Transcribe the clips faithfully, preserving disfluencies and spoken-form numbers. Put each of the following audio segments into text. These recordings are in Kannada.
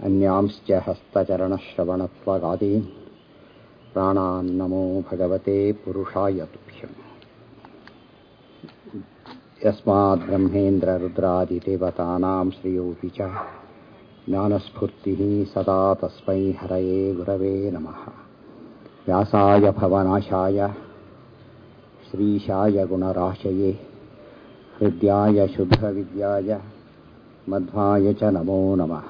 ಅನ್ಯಾಂಶ್ಚ ಹಸ್ತಚರಣಶ್ರವಣತ್ವಗಾದೀನ್ ಪ್ರಾಣಾನ್ನಮೋ ಭಗವತೆ ಪುರುಷಾಯ ತುಭ್ಯಂ. ಯಸ್ಮಾದ್ ಬ್ರಹ್ಮೇಂದ್ರ ರುದ್ರಾದಿದೇವತಾನಾಂ ಶ್ರೇಯೋಪಿ ಚ ಜ್ಞಾನಸ್ಫೂರ್ತಿಃ ಸದಾ ತಸ್ಮೈ ಹರಯೇ ಗುರವೇ ನಮಃ. ವ್ಯಾಸಾಯ ಭವನಾಶಾಯ ಶ್ರೀಶಾಯ ಗುಣರಾಶಯೇ ಹೃದ್ಯಾಯ ಶುದ್ಧವಿದ್ಯಾಯ ಮಧ್ವಾಯ ಚ ನಮೋ ನಮಃ.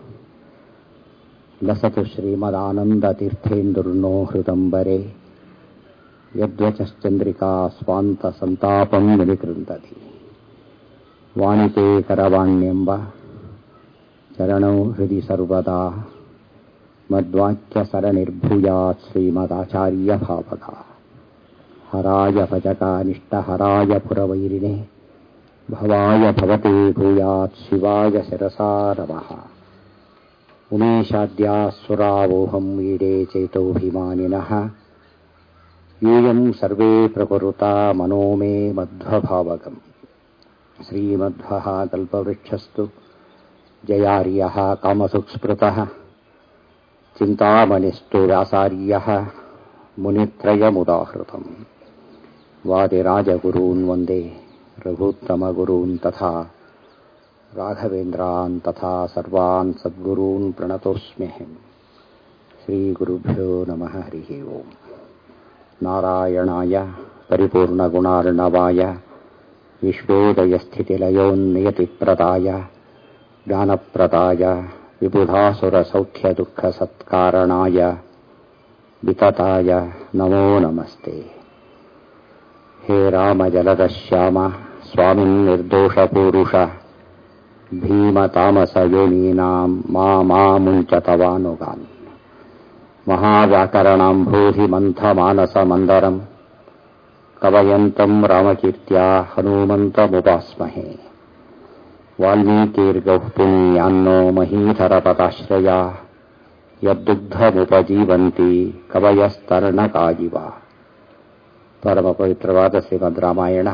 ಲಸತು ಶ್ರೀಮದಾನಂದತೀರ್ಥೇಂದುರ್ನೋ ಹೃದಂಬರೆ ಯದ್ವಚಶ್ಚಂದ್ರಿಕಾ ಸ್ವಾಂತ ಸಂತಾಪಂ ವಿನಿಕೃಂತತಿ. ವಾಣಿತೆ ಕರವಾಣ್ಯಂಬ ಚರಣೌ ಹೃದಿ ಸರ್ವದಾ ಮದ್ವಾಕ್ಯ ಸರಣಿರ್ಭೂಯಾತ್ ಶ್ರೀಮದಾಚಾರ್ಯ ಭಾವಕ. ಹರಾಯ ಭಜಕಾನಿಷ್ಠಹರಾಯ ಪುರವೈರಿಣೆ ಭವಾಯ ಭವತೆ ಭೂಯಾತ್ ಶಿವಾಯ ಶಿರಸಾ ನಮಃ. ಉಮೇಶಾದ್ಯಾಸುರಾವೋಹಂ ಈಡೇ ಚೇತೋಭಿಮಾನಿನಃ ಯೂಯಂ ಸರ್ವೇ ಪ್ರಕುರುತಾ ಮನೋ ಮೇ ಮಧ್ವಭಾವಕಂ. ಶ್ರೀಮಧ್ವಃ ಕಲ್ಪವೃಕ್ಷಸ್ತು ಜಯಾರ್ಯಃ ಕಾಮಸುಸ್ಮೃತಃ ಚಿಂತಾಮಣಿಸ್ತು ವ್ಯಾಸಾರ್ಯಃ ಮುನಿತ್ರಯಮುದಾಹೃತಂ. ವಾದಿರಾಜಗುರೂನ್ ವಂದೇ ರಘೂತ್ತಮಗುರೂನ್ ತಥಾ ರಾಘವೇಂದ್ರಾನ್ ತಥಾ ಸರ್ವಾನ್ ಸದ್ಗುರೂನ್ ಪ್ರಣತೋಸ್ಮ್ಯಹಂ. ಶ್ರೀಗುರುಭ್ಯೋ ನಮಃ. ಹರಿ ಓಂ. ನಾರಾಯಣಾಯ ಪರಿಪೂರ್ಣಗುಣಾರ್ಣವಾಯ ವಿಶ್ವೋದಯಸ್ಥಿತಿಲಯೋನ್ನಿಯತಿಪ್ರದಾಯ ಜ್ಞಾನಪ್ರದಾಯ ವಿಬುಧಾಸುರಸೌಖ್ಯದುಃಖಸತ್ಕಾರಣಾಯ ವಿತತಾಯ ನಮೋ ನಮಸ್ತೆ. ಹೇ ರಾಮಜಲದಶ್ಯಾಮ ಸ್ವಾಮಿನ್ ನಿರ್ದೋಷಪೂರುಷ ಭೀಮತಾಮಸಯೋನೀನಾಂ ಮಾ ಮಾ ಮುಂಚತವಾನುಗಾನ್. ಮಹಾವ್ಯಾಕರಣಾಂಭೂಧಿ ಮಂಥಮಾನಸಮಂದರಂ ಕವಯಂತಂ ರಾಮಕೀರ್ತ್ಯಾ ಹನುಮಂತಮುಪಾಸ್ಮಹೇ. ವಾಲ್ಮೀಕಿರ್ಗೌಃ ಪುನೀಯಾನ್ನೋ ಮಹೀಧರಪದಾಶ್ರಯಾ ಯದ್ದುಗ್ಧಮುಪಜೀವಂತಿ ಕವಯಸ್ತರ್ಣಕಾಯಿವ. ಪರಮ ಪವಿತ್ರವಾದ ಶ್ರೀಮದ್ ರಾಮಾಯಣ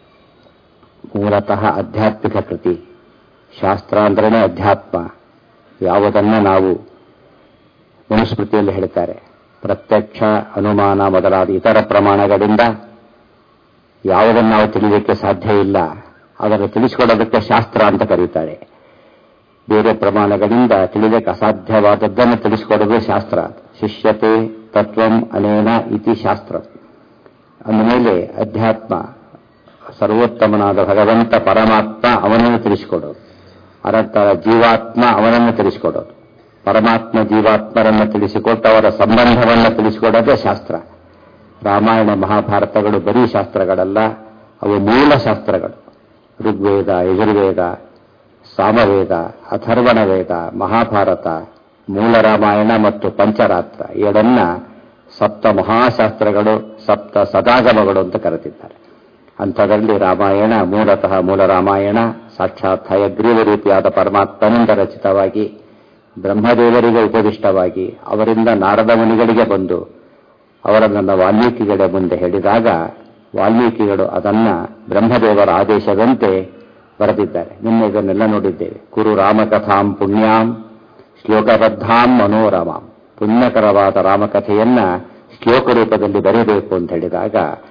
ಮೂಲತಃ ಆಧ್ಯಾತ್ಮಿಕ ಕೃತಿ. ಶಾಸ್ತ್ರ ಅಂದ್ರೇ ಅಧ್ಯಾತ್ಮ. ಯಾವುದನ್ನು ನಾವು ಮನುಸ್ಮೃತಿಯಲ್ಲಿ ಹೇಳ್ತಾರೆ, ಪ್ರತ್ಯಕ್ಷ ಅನುಮಾನ ಮೊದಲಾದ ಇತರ ಪ್ರಮಾಣಗಳಿಂದ ಯಾವುದನ್ನು ನಾವು ತಿಳಿಯಲಿಕ್ಕೆ ಸಾಧ್ಯ ಇಲ್ಲ, ಅದನ್ನು ತಿಳಿಸಿಕೊಡೋದಕ್ಕೆ ಶಾಸ್ತ್ರ ಅಂತ ಕರೀತಾರೆ. ಬೇರೆ ಪ್ರಮಾಣಗಳಿಂದ ತಿಳಿಯಲಿಕ್ಕೆ ಅಸಾಧ್ಯವಾದದ್ದನ್ನು ತಿಳಿಸಿಕೊಡೋದು ಶಾಸ್ತ್ರ. ಶಿಷ್ಯತೆ ತತ್ವಂ ಅನೇನ ಇತಿ ಶಾಸ್ತ್ರ. ಅಂದಮೇಲೆ ಅಧ್ಯಾತ್ಮ ಸರ್ವೋತ್ತಮನಾದ ಭಗವಂತ ಪರಮಾತ್ಮ ಅವನನ್ನು ತಿಳಿಸಿಕೊಡೋದು, ಅನಂತರ ಜೀವಾತ್ಮ ಅವನನ್ನು ತಿಳಿಸಿಕೊಡೋದು, ಪರಮಾತ್ಮ ಜೀವಾತ್ಮರನ್ನು ತಿಳಿಸಿಕೊಟ್ಟು ಅವರ ಸಂಬಂಧವನ್ನು ತಿಳಿಸಿಕೊಡೋದೇ ಶಾಸ್ತ್ರ. ರಾಮಾಯಣ ಮಹಾಭಾರತಗಳು ಬರೀ ಶಾಸ್ತ್ರಗಳಲ್ಲ, ಅವು ಮೂಲ ಶಾಸ್ತ್ರಗಳು. ಋಗ್ವೇದ, ಯಜುರ್ವೇದ, ಸಾಮವೇದ, ಅಥರ್ವಣ ವೇದ, ಮಹಾಭಾರತ, ಮೂಲ ರಾಮಾಯಣ ಮತ್ತು ಪಂಚರಾತ್ರ ಎರಡನ್ನ ಸಪ್ತ ಮಹಾಶಾಸ್ತ್ರಗಳು, ಸಪ್ತ ಸದಾಗಮಗಳು ಅಂತ ಕರೆದಿದ್ದಾರೆ. ಅಂಥದ್ರಲ್ಲಿ ರಾಮಾಯಣ ಮೂಲತಃ ಮೂಲ ರಾಮಾಯಣ ಸಾಕ್ಷಾತ್ ಹಯಗ್ರೀವ ರೂಪಿಯಾದ ಪರಮಾತ್ಮನಿಂದ ರಚಿತವಾಗಿ ಬ್ರಹ್ಮದೇವರಿಗೆ ಉಪದಿಷ್ಟವಾಗಿ ಅವರಿಂದ ನಾರದ ಮುನಿಗಳಿಗೆ ಬಂದು ಅವರನ್ನ ವಾಲ್ಮೀಕಿಗಳ ಮುಂದೆ ಹೇಳಿದಾಗ ವಾಲ್ಮೀಕಿಗಳು ಅದನ್ನ ಬ್ರಹ್ಮದೇವರ ಆದೇಶದಂತೆ ಬರೆದಿದ್ದಾರೆ. ನಿನ್ನೆ ಇದನ್ನೆಲ್ಲ ನೋಡಿದ್ದೇವೆ. ಕುರು ರಾಮಕಥಾಂ ಪುಣ್ಯಾಂ ಶ್ಲೋಕಬದ್ಧಾಂ ಮನೋರಮಾಂ. ಪುಣ್ಯಕರವಾದ ರಾಮಕಥೆಯನ್ನ ಶ್ಲೋಕ ರೂಪದಲ್ಲಿ ಬರೆಯಬೇಕು ಅಂತ ಹೇಳಿದಾಗ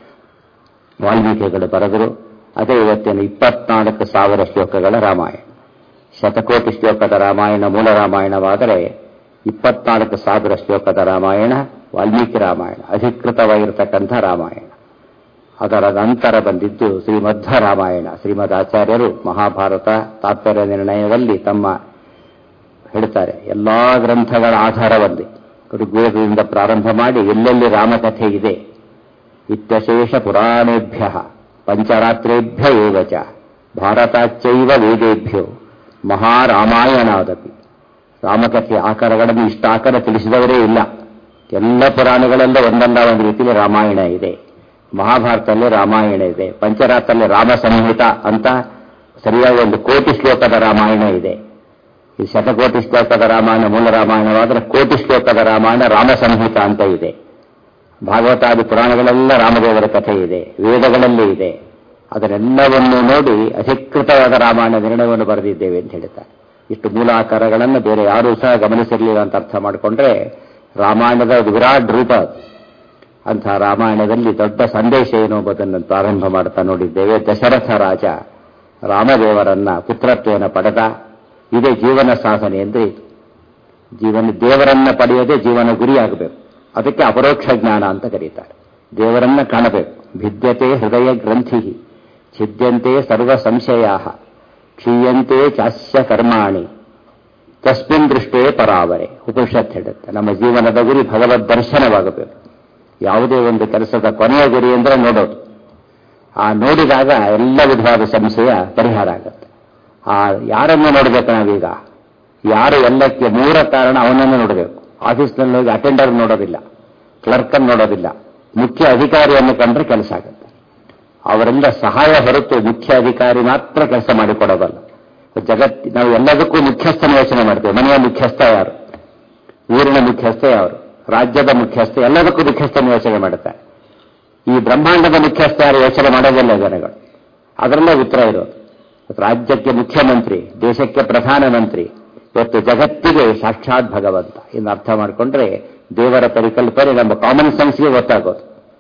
ವಾಲ್ಮೀಕಿಗಳು ಬರೆದರು. ಅದೇ ಇವತ್ತಿನ ಇಪ್ಪತ್ನಾಲ್ಕು ಸಾವಿರ ಶ್ಲೋಕಗಳ ರಾಮಾಯಣ. ಶತಕೋಟಿ ಶ್ಲೋಕದ ರಾಮಾಯಣ ಮೂಲ ರಾಮಾಯಣವಾದರೆ ಇಪ್ಪತ್ನಾಲ್ಕು ಸಾವಿರ ಶ್ಲೋಕದ ರಾಮಾಯಣ ವಾಲ್ಮೀಕಿ ರಾಮಾಯಣ, ಅಧಿಕೃತವಾಗಿರತಕ್ಕಂಥ ರಾಮಾಯಣ. ಅದರ ನಂತರ ಬಂದಿದ್ದು ಶ್ರೀಮಧ್ವ ರಾಮಾಯಣ. ಶ್ರೀಮದ್ ಆಚಾರ್ಯರು ಮಹಾಭಾರತ ತಾತ್ಪರ್ಯ ನಿರ್ಣಯದಲ್ಲಿ ತಮ್ಮ ಹೇಳ್ತಾರೆ, ಎಲ್ಲಾ ಗ್ರಂಥಗಳ ಆಧಾರವಲ್ಲಿ ಋಗ್ವೇದದಿಂದ ಪ್ರಾರಂಭ ಮಾಡಿ ಎಲ್ಲೆಲ್ಲಿ ರಾಮಕಥೆ ಇದೆ ಇತ್ಯಶೇಷ ಪುರಾಣೇಭ್ಯ ಪಂಚರಾತ್ರೇಭ್ಯ ಏವ ಚ ಭಾರತಾಚ್ಚೈವ ವೇದೇಭ್ಯೋ ಮಹಾರಾಮಾಯಣಾದಪಿ. ರಾಮಕಥೆಯ ಆಕಾರಗಳನ್ನು ಇಷ್ಟ ಆಕಾರ ತಿಳಿಸಿದವರೇ ಇಲ್ಲ. ಎಲ್ಲ ಪುರಾಣಗಳೆಲ್ಲ ಒಂದಲ್ಲ ಒಂದು ರೀತಿಯಲ್ಲಿ ರಾಮಾಯಣ ಇದೆ. ಮಹಾಭಾರತದಲ್ಲಿ ರಾಮಾಯಣ ಇದೆ. ಪಂಚರಾತ್ರದಲ್ಲಿ ರಾಮ ಸಂಹಿತ ಅಂತ ಸರಿಯಾಗಿ ಒಂದು ಕೋಟಿ ಶ್ಲೋಕದ ರಾಮಾಯಣ ಇದೆ. ಈ ಶತಕೋಟಿ ಶ್ಲೋಕದ ರಾಮಾಯಣ ಮೂಲ ರಾಮಾಯಣವಾದರೆ ಕೋಟಿ ಶ್ಲೋಕದ ರಾಮಾಯಣ ರಾಮ ಸಂಹಿತ ಅಂತ ಇದೆ. ಭಾಗವತಾದಿ ಪುರಾಣಗಳೆಲ್ಲ ರಾಮದೇವರ ಕಥೆ ಇದೆ, ವೇದಗಳಲ್ಲಿ ಇದೆ. ಅದನ್ನೆಲ್ಲವನ್ನು ನೋಡಿ ಅಧಿಕೃತವಾದ ರಾಮಾಯಣ ನಿರ್ಣಯವನ್ನು ಬರೆದಿದ್ದೇವೆ ಅಂತ ಹೇಳ್ತಾರೆ. ಇಷ್ಟು ಮೂಲಾಕಾರಗಳನ್ನು ಬೇರೆ ಯಾರೂ ಸಹ ಗಮನಿಸಿರಲಿಲ್ಲ ಅಂತ ಅರ್ಥ ಮಾಡಿಕೊಂಡ್ರೆ ರಾಮಾಯಣದ ವಿರಾಟ್ ರೂಪ. ಅಂಥ ರಾಮಾಯಣದಲ್ಲಿ ದೊಡ್ಡ ಸಂದೇಶ ಏನು ಎಂಬುದನ್ನು ಪ್ರಾರಂಭ ಮಾಡ್ತಾ ನೋಡಿದ್ದೇವೆ. ದಶರಥ ರಾಜ ರಾಮದೇವರನ್ನ ಪುತ್ರತ್ವವನ್ನು ಪಡೆದ. ಇದೇ ಜೀವನ ಸಾಧನೆ ಅಂದರೆ ಇದು. ಜೀವನ ದೇವರನ್ನ ಪಡೆಯೋದೇ ಜೀವನ ಗುರಿಯಾಗಬೇಕು. ಅದಕ್ಕೆ ಅಪರೋಕ್ಷ ಜ್ಞಾನ ಅಂತ ಕರೀತಾರೆ. ದೇವರನ್ನ ಕಾಣಬೇಕು. ಭಿದ್ಯತೆ ಹೃದಯ ಗ್ರಂಥಿ ಛಿದ್ಯಂತೆ ಸರ್ವ ಸಂಶಯ ಕ್ಷೀಯಂತೆ ಚಾಸ್ಯ ಕರ್ಮಾಣಿ ತಸ್ಮಿನ್ ದೃಷ್ಟೇ ಪರಾವರೆ. ಉಪನಿಷತ್ ಹೇಳುತ್ತೆ ನಮ್ಮ ಜೀವನದ ಗುರಿ ಭಗವದ್ ದರ್ಶನವಾಗಬೇಕು. ಯಾವುದೇ ಒಂದು ಕೆಲಸದ ಕೊನೆಯ ಗುರಿ ಅಂದರೆ ನೋಡೋದು. ಆ ನೋಡಿದಾಗ ಎಲ್ಲ ವಿಧವಾದ ಸಂಶಯ ಪರಿಹಾರ ಆಗುತ್ತೆ. ಆ ಯಾರನ್ನು ನೋಡಬೇಕು ನಾವೀಗ? ಯಾರು ಎಲ್ಲಕ್ಕೆ ಮೂಲ ಕಾರಣ ಅವನನ್ನು ನೋಡಬೇಕು. ಆಫೀಸ್ನಲ್ಲಿ ಹೋಗಿ ಅಟೆಂಡರ್ ನೋಡೋದಿಲ್ಲ, ಕ್ಲರ್ಕನ್ನು ನೋಡೋದಿಲ್ಲ, ಮುಖ್ಯ ಅಧಿಕಾರಿಯನ್ನು ಕಂಡ್ರೆ ಕೆಲಸ ಆಗುತ್ತೆ. ಅವರೆಲ್ಲ ಸಹಾಯ ಹೊರತು ಮುಖ್ಯ ಅಧಿಕಾರಿ ಮಾತ್ರ ಕೆಲಸ ಮಾಡಿಕೊಡೋದಲ್ಲ. ಜಗತ್ತಿ ನಾವು ಎಲ್ಲದಕ್ಕೂ ಮುಖ್ಯಸ್ಥನ ಯೋಚನೆ ಮಾಡ್ತೇವೆ. ಮನೆಯ ಮುಖ್ಯಸ್ಥ ಯಾರು, ಊರಿನ ಮುಖ್ಯಸ್ಥ ಯಾರು, ರಾಜ್ಯದ ಮುಖ್ಯಸ್ಥ, ಎಲ್ಲದಕ್ಕೂ ಮುಖ್ಯಸ್ಥನ ಯೋಚನೆ ಮಾಡುತ್ತಾರೆ. ಈ ಬ್ರಹ್ಮಾಂಡದ ಮುಖ್ಯಸ್ಥ ಯಾರು ಯೋಚನೆ ಮಾಡೋದಿಲ್ಲ ಜನಗಳು. ಅದರಲ್ಲೇ ಉತ್ತರ ಇರೋದು. ರಾಜ್ಯಕ್ಕೆ ಮುಖ್ಯಮಂತ್ರಿ, ದೇಶಕ್ಕೆ ಪ್ರಧಾನಮಂತ್ರಿ, ಇವತ್ತು ಜಗತ್ತಿಗೆ ಸಾಕ್ಷಾತ್ ಭಗವಂತ. ಇನ್ನು ಅರ್ಥ ಮಾಡಿಕೊಂಡ್ರೆ ದೇವರ ಪರಿಕಲ್ಪನೆ ನಮ್ಮ ಕಾಮನ್ ಸೆನ್ಸ್ಗೆ ಗೊತ್ತಾಗೋದು.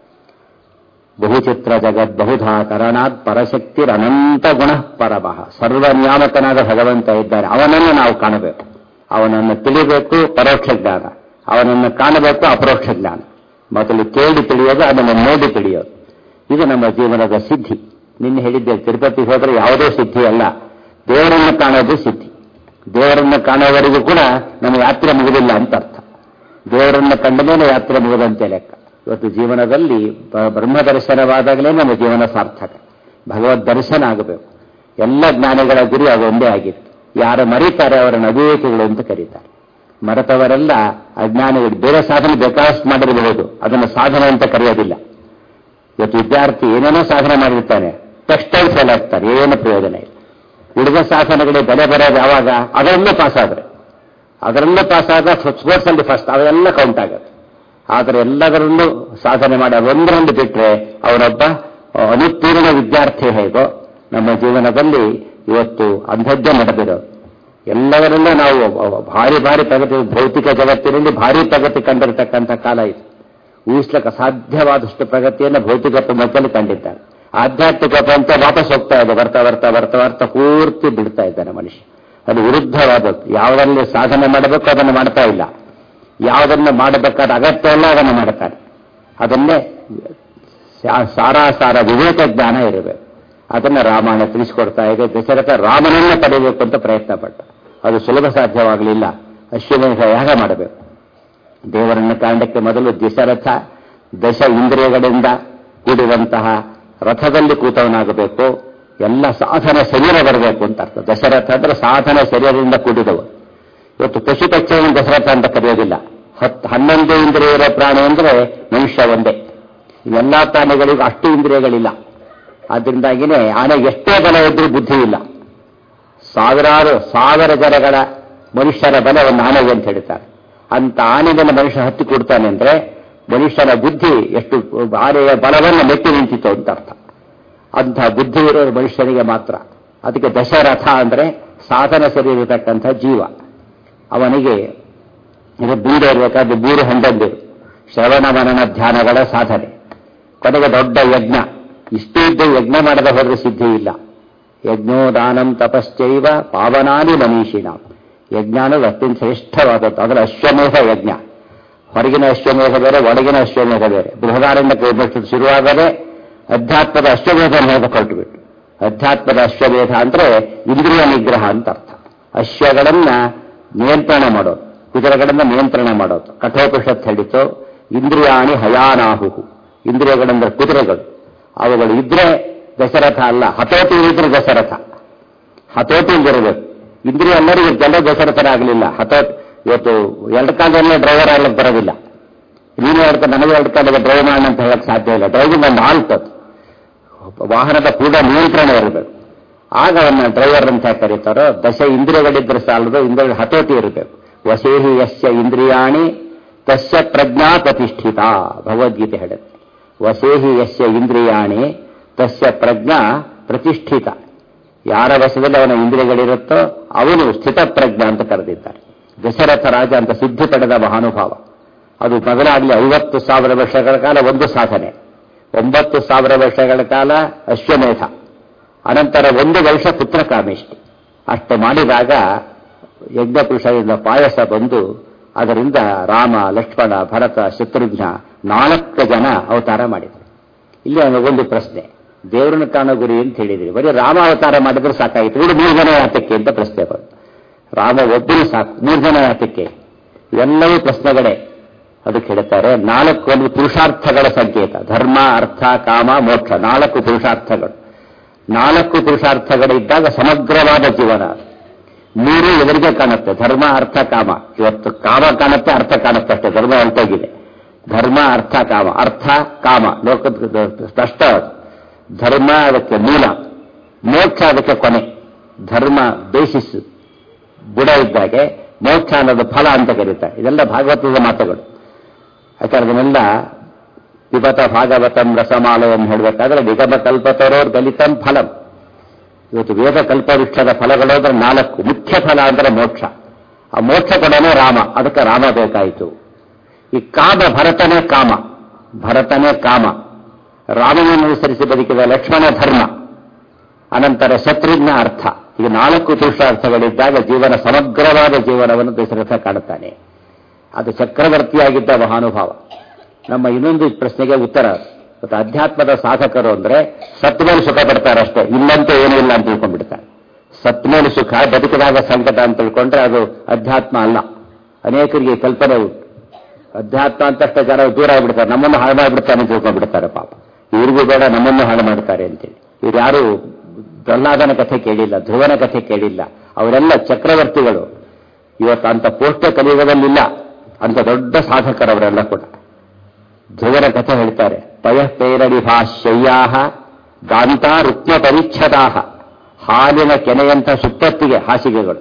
ಬಹುಚಿತ್ರ ಜಗತ್ ಬಹುಧಾ ಕರಣಾತ್ ಪರಶಕ್ತಿರ್ ಅನಂತ ಗುಣ ಪರಮಃ. ಸರ್ವನಿಯಾಮಕನಾದ ಭಗವಂತ ಇದ್ದಾನೆ. ಅವನನ್ನು ನಾವು ಕಾಣಬೇಕು, ಅವನನ್ನು ತಿಳಿಬೇಕು. ಪರೋಕ್ಷ ಜ್ಞಾನ. ಅವನನ್ನು ಕಾಣಬೇಕು, ಅಪರೋಕ್ಷ ಜ್ಞಾನ. ಮೊದಲು ಕೇಳಿ ತಿಳಿಯೋದು, ಅದನ್ನು ನೋಡಿ ತಿಳಿಯೋದು. ಇದು ನಮ್ಮ ಜೀವನದ ಸಿದ್ಧಿ. ನಿನ್ನೆ ಹೇಳಿದ್ದೆ, ತಿರುಪತಿಗೆ ಹೋದರೆ ಯಾವುದೋ ಸಿದ್ಧಿ ಅಲ್ಲ, ದೇವರನ್ನು ಕಾಣೋದು ಸಿದ್ಧಿ. ದೇವರನ್ನು ಕಾಣೋವರೆಗೂ ಕೂಡ ನಮ್ಮ ಯಾತ್ರೆ ಮುಗಿದಿಲ್ಲ ಅಂತ ಅರ್ಥ. ದೇವರನ್ನು ಕಂಡ ಮೇಲೆ ಯಾತ್ರೆ ಮುಗಿದಂತೆ ಲೆಕ್ಕ. ಇವತ್ತು ಜೀವನದಲ್ಲಿ ಬ್ರಹ್ಮ ದರ್ಶನವಾದಾಗಲೇ ನಮ್ಮ ಜೀವನ ಸಾರ್ಥಕ. ಭಗವದ್ ದರ್ಶನ ಆಗಬೇಕು. ಎಲ್ಲ ಜ್ಞಾನಿಗಳ ಗುರಿ ಅದೊಂದೇ ಆಗಿತ್ತು. ಯಾರು ಮರೀತಾರೆ ಅವರನ್ನು ಅವಿವೇಕಿಗಳು ಅಂತ ಕರೀತಾರೆ. ಮರೆತವರೆಲ್ಲ ಅಜ್ಞಾನಿಗಳು. ಬೇರೆ ಸಾಧನೆ ಬೇಕಾದಷ್ಟು ಮಾಡಿರಬಹುದು, ಅದನ್ನು ಸಾಧನೆ ಅಂತ ಕರೆಯೋದಿಲ್ಲ. ಇವತ್ತು ವಿದ್ಯಾರ್ಥಿ ಏನೇನೋ ಸಾಧನೆ ಮಾಡಿರ್ತಾನೆ, ಟೆಕ್ಸ್ಟೈಲ್ ಫೇಲ್ ಆಗ್ತಾರೆ, ಏನು ಪ್ರಯೋಜನ ಇಲ್ಲ. ಉಳಿದ ಸಾಧನೆಗಳಿಗೆ ಬೆಲೆ ಬರೋದು ಯಾವಾಗ? ಅದರಲ್ಲೂ ಪಾಸ್ ಆದ್ರೆ, ಅದರಲ್ಲೂ ಪಾಸ್ ಆದ ಸ್ಪೋರ್ಟ್ಸ್ ಅಲ್ಲಿ ಫಸ್ಟ್, ಅವೆಲ್ಲ ಕೌಂಟ್ ಆಗುತ್ತೆ. ಆದರೆ ಎಲ್ಲದರಲ್ಲೂ ಸಾಧನೆ ಮಾಡಿ ಒಂದರಲ್ಲಿ ಬಿಟ್ಟರೆ ಅವರೊಬ್ಬ ಅನುತ್ತೀರ್ಣ ವಿದ್ಯಾರ್ಥಿ. ಹೇಗೋ ನಮ್ಮ ಜೀವನದಲ್ಲಿ ಇವತ್ತು ಅಂಥದ್ದೇ ನಡೆದಿರೋದು. ಎಲ್ಲವರಲ್ಲೂ ನಾವು ಭಾರಿ ಭಾರಿ ಪ್ರಗತಿ, ಭೌತಿಕ ಜಗತ್ತಿನಲ್ಲಿ ಭಾರಿ ಪ್ರಗತಿ ಕಂಡಿರತಕ್ಕಂಥ ಕಾಲ ಇದು. ಊಹಿಸ್ಲಿಕ್ಕೆ ಅಸಾಧ್ಯವಾದಷ್ಟು ಪ್ರಗತಿಯನ್ನು ಭೌತಿಕ ಪ್ರಪಂಚದಲ್ಲಿ ಕಂಡಿದ್ದಾರೆ. ಆಧ್ಯಾತ್ಮಿಕ ಪ್ರಪಂಚ ವಾಪಸ್ ಹೋಗ್ತಾ ಇದೆ. ಬರ್ತಾ ಬರ್ತಾ ಬರ್ತಾ ಬರ್ತಾ ಪೂರ್ತಿ ಬಿಡ್ತಾ ಇದ್ದಾನೆ ಮನುಷ್ಯ. ಅದು ವಿರುದ್ಧವಾದದ್ದು. ಯಾವುದರಲ್ಲಿ ಸಾಧನೆ ಮಾಡಬೇಕು ಅದನ್ನು ಮಾಡ್ತಾ ಇಲ್ಲ, ಯಾವುದನ್ನು ಮಾಡಬೇಕಾದ ಅಗತ್ಯ ಇಲ್ಲ ಅದನ್ನು ಮಾಡ್ತಾರೆ. ಅದನ್ನೇ ಸಾರಾಸಾರ ವಿವೇಕ ಜ್ಞಾನ ಇರಬೇಕು. ಅದನ್ನು ರಾಮಾಯಣ ತಿಳಿಸಿಕೊಡ್ತಾ ಇದೆ. ದಶರಥ ರಾಮನನ್ನು ಪಡೆಯಬೇಕು ಅಂತ ಪ್ರಯತ್ನ ಪಟ್ಟ. ಅದು ಸುಲಭ ಸಾಧ್ಯವಾಗಲಿಲ್ಲ. ಅಶ್ವಮೇಧ ಯಾಗ ಮಾಡಬೇಕು. ದೇವರನ್ನು ಕಾಂಡಕ್ಕೆ ಮೊದಲು ದಶರಥ ದಶ ಇಂದ್ರಿಯಗಳಿಂದ ಕೂಡಿರುವಂತಹ ರಥದಲ್ಲಿ ಕೂತವನಾಗಬೇಕು. ಎಲ್ಲ ಸಾಧನ ಶರೀರ ಬರಬೇಕು ಅಂತ ಅರ್ಥ. ದಶರಥ ಅಂದ್ರೆ ಸಾಧನ ಶರೀರದಿಂದ ಕೂಡಿದವರು. ಇವತ್ತು ಪಶು ಪಕ್ಷಿಯನ್ನು ದಶರಥ ಅಂತ ಕರೆಯೋದಿಲ್ಲ. ಹತ್ತು ಹನ್ನೊಂದು ಇಂದ್ರಿಯ ಇರೋ ಪ್ರಾಣಿ ಅಂದರೆ ಮನುಷ್ಯ ಒಂದೇ. ಇವೆಲ್ಲ ಪ್ರಾಣಿಗಳಿಗೂ ಅಷ್ಟು ಇಂದ್ರಿಯಗಳಿಲ್ಲ. ಆದ್ದರಿಂದಾಗಿನೇ ಆನೆಗೆ ಎಷ್ಟೇ ಬಲ ಇದ್ರೂ ಬುದ್ಧಿ ಇಲ್ಲ. ಸಾವಿರಾರು ಸಾವಿರ ಜನಗಳ ಮನುಷ್ಯರ ಬಲ ಒಂದು ಆನೆಗೆ ಅಂತ ಹೇಳ್ತಾರೆ. ಅಂತ ಆನೆಯನ್ನು ಮನುಷ್ಯ ಹತ್ತಿ ಕೊಡ್ತಾನೆ ಅಂದ್ರೆ ಮನುಷ್ಯನ ಬುದ್ಧಿ ಎಷ್ಟು ಆನೆಯ ಬಲವನ್ನು ಮೆಟ್ಟಿ ನಿಂತಿತ್ತು ಅಂತ ಅರ್ಥ. ಅಂಥ ಬುದ್ಧಿ ಇರೋರು ಮನುಷ್ಯನಿಗೆ ಮಾತ್ರ. ಅದಕ್ಕೆ ದಶರಥ ಅಂದ್ರೆ ಸಾಧನ ಸರಿ ಇರತಕ್ಕಂಥ ಜೀವ. ಅವನಿಗೆ ಇದು ಬೂರು ಇರಬೇಕಾದ್ರೆ ಬೂರು ಹಂಡಂದಿರು ಶ್ರವಣ ಮನನ ಧ್ಯಾನಗಳ ಸಾಧನೆ. ಕೊನೆಗೆ ದೊಡ್ಡ ಯಜ್ಞ. ಇಷ್ಟೂ ಇದ್ದು ಯಜ್ಞ ಮಾಡದ ಹೋದ್ರೆ ಸಿದ್ಧಿ ಇಲ್ಲ. ಯಜ್ಞೋ ದಾನಂ ತಪಶ್ಚೈವ ಪಾವನಾನಿ ಮನೀಷಿಣ. ಯಜ್ಞ ಅನ್ನೋದು ಅತ್ಯಂತ ಶ್ರೇಷ್ಠವಾದದ್ದು. ಅದರ ಅಶ್ವಮೇಧ ಯಜ್ಞ. ಹೊರಗಿನ ಅಶ್ವಮೇಧ ಬೇರೆ, ಒಳಗಿನ ಅಶ್ವಮೇಧ ಬೇರೆ. ಬೃಹದಾರಣ್ಯಕ್ಕೆ ಶುರುವಾಗದೆ ಅಧ್ಯಾತ್ಮದ ಅಶ್ವಮೇಧವನ್ನು ಹೇಗೆ ಹೊರಟುಬಿಟ್ಟು. ಅಧ್ಯಾತ್ಮದ ಅಶ್ವಮೇಧ ಅಂದ್ರೆ ಇಂದ್ರಿಯ ನಿಗ್ರಹ ಅಂತ ಅರ್ಥ. ಅಶ್ವಗಳನ್ನ ನಿಯಂತ್ರಣ ಮಾಡೋದು, ಕುದುರೆಗಳನ್ನ ನಿಯಂತ್ರಣ ಮಾಡೋದು. ಕಠೋಪನಿಷತ್ ಹೇಳಿತು ಇಂದ್ರಿಯಾಣಿ ಹಯಾನಾಹು. ಇಂದ್ರಿಯಗಳಂದ್ರೆ ಕುದುರೆಗಳು. ಅವುಗಳು ಇದ್ರೆ ದಶರಥ ಅಲ್ಲ, ಹತೋಟಿ ಇದ್ರೆ ದಶರಥ. ಹತೋಟಿ ಇರಬೇಕು. ಇಂದ್ರಿಯ ಎಲ್ಲರಿಗೂ ಜನ ದಶರಥರಾಗಲಿಲ್ಲ. ಹತೋಟಿ ಇವತ್ತು ಎರಡು ಕಾಲದಲ್ಲೇ ಡ್ರೈವರ್ ಆಗ್ಲಿಕ್ಕೆ ಬರೋದಿಲ್ಲ. ನೀನು ಹೇಳ್ತಾ ನನಗೆ ಎರಡು ಕಾಲದ ಡ್ರೈವ್ ಮಾಡೋಣ ಅಂತ ಹೇಳಕ್ ಸಾಧ್ಯ ಇಲ್ಲ. ಡ್ರೈವಿಂಗ್ ಒಂದು ಆಲ್ತದ್ದು. ವಾಹನದ ಕೂಡ ನಿಯಂತ್ರಣ ಇರಬೇಕು. ಆಗ ಅವನ್ನ ಡ್ರೈವರ್ ಅಂತ ಕರೀತಾರೋ. ದಶ ಇಂದ್ರಿಯಗಳಿದ್ರೆ ಸಾಲದು, ಇಂದ್ರಿಯ ಹತೋಟಿ ಇರಬೇಕು. ವಶೇಹಿ ಯಸ್ಯ ಇಂದ್ರಿಯಾಣಿ ತಸ್ಯ ಪ್ರಜ್ಞಾ ಪ್ರತಿಷ್ಠಿತ. ಭಗವದ್ಗೀತೆ ಹೇಳುತ್ತೆ. ವಶೇಹಿ ಯಸ್ಯ ಇಂದ್ರಿಯಾಣಿ ತಸ್ಯ ಪ್ರಜ್ಞಾ ಪ್ರತಿಷ್ಠಿತ. ಯಾರ ವಶದಲ್ಲಿ ಅವನ ಇಂದ್ರಿಯಗಳಿರುತ್ತೋ ಅವನು ಸ್ಥಿತಪ್ರಜ್ಞ ಅಂತ ಕರೆದಿದ್ದಾರೆ. ದಶರಥ ರಾಜ ಅಂತ ಸಿದ್ಧಿ ಪಡೆದ ಮಹಾನುಭಾವ. ಅದು ಮೊದಲಾಗಲಿ ಐವತ್ತು ಸಾವಿರ ವರ್ಷಗಳ ಕಾಲ ಒಂದು ಸಾಧನೆ, ಒಂಬತ್ತು ಸಾವಿರ ವರ್ಷಗಳ ಕಾಲ ಅಶ್ವಮೇಧ, ಅನಂತರ ಒಂದು ವರ್ಷ ಪುತ್ರಕಾಮೇಷ್ಟಿ. ಅಷ್ಟು ಮಾಡಿದಾಗ ಯಜ್ಞಪುರುಷರಿಂದ ಪಾಯಸ ಬಂದು ಅದರಿಂದ ರಾಮ, ಲಕ್ಷ್ಮಣ, ಭರತ, ಶತ್ರುಘ್ನ ನಾಲ್ಕು ಜನ ಅವತಾರ ಮಾಡಿದರು. ಇಲ್ಲಿ ಒಂದು ಪ್ರಶ್ನೆ, ದೇವರನ್ನು ಕಾಣೋ ಗುರಿ ಅಂತ ಹೇಳಿದ್ರಿ, ಬರೀ ರಾಮ ಅವತಾರ ಮಾಡಿದ್ರೆ ಸಾಕಾಗಿತ್ತು, ಇವರು ಮೂರು ಜನ ಯಾತಕ್ಕೆ ಅಂತ ಪ್ರಶ್ನೆ ಬಂತು. ರಾಮ ಒಬ್ಬರು ಸಾಕು, ಮೂರು ಜನ ಯಾತಕ್ಕೆ? ಇವೆಲ್ಲವೂ ಪ್ರಶ್ನೆಗಳೇ. ಅದಕ್ಕೆ ಹೇಳ್ತಾರೆ ನಾಲ್ಕು ಒಂದು ಪುರುಷಾರ್ಥಗಳ ಸಂಕೇತ, ಧರ್ಮ, ಅರ್ಥ, ಕಾಮ, ಮೋಕ್ಷ, ನಾಲ್ಕು ಪುರುಷಾರ್ಥಗಳು. ನಾಲ್ಕು ಪುರುಷಾರ್ಥಗಳಿದ್ದಾಗ ಸಮಗ್ರವಾದ ಜೀವನ. ಮೂರು ಎದುರಿಗೆ ಕಾಣುತ್ತೆ, ಧರ್ಮ, ಅರ್ಥ, ಕಾಮ. ಇವತ್ತು ಕಾಮ ಕಾಣುತ್ತೆ, ಅರ್ಥ ಕಾಣುತ್ತೆ ಅಷ್ಟೇ, ಧರ್ಮ ಹೊರಟೋಗಿದೆ. ಧರ್ಮ, ಅರ್ಥ, ಕಾಮ, ಅರ್ಥ, ಕಾಮ ಲೋಕದ ಸ್ಪಷ್ಟ. ಧರ್ಮ ಅದಕ್ಕೆ ಮೂಲ, ಮೋಕ್ಷ ಅದಕ್ಕೆ ಕೊನೆ. ಧರ್ಮ ಬೇಸಿಸ್ ಬುಡ ಇದ್ದಾಗೆ, ಮೋಕ್ಷ ಅನ್ನೋದು ಫಲ ಅಂತ ಕರೀತಾರೆ. ಇದೆಲ್ಲ ಭಾಗವತದ ಮಾತುಗಳು. ಯಾಕಂದ್ರೆ ಅದನ್ನೆಲ್ಲ ಪಿಬತ ಭಾಗವತಂ ರಸಮಾಲಯಂ ಹೇಳಬೇಕಾದ್ರೆ ನಿಗಮ ಕಲ್ಪತರೋರ್ ದಲಿತಂ ಫಲಂ. ಇವತ್ತು ವೇದ ಕಲ್ಪವೃಕ್ಷದ ಫಲಗಳೋದ್ರೆ ನಾಲ್ಕು, ಮುಖ್ಯ ಫಲ ಅಂದ್ರೆ ಮೋಕ್ಷ. ಆ ಮೋಕ್ಷ ಕೊಡೋನೇ ರಾಮ, ಅದಕ್ಕೆ ರಾಮ ಬೇಕಾಯಿತು. ಈ ಕಾಮ ಭರತನೇ ಕಾಮ, ಭರತನೇ ಕಾಮ. ರಾಮನನ್ನು ಅನುಸರಿಸಿ ಬದುಕಿದ ಲಕ್ಷ್ಮಣ ಧರ್ಮ, ಅನಂತರ ಶತ್ರುಘ್ನ ಅರ್ಥ. ಈಗ ನಾಲ್ಕು ಪುರುಷಾರ್ಥಗಳಿದ್ದಾಗ ಜೀವನ ಸಮಗ್ರವಾದ ಜೀವನವನ್ನು ದಶರಥ ಕಾಣುತ್ತಾನೆ. ಅದು ಚಕ್ರವರ್ತಿಯಾಗಿದ್ದ ಮಹಾನುಭಾವ. ನಮ್ಮ ಇನ್ನೊಂದು ಪ್ರಶ್ನೆಗೆ ಉತ್ತರ, ಮತ್ತು ಅಧ್ಯಾತ್ಮದ ಸಾಧಕರು ಅಂದ್ರೆ ಸತ್ ಮೇಲೆ ಸುಖ ಪಡ್ತಾರೆ ಅಷ್ಟೇ, ಇಲ್ಲಂತೂ ಏನೂ ಇಲ್ಲ ಅಂತ ತಿಳ್ಕೊಂಡ್ಬಿಡ್ತಾರೆ. ಸತ್ ಮೇಲೆ ಸುಖ, ಬದುಕಿದಾಗ ಸಂಕಟ ಅಂತ ತಿಳ್ಕೊಂಡ್ರೆ ಅದು ಅಧ್ಯಾತ್ಮ ಅಲ್ಲ. ಅನೇಕರಿಗೆ ಕಲ್ಪನೆ ಉಂಟು, ಅಧ್ಯಾತ್ಮ ಅಂತಷ್ಟೇ ಜನ ದೂರ ಆಗಿಬಿಡ್ತಾರೆ, ನಮ್ಮನ್ನು ಹಾಳು ಮಾಡಿಬಿಡ್ತಾರೆ ಅಂತ ತಿಳ್ಕೊಂಡ್ಬಿಡ್ತಾರೆ. ಪಾಪ ಇವ್ರಿಗೂ ಬೇಡ, ನಮ್ಮನ್ನು ಹಾಳು ಮಾಡ್ತಾರೆ ಅಂತೇಳಿ. ಇವ್ರು ಯಾರು ಪ್ರಹ್ಲಾದನ ಕಥೆ ಕೇಳಿಲ್ಲ, ಧ್ರುವನ ಕಥೆ ಕೇಳಿಲ್ಲ. ಅವರೆಲ್ಲ ಚಕ್ರವರ್ತಿಗಳು. ಇವತ್ತು ಅಂತ ಪೋಷ್ಟ ಕಲಿಯುಗದಲ್ಲಿಲ್ಲ, ಅಂತ ದೊಡ್ಡ ಸಾಧಕರವರೆಲ್ಲ ಕೂಡ. ಧ್ರುವನ ಕಥೆ ಹೇಳ್ತಾರೆ, ಪಯಃ ಪೇರಡಿ ಭಾಷ್ಯಯ್ಯಾಹ ಗಾಂತಾ ರುತ್ಯ ಪರಿಚ್ಛದಾಹ. ಹಾಲಿನ ಕೆನೆಯಂಥ ಸುತ್ತತ್ತಿಗೆ ಹಾಸಿಗೆಗಳು,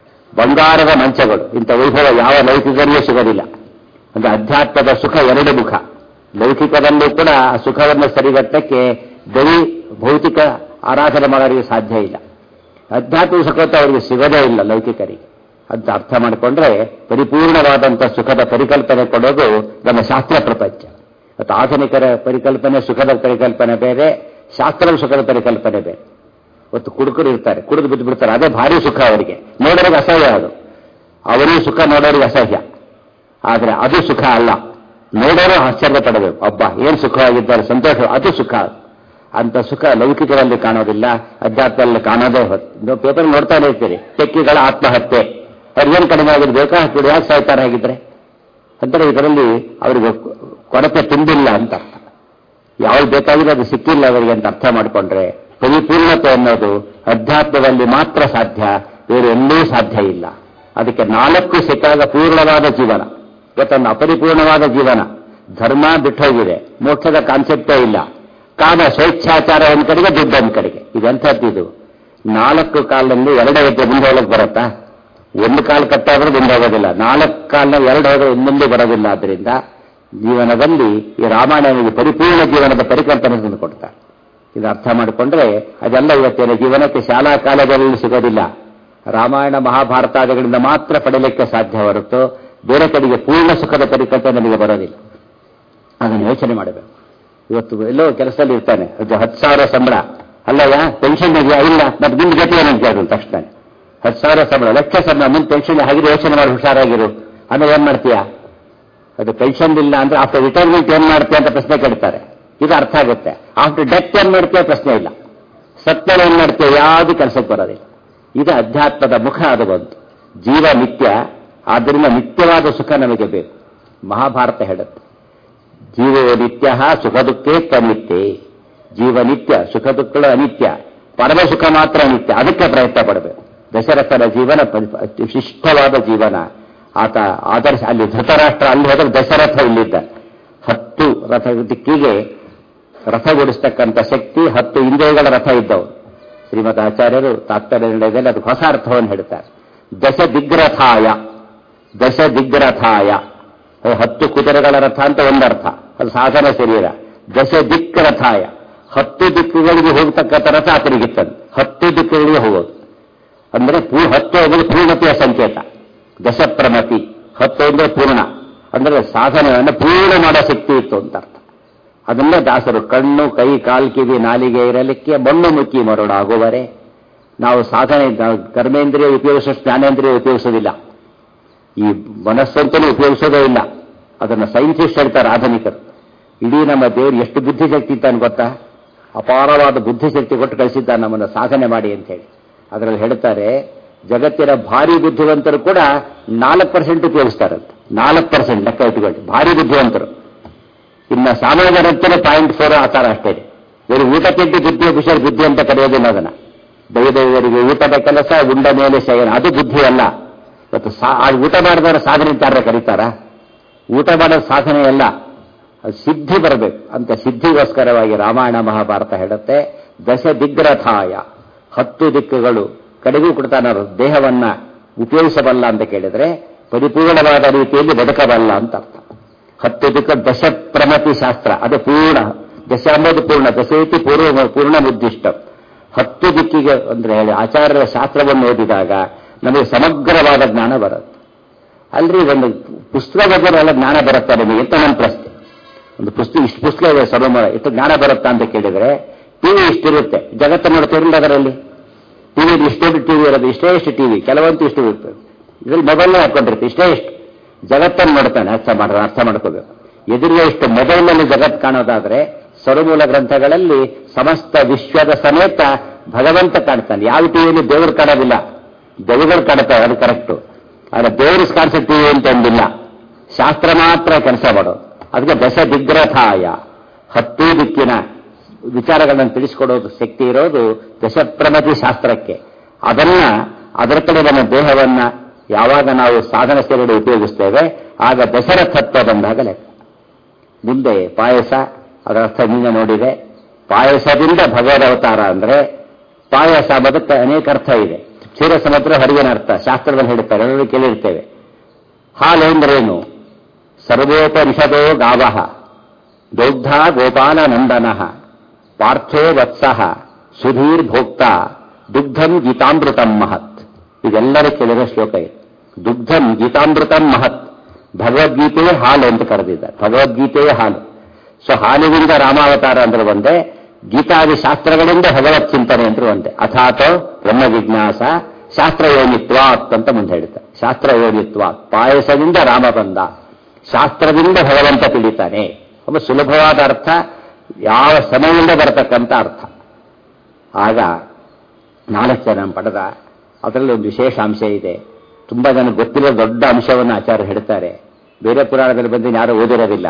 ಬಂಗಾರದ ಮಂಚಗಳು. ಇಂಥ ವೈಭವ ಯಾವ ಲೌಕಿಕರಿಗೂ ಸಿಗೋದಿಲ್ಲ. ಅಂದ್ರೆ ಅಧ್ಯಾತ್ಮದ ಸುಖ ಎರಡು ಮುಖ. ಲೌಕಿಕದಲ್ಲೂ ಕೂಡ ಆ ಸುಖವನ್ನು ಸರಿಗಟ್ಟಕ್ಕೆ ದೈ ಭೌತಿಕ ಆರಾಧನೆ ಮಾಡೋರಿಗೆ ಸಾಧ್ಯ ಇಲ್ಲ. ಅಧ್ಯಾತ್ಮ ಸುಖತೆ ಅವರಿಗೆ ಸಿಗೋದೇ ಇಲ್ಲ ಲೌಕಿಕರಿಗೆ ಅಂತ ಅರ್ಥ ಮಾಡಿಕೊಂಡ್ರೆ ಪರಿಪೂರ್ಣವಾದಂಥ ಸುಖದ ಪರಿಕಲ್ಪನೆ ಕೊಡೋದು ನಮ್ಮ ಶಾಸ್ತ್ರ ಪ್ರಪಂಚ. ಮತ್ತು ಆಧುನಿಕರ ಪರಿಕಲ್ಪನೆ ಸುಖದ ಪರಿಕಲ್ಪನೆ ಬೇರೆ, ಶಾಸ್ತ್ರದ ಸುಖದ ಪರಿಕಲ್ಪನೆ ಬೇರೆ. ಇವತ್ತು ಕುಡುಕರು ಇರ್ತಾರೆ, ಕುಡಿದು ಬಿದ್ದು ಬಿಡ್ತಾರೆ, ಅದೇ ಭಾರಿ ಸುಖ ಅವರಿಗೆ. ನೋಡೋರಿಗೆ ಅಸಹ್ಯ ಅದು, ಅವರಿಗೆ ಸುಖ ನೋಡೋರಿಗೆ ಅಸಹ್ಯ. ಆದರೆ ಅದು ಸುಖ ಅಲ್ಲ. ನೋಡೋರು ಆಶ್ಚರ್ಯ ಪಡಬೇಕು, ಅಬ್ಬ ಏನ್ ಸುಖವಾಗಿದ್ದಾರೆ, ಸಂತೋಷ, ಅದು ಸುಖ. ಅಂತ ಸುಖ ಲೌಕಿಕರಲ್ಲಿ ಕಾಣೋದಿಲ್ಲ, ಅಧ್ಯಾತ್ಮದಲ್ಲಿ ಕಾಣೋದೇ ಹೊತ್ತು. ನೀವು ಪೇಪರ್ ನೋಡ್ತಾನೆ ಇರ್ತೀರಿ, ಟೆಕ್ಕಿಗಳ ಆತ್ಮಹತ್ಯೆ. ಅವ್ರು ಏನು ಕಡಿಮೆ ಆಗಿದ್ದು, ಬೇಕಾ ಹಾಕಿದ್ರು, ಯಾಕೆ ಸಾಯ್ತಾರೆ ಆಗಿದ್ರೆ ಅಂದರೆ ಇದರಲ್ಲಿ ಅವರಿಗೆ ಕೊರತೆ ತುಂಬಿಲ್ಲ ಅಂತ ಅರ್ಥ. ಯಾವ್ದು ಬೇಕಾಗಿದೆ ಅದು ಸಿಕ್ಕಿಲ್ಲ ಅವರಿಗೆ ಅಂತ ಅರ್ಥ ಮಾಡಿಕೊಂಡ್ರೆ ಪರಿಪೂರ್ಣತೆ ಅನ್ನೋದು ಅಧ್ಯಾತ್ಮದಲ್ಲಿ ಮಾತ್ರ ಸಾಧ್ಯ, ಬೇರೆ ಎಲ್ಲೂ ಸಾಧ್ಯ ಇಲ್ಲ. ಅದಕ್ಕೆ ನಾಲ್ಕು ಸಿಕ್ಕಾಗ ಪೂರ್ಣವಾದ ಜೀವನ. ಇವತ್ತೊಂದು ಅಪರಿಪೂರ್ಣವಾದ ಜೀವನ, ಧರ್ಮ ಬಿಟ್ಟೋಗಿದೆ, ಮೋಕ್ಷದ ಕಾನ್ಸೆಪ್ಟೇ ಇಲ್ಲ. ಕಾಮ ಸ್ವೇಚ್ಛಾಚಾರ ಒಂದ್ ಕಡೆಗೆ, ದುಡ್ಡು ಒಂದ್ ಕಡೆಗೆ. ಇದೆಂಥದ್ದು ಇದು? ನಾಲ್ಕು ಕಾಲದಲ್ಲಿ ಎರಡೇ ಹೆಜ್ಜೆ ಮುಂದೆ ಹೋಗಕ್ಕೆ ಬರುತ್ತಾ? ಒಂದು ಕಾಲು ಕಟ್ಟಾದ್ರೂ ಮುಂದೆ ಹೋಗೋದಿಲ್ಲ, ನಾಲ್ಕು ಕಾಲನ ಎರಡು ಹೋದ್ರೆ ಮುಂದೆ ಬರೋದಿಲ್ಲ. ಆದ್ದರಿಂದ ಜೀವನದಲ್ಲಿ ಈ ರಾಮಾಯಣನಿಗೆ ಪರಿಪೂರ್ಣ ಜೀವನದ ಪರಿಕಲ್ಪನೆ ತಂದು ಕೊಡ್ತಾರೆ. ಇದು ಅರ್ಥ ಮಾಡಿಕೊಂಡ್ರೆ ಅದೆಲ್ಲ ಇವತ್ತಿನ ಜೀವನಕ್ಕೆ ಶಾಲಾ ಕಾಲದಲ್ಲಿ ಸಿಗೋದಿಲ್ಲ. ರಾಮಾಯಣ ಮಹಾಭಾರತಾದಿಗಳಿಂದ ಮಾತ್ರ ಪಡೆಯಲಿಕ್ಕೆ ಸಾಧ್ಯ ಹೊರತು ಬೇರೆ ಕಡೆಗೆ ಪೂರ್ಣ ಸುಖದ ಪರಿಕಲ್ಪನೆ ನಮಗೆ ಬರೋದಿಲ್ಲ. ಅದನ್ನು ಯೋಚನೆ ಮಾಡಬೇಕು. ಇವತ್ತು ಎಲ್ಲೋ ಕೆಲಸದಲ್ಲಿ ಇರ್ತಾನೆ, ಅದು ಹತ್ತು ಸಾವಿರ ಸಂಬಳ, ಅಲ್ಲಯ್ಯ ಪೆನ್ಷನ್ ಇದೆಯಾ? ಇಲ್ಲ, ಮತ್ತೆ ಮುಂದೆ ಗತಿ ಏನಂತ ಅದು ತಕ್ಷಣ ಹತ್ತು ಸಾವಿರ ಸಂಬಳ, ಲಕ್ಷ ಸಂಬಳ, ಮುಂದೆ ಪೆನ್ಷನ್ ಹಾಗೆ ಯೋಚನೆ ಮಾಡಿ ಹುಷಾರಾಗಿರು. ಆಮೇಲೆ ಏನ್ ಮಾಡ್ತೀಯಾ? ಅದು ಪೆನ್ಷನ್ ಇಲ್ಲ ಅಂದ್ರೆ ಆಫ್ಟರ್ ರಿಟೈರ್ಮೆಂಟ್ ಏನ್ ಮಾಡ್ತೀಯ ಅಂತ ಪ್ರಶ್ನೆ ಕೇಳ್ತಾರೆ. ಇದು ಅರ್ಥ ಆಗುತ್ತೆ. ಆಫ್ಟರ್ ಡೆತ್ ಏನ್ ಮಾಡ್ತೀಯ ಪ್ರಶ್ನೆ ಇಲ್ಲ. ಸತ್ಮೇಲೆ ಏನ್ ಮಾಡ್ತೀಯ? ಯಾವುದು ಕೆಲಸಕ್ಕೆ ಬರೋದಿಲ್ಲ. ಇದು ಅಧ್ಯಾತ್ಮದ ಮುಖ. ಅದು ಬಂತು ಜೀವ ನಿತ್ಯ, ಆದ್ದರಿಂದ ನಿತ್ಯವಾದ ಸುಖ ನಮಗೆ ಬೇಕು. ಮಹಾಭಾರತ ಹೇಳುತ್ತೆ, ಜೀವೋ ನಿತ್ಯ ಸುಖ ದುಃಖೇ ತನಿತ್ಯೆ. ಜೀವ ನಿತ್ಯ, ಸುಖ ದುಃಖಗಳು ಅನಿತ್ಯ, ಪರಮ ಸುಖ ಮಾತ್ರ ನಿತ್ಯ. ಅದಕ್ಕೆ ಪ್ರಯತ್ನ ಪಡಬೇಕು. ದಶರಥನ ಜೀವನ ವಿಶಿಷ್ಟವಾದ ಜೀವನ. ಆತ ಆದರ್ಶ. ಅಲ್ಲಿ ಧೃತರಾಷ್ಟ್ರ ಅಲ್ಲಿ ಹೋದ್ರೆ ದಶರಥ ಇಲ್ಲಿದ್ದ. ಹತ್ತು ರಥ ದಿಕ್ಕಿಗೆ ರಥ ಓಡಿಸ್ತಕ್ಕಂಥ ಶಕ್ತಿ, ಹತ್ತು ಇಂದ್ರಿಯಗಳ ರಥ ಇದ್ದವು. ಶ್ರೀಮದ್ ಆಚಾರ್ಯರು ತಾತ್ಪರ್ಯ ನಿರ್ಣಯದಲ್ಲಿ ಅದಕ್ಕೆ ಹೊಸ ಅರ್ಥವನ್ನು ಹೇಳ್ತಾರೆ. ದಶ ದಿಗ್ರಥಾಯ, ದಶ ದಿಗ್ರಥಾಯ, ಹತ್ತು ಕುದುರೆಗಳ ರಥ ಅಂತ ಒಂದರ್ಥ, ಅದು ಸಾಧನ ಶರೀರ. ದಶ ದಿಕ್ ರಥಾಯ, ಹತ್ತು ದಿಕ್ಕುಗಳಿಗೆ ಹೋಗ್ತಕ್ಕಂಥ ರಥ ಆತನಿಗಿತ್ತಂತೆ. ಹತ್ತು ದಿಕ್ಕುಗಳಿಗೆ ಹೋಗೋದು ಅಂದ್ರೆ ಪೂ ಹತ್ತು ಅಂದರೆ ಪೂರ್ಣತೆಯ ಸಂಕೇತ. ದಶಪ್ರಮತಿ ಹತ್ತು ಅಂದರೆ ಪೂರ್ಣ ಅಂದ್ರೆ ಸಾಧನೆಯನ್ನು ಪೂರ್ಣ ಮಾಡೋ ಶಕ್ತಿ ಇತ್ತು ಅಂತ ಅರ್ಥ. ಅದನ್ನೇ ದಾಸರು ಕಣ್ಣು ಕೈ ಕಾಲ್ ಕಿವಿ ನಾಲಿಗೆ ಇರಲಿಕ್ಕೆ ಮಣ್ಣು ಮುಕ್ಕಿ ಮರುಳಾಗುವರೆ. ನಾವು ಸಾಧನೆ ಕರ್ಮೇಂದ್ರಿಯ ಉಪಯೋಗಿಸೋ ಜ್ಞಾನೇಂದ್ರಿಯ ಉಪಯೋಗಿಸೋದಿಲ್ಲ, ಈ ಮನಸ್ಸಂತಲೂ ಉಪಯೋಗಿಸೋದೇ ಇಲ್ಲ. ಅದನ್ನು ಸೈಂಟಿಸ್ಟ್ ಹೇಳ್ತಾರೆ ಆಧುನಿಕರು. ಇಡೀ ನಮ್ಮ ದೇವರು ಎಷ್ಟು ಬುದ್ಧಿಶಕ್ತಿ ಇದ್ದಾನೆ ಗೊತ್ತಾ, ಅಪಾರವಾದ ಬುದ್ಧಿಶಕ್ತಿ ಕೊಟ್ಟು ಕಳಿಸಿದ್ದಾನೆ ನಮ್ಮನ್ನು ಸಾಧನೆ ಮಾಡಿ ಅಂತ ಹೇಳಿ. ಅದರಲ್ಲಿ ಹೇಳ್ತಾರೆ ಜಗತ್ತಿನ ಭಾರಿ ಬುದ್ಧಿವಂತರು ಕೂಡ ನಾಲ್ಕು ಪರ್ಸೆಂಟ್ ಉಪಯೋಗಿಸ್ತಾರಂತೆ. ನಾಲ್ಕು ಪರ್ಸೆಂಟ್ ಲೆಕ್ಕ ಇಟ್ಕೊಂಡು ಭಾರಿ ಬುದ್ಧಿವಂತರು. ಇನ್ನು ಸಾಮಾನ್ಯರಂತಲೇ ಪಾಯಿಂಟ್ ಫೋರ್ ಆ ಥರ ಅಷ್ಟೇ. ಇವರು ಊಟ ತಿಂಡಿ ಬುದ್ಧಿ ವಿಷಯ ಬುದ್ಧಿ ಅಂತ ಕರೆಯೋದಿಲ್ಲ ಅದನ್ನ. ದೈವದವರಿಗೆ ಊಟದ ಕೆಲಸ ಉಂಡ ಮೇಲೆ ಶಯನ, ಅದು ಬುದ್ಧಿ ಅಲ್ಲ. ಇವತ್ತು ಊಟ ಮಾಡಿದವರ ಸಾಧನೆ ಅಂತಾರ ಕರೀತಾರ? ಊಟ ಮಾಡೋದು ಸಾಧನೆ ಅಲ್ಲ, ಅದು ಸಿದ್ಧಿ ಬರಬೇಕು ಅಂತ. ಸಿದ್ಧಿಗೋಸ್ಕರವಾಗಿ ರಾಮಾಯಣ ಮಹಾಭಾರತ ಹೇಳುತ್ತೆ ದಶ ದಿಗ್ರಥಾಯ, ಹತ್ತು ದಿಕ್ಕುಗಳು ಕಡೆಗೂ ಕೊಡ್ತಾನ ದೇಹವನ್ನ ಉಪಯೋಗಿಸಬಲ್ಲ ಅಂತ ಕೇಳಿದ್ರೆ ಪರಿಪೂರ್ಣವಾದ ರೀತಿಯಲ್ಲಿ ಬದುಕಬಲ್ಲ ಅಂತ ಅರ್ಥ. ಹತ್ತು ದಿಕ್ಕ ದಶ ಪ್ರಮತಿ ಶಾಸ್ತ್ರ, ಅದು ಪೂರ್ಣ. ದಶ ಅಂಬುದು ಪೂರ್ಣ, ದಶೇತಿ ಪೂರ್ವ ಪೂರ್ಣ ಉದ್ದಿಷ್ಟ. ಹತ್ತು ದಿಕ್ಕಿಗೆ ಅಂದ್ರೆ ಹೇಳಿ ಆಚಾರ್ಯರ ಶಾಸ್ತ್ರವನ್ನು ಓದಿದಾಗ ನಮಗೆ ಸಮಗ್ರವಾದ ಜ್ಞಾನ ಬರುತ್ತೆ. ಅಲ್ರಿ ಒಂದು ಪುಸ್ತಕ ಬಗ್ಗೆ ಎಲ್ಲ ಜ್ಞಾನ ಬರುತ್ತಾ ನಿಮಗೆ ಅಂತ ನನ್ನ ಪ್ರಶ್ನೆ. ಒಂದು ಪುಸ್ತಕ ಇಷ್ಟು ಪುಸ್ತಕ ಇದೆ ಸರ್ವಮೂಲ, ಎಷ್ಟು ಜ್ಞಾನ ಬರುತ್ತಾ ಅಂತ ಕೇಳಿದ್ರೆ ಟಿವಿ ಇಷ್ಟಿರುತ್ತೆ, ಜಗತ್ತು ನೋಡ್ತಿರಲಿಲ್ಲ ಅದರಲ್ಲಿ. ಟಿವಿ ಇಷ್ಟೇ ಟಿವಿ ಇರೋದು, ಇಷ್ಟೇ ಇಷ್ಟು ಟಿವಿ, ಕೆಲವಂತೂ ಇಷ್ಟು ಇರ್ತದೆ. ಇದ್ರಲ್ಲಿ ಮೊಬೈಲ್ನೇ ಹಾಕೊಂಡಿರುತ್ತೆ, ಇಷ್ಟೇ ಇಷ್ಟು ಜಗತ್ತನ್ನು ನೋಡ್ತಾನೆ. ಅರ್ಥ ಮಾಡ ಅರ್ಥ ಮಾಡ್ಕೋಬೇಕು. ಎದುರಿಗೆ ಇಷ್ಟು ಮೊಬೈಲ್ನಲ್ಲಿ ಜಗತ್ತು ಕಾಣೋದಾದ್ರೆ ಸರ್ವಮೂಲ ಗ್ರಂಥಗಳಲ್ಲಿ ಸಮಸ್ತ ವಿಶ್ವದ ಸಮೇತ ಭಗವಂತ ಕಾಣ್ತಾನೆ. ಯಾವ ಟಿವಿಯಲ್ಲಿ ದೇವರು ಕಾಣೋದಿಲ್ಲ, ದೆವ್ವಗಳು ಕಾಣ್ತಾರೆ, ಅದು ಕರೆಕ್ಟು. ಆದರೆ ದೇವರು ಕಾಣಿಸೋ ಟಿವಿ ಅಂತಂದಿಲ್ಲ, ಶಾಸ್ತ್ರ ಮಾತ್ರ ಕೆಲಸ ಮಾಡೋದು. ಅದಕ್ಕೆ ದಶ ದಿಗ್ರಥಾಯ, ಹತ್ತೂ ದಿಕ್ಕಿನ ವಿಚಾರಗಳನ್ನು ತಿಳಿಸಿಕೊಡೋದು ಶಕ್ತಿ ಇರೋದು ದಶಪ್ರಮತಿ ಶಾಸ್ತ್ರಕ್ಕೆ. ಅದನ್ನ ಅದರ ಕಡೆ ನಮ್ಮ ದೇಹವನ್ನ ಯಾವಾಗ ನಾವು ಸಾಧನ ಸೇರಿ ಉಪಯೋಗಿಸ್ತೇವೆ ಆಗ ದಶರಥತ್ವ ಬಂದಾಗ ಲೆಕ್ಕ. ಮುಂದೆ ಪಾಯಸ, ಅದರ ಅರ್ಥ ನಿನ್ನೆ ನೋಡಿದೆ. ಪಾಯಸದಿಂದ ಭಗವದ್ ಅವತಾರ ಅಂದ್ರೆ ಪಾಯಸ ಬದುಕ ಅನೇಕ ಅರ್ಥ ಇದೆ. ಕ್ಷೀರ ಸಮುದ್ರ ಹರಿವಿನ ಅರ್ಥ ಶಾಸ್ತ್ರದಲ್ಲಿ ಹೇಳ್ತಾರೆ, ಎಲ್ಲರೂ ಕೇಳಿರ್ತೇವೆ. ಹಾಲು ಅಂದ್ರೇನು? ಸರ್ವೋಪನಿಷದೋ ಗಾವಃ ದೌಗ್ಧ ಗೋಪಾಲ ನಂದನಃ ಪಾರ್ಥೋ ವತ್ಸಃ ಸುಧೀರ್ ಭೋಕ್ತ ದುಗ್ಧಂ ಗೀತಾಮೃತಂ ಮಹತ್. ಇದೆಲ್ಲರೂ ಕೇಳಿರೋ ಶ್ಲೋಕ ಇದೆ. ದುಗ್ಧಂ ಗೀತಾಮೃತಂ ಮಹತ್, ಭಗವದ್ಗೀತೆಯೇ ಹಾಲು ಅಂತ ಕರೆದಿದ್ದಾರೆ. ಭಗವದ್ಗೀತೆಯೇ ಹಾಲು. ಸೊ ಹಾಲಿನಿಂದ ರಾಮಾವತಾರ ಅಂದ್ರೆ ಒಂದೇ, ಗೀತಾದಿ ಶಾಸ್ತ್ರಗಳಿಂದ ಭಗವತ್ ಚಿಂತನೆ ಅಂದ್ರೆ ಒಂದೇ. ಅಥಾತೋ ಬ್ರಹ್ಮ ಜಿಜ್ಞಾಸ ಶಾಸ್ತ್ರ ಯೋನಿತ್ವಾತ್ ಅಂತ ಮುಂದೆ ಹೇಳ್ತಾರೆ. ಶಾಸ್ತ್ರ ಯೋನಿತ್ವಾತ್, ಪಾಯಸದಿಂದ ರಾಮ ಬಂದ, ಶಾಸ್ತ್ರದಿಂದ ಭಗವಂತ ತಿಳಿತಾನೆ. ಒಬ್ಬ ಸುಲಭವಾದ ಅರ್ಥ, ಯಾವ ಸಮಯದಿಂದ ಬರತಕ್ಕಂಥ ಅರ್ಥ. ಆಗ ನಾಲ್ಕು ಜನ ಪಡೆದ. ಅದರಲ್ಲಿ ಒಂದು ವಿಶೇಷ ಅಂಶ ಇದೆ, ತುಂಬಾ ಜನ ಗೊತ್ತಿರೋ ದೊಡ್ಡ ಅಂಶವನ್ನು ಆಚಾರ್ಯ ಹೇಳ್ತಾರೆ. ಬೇರೆ ಪುರಾಣದಲ್ಲಿ ಬಂದು ಯಾರು ಓದಿರೋದಿಲ್ಲ.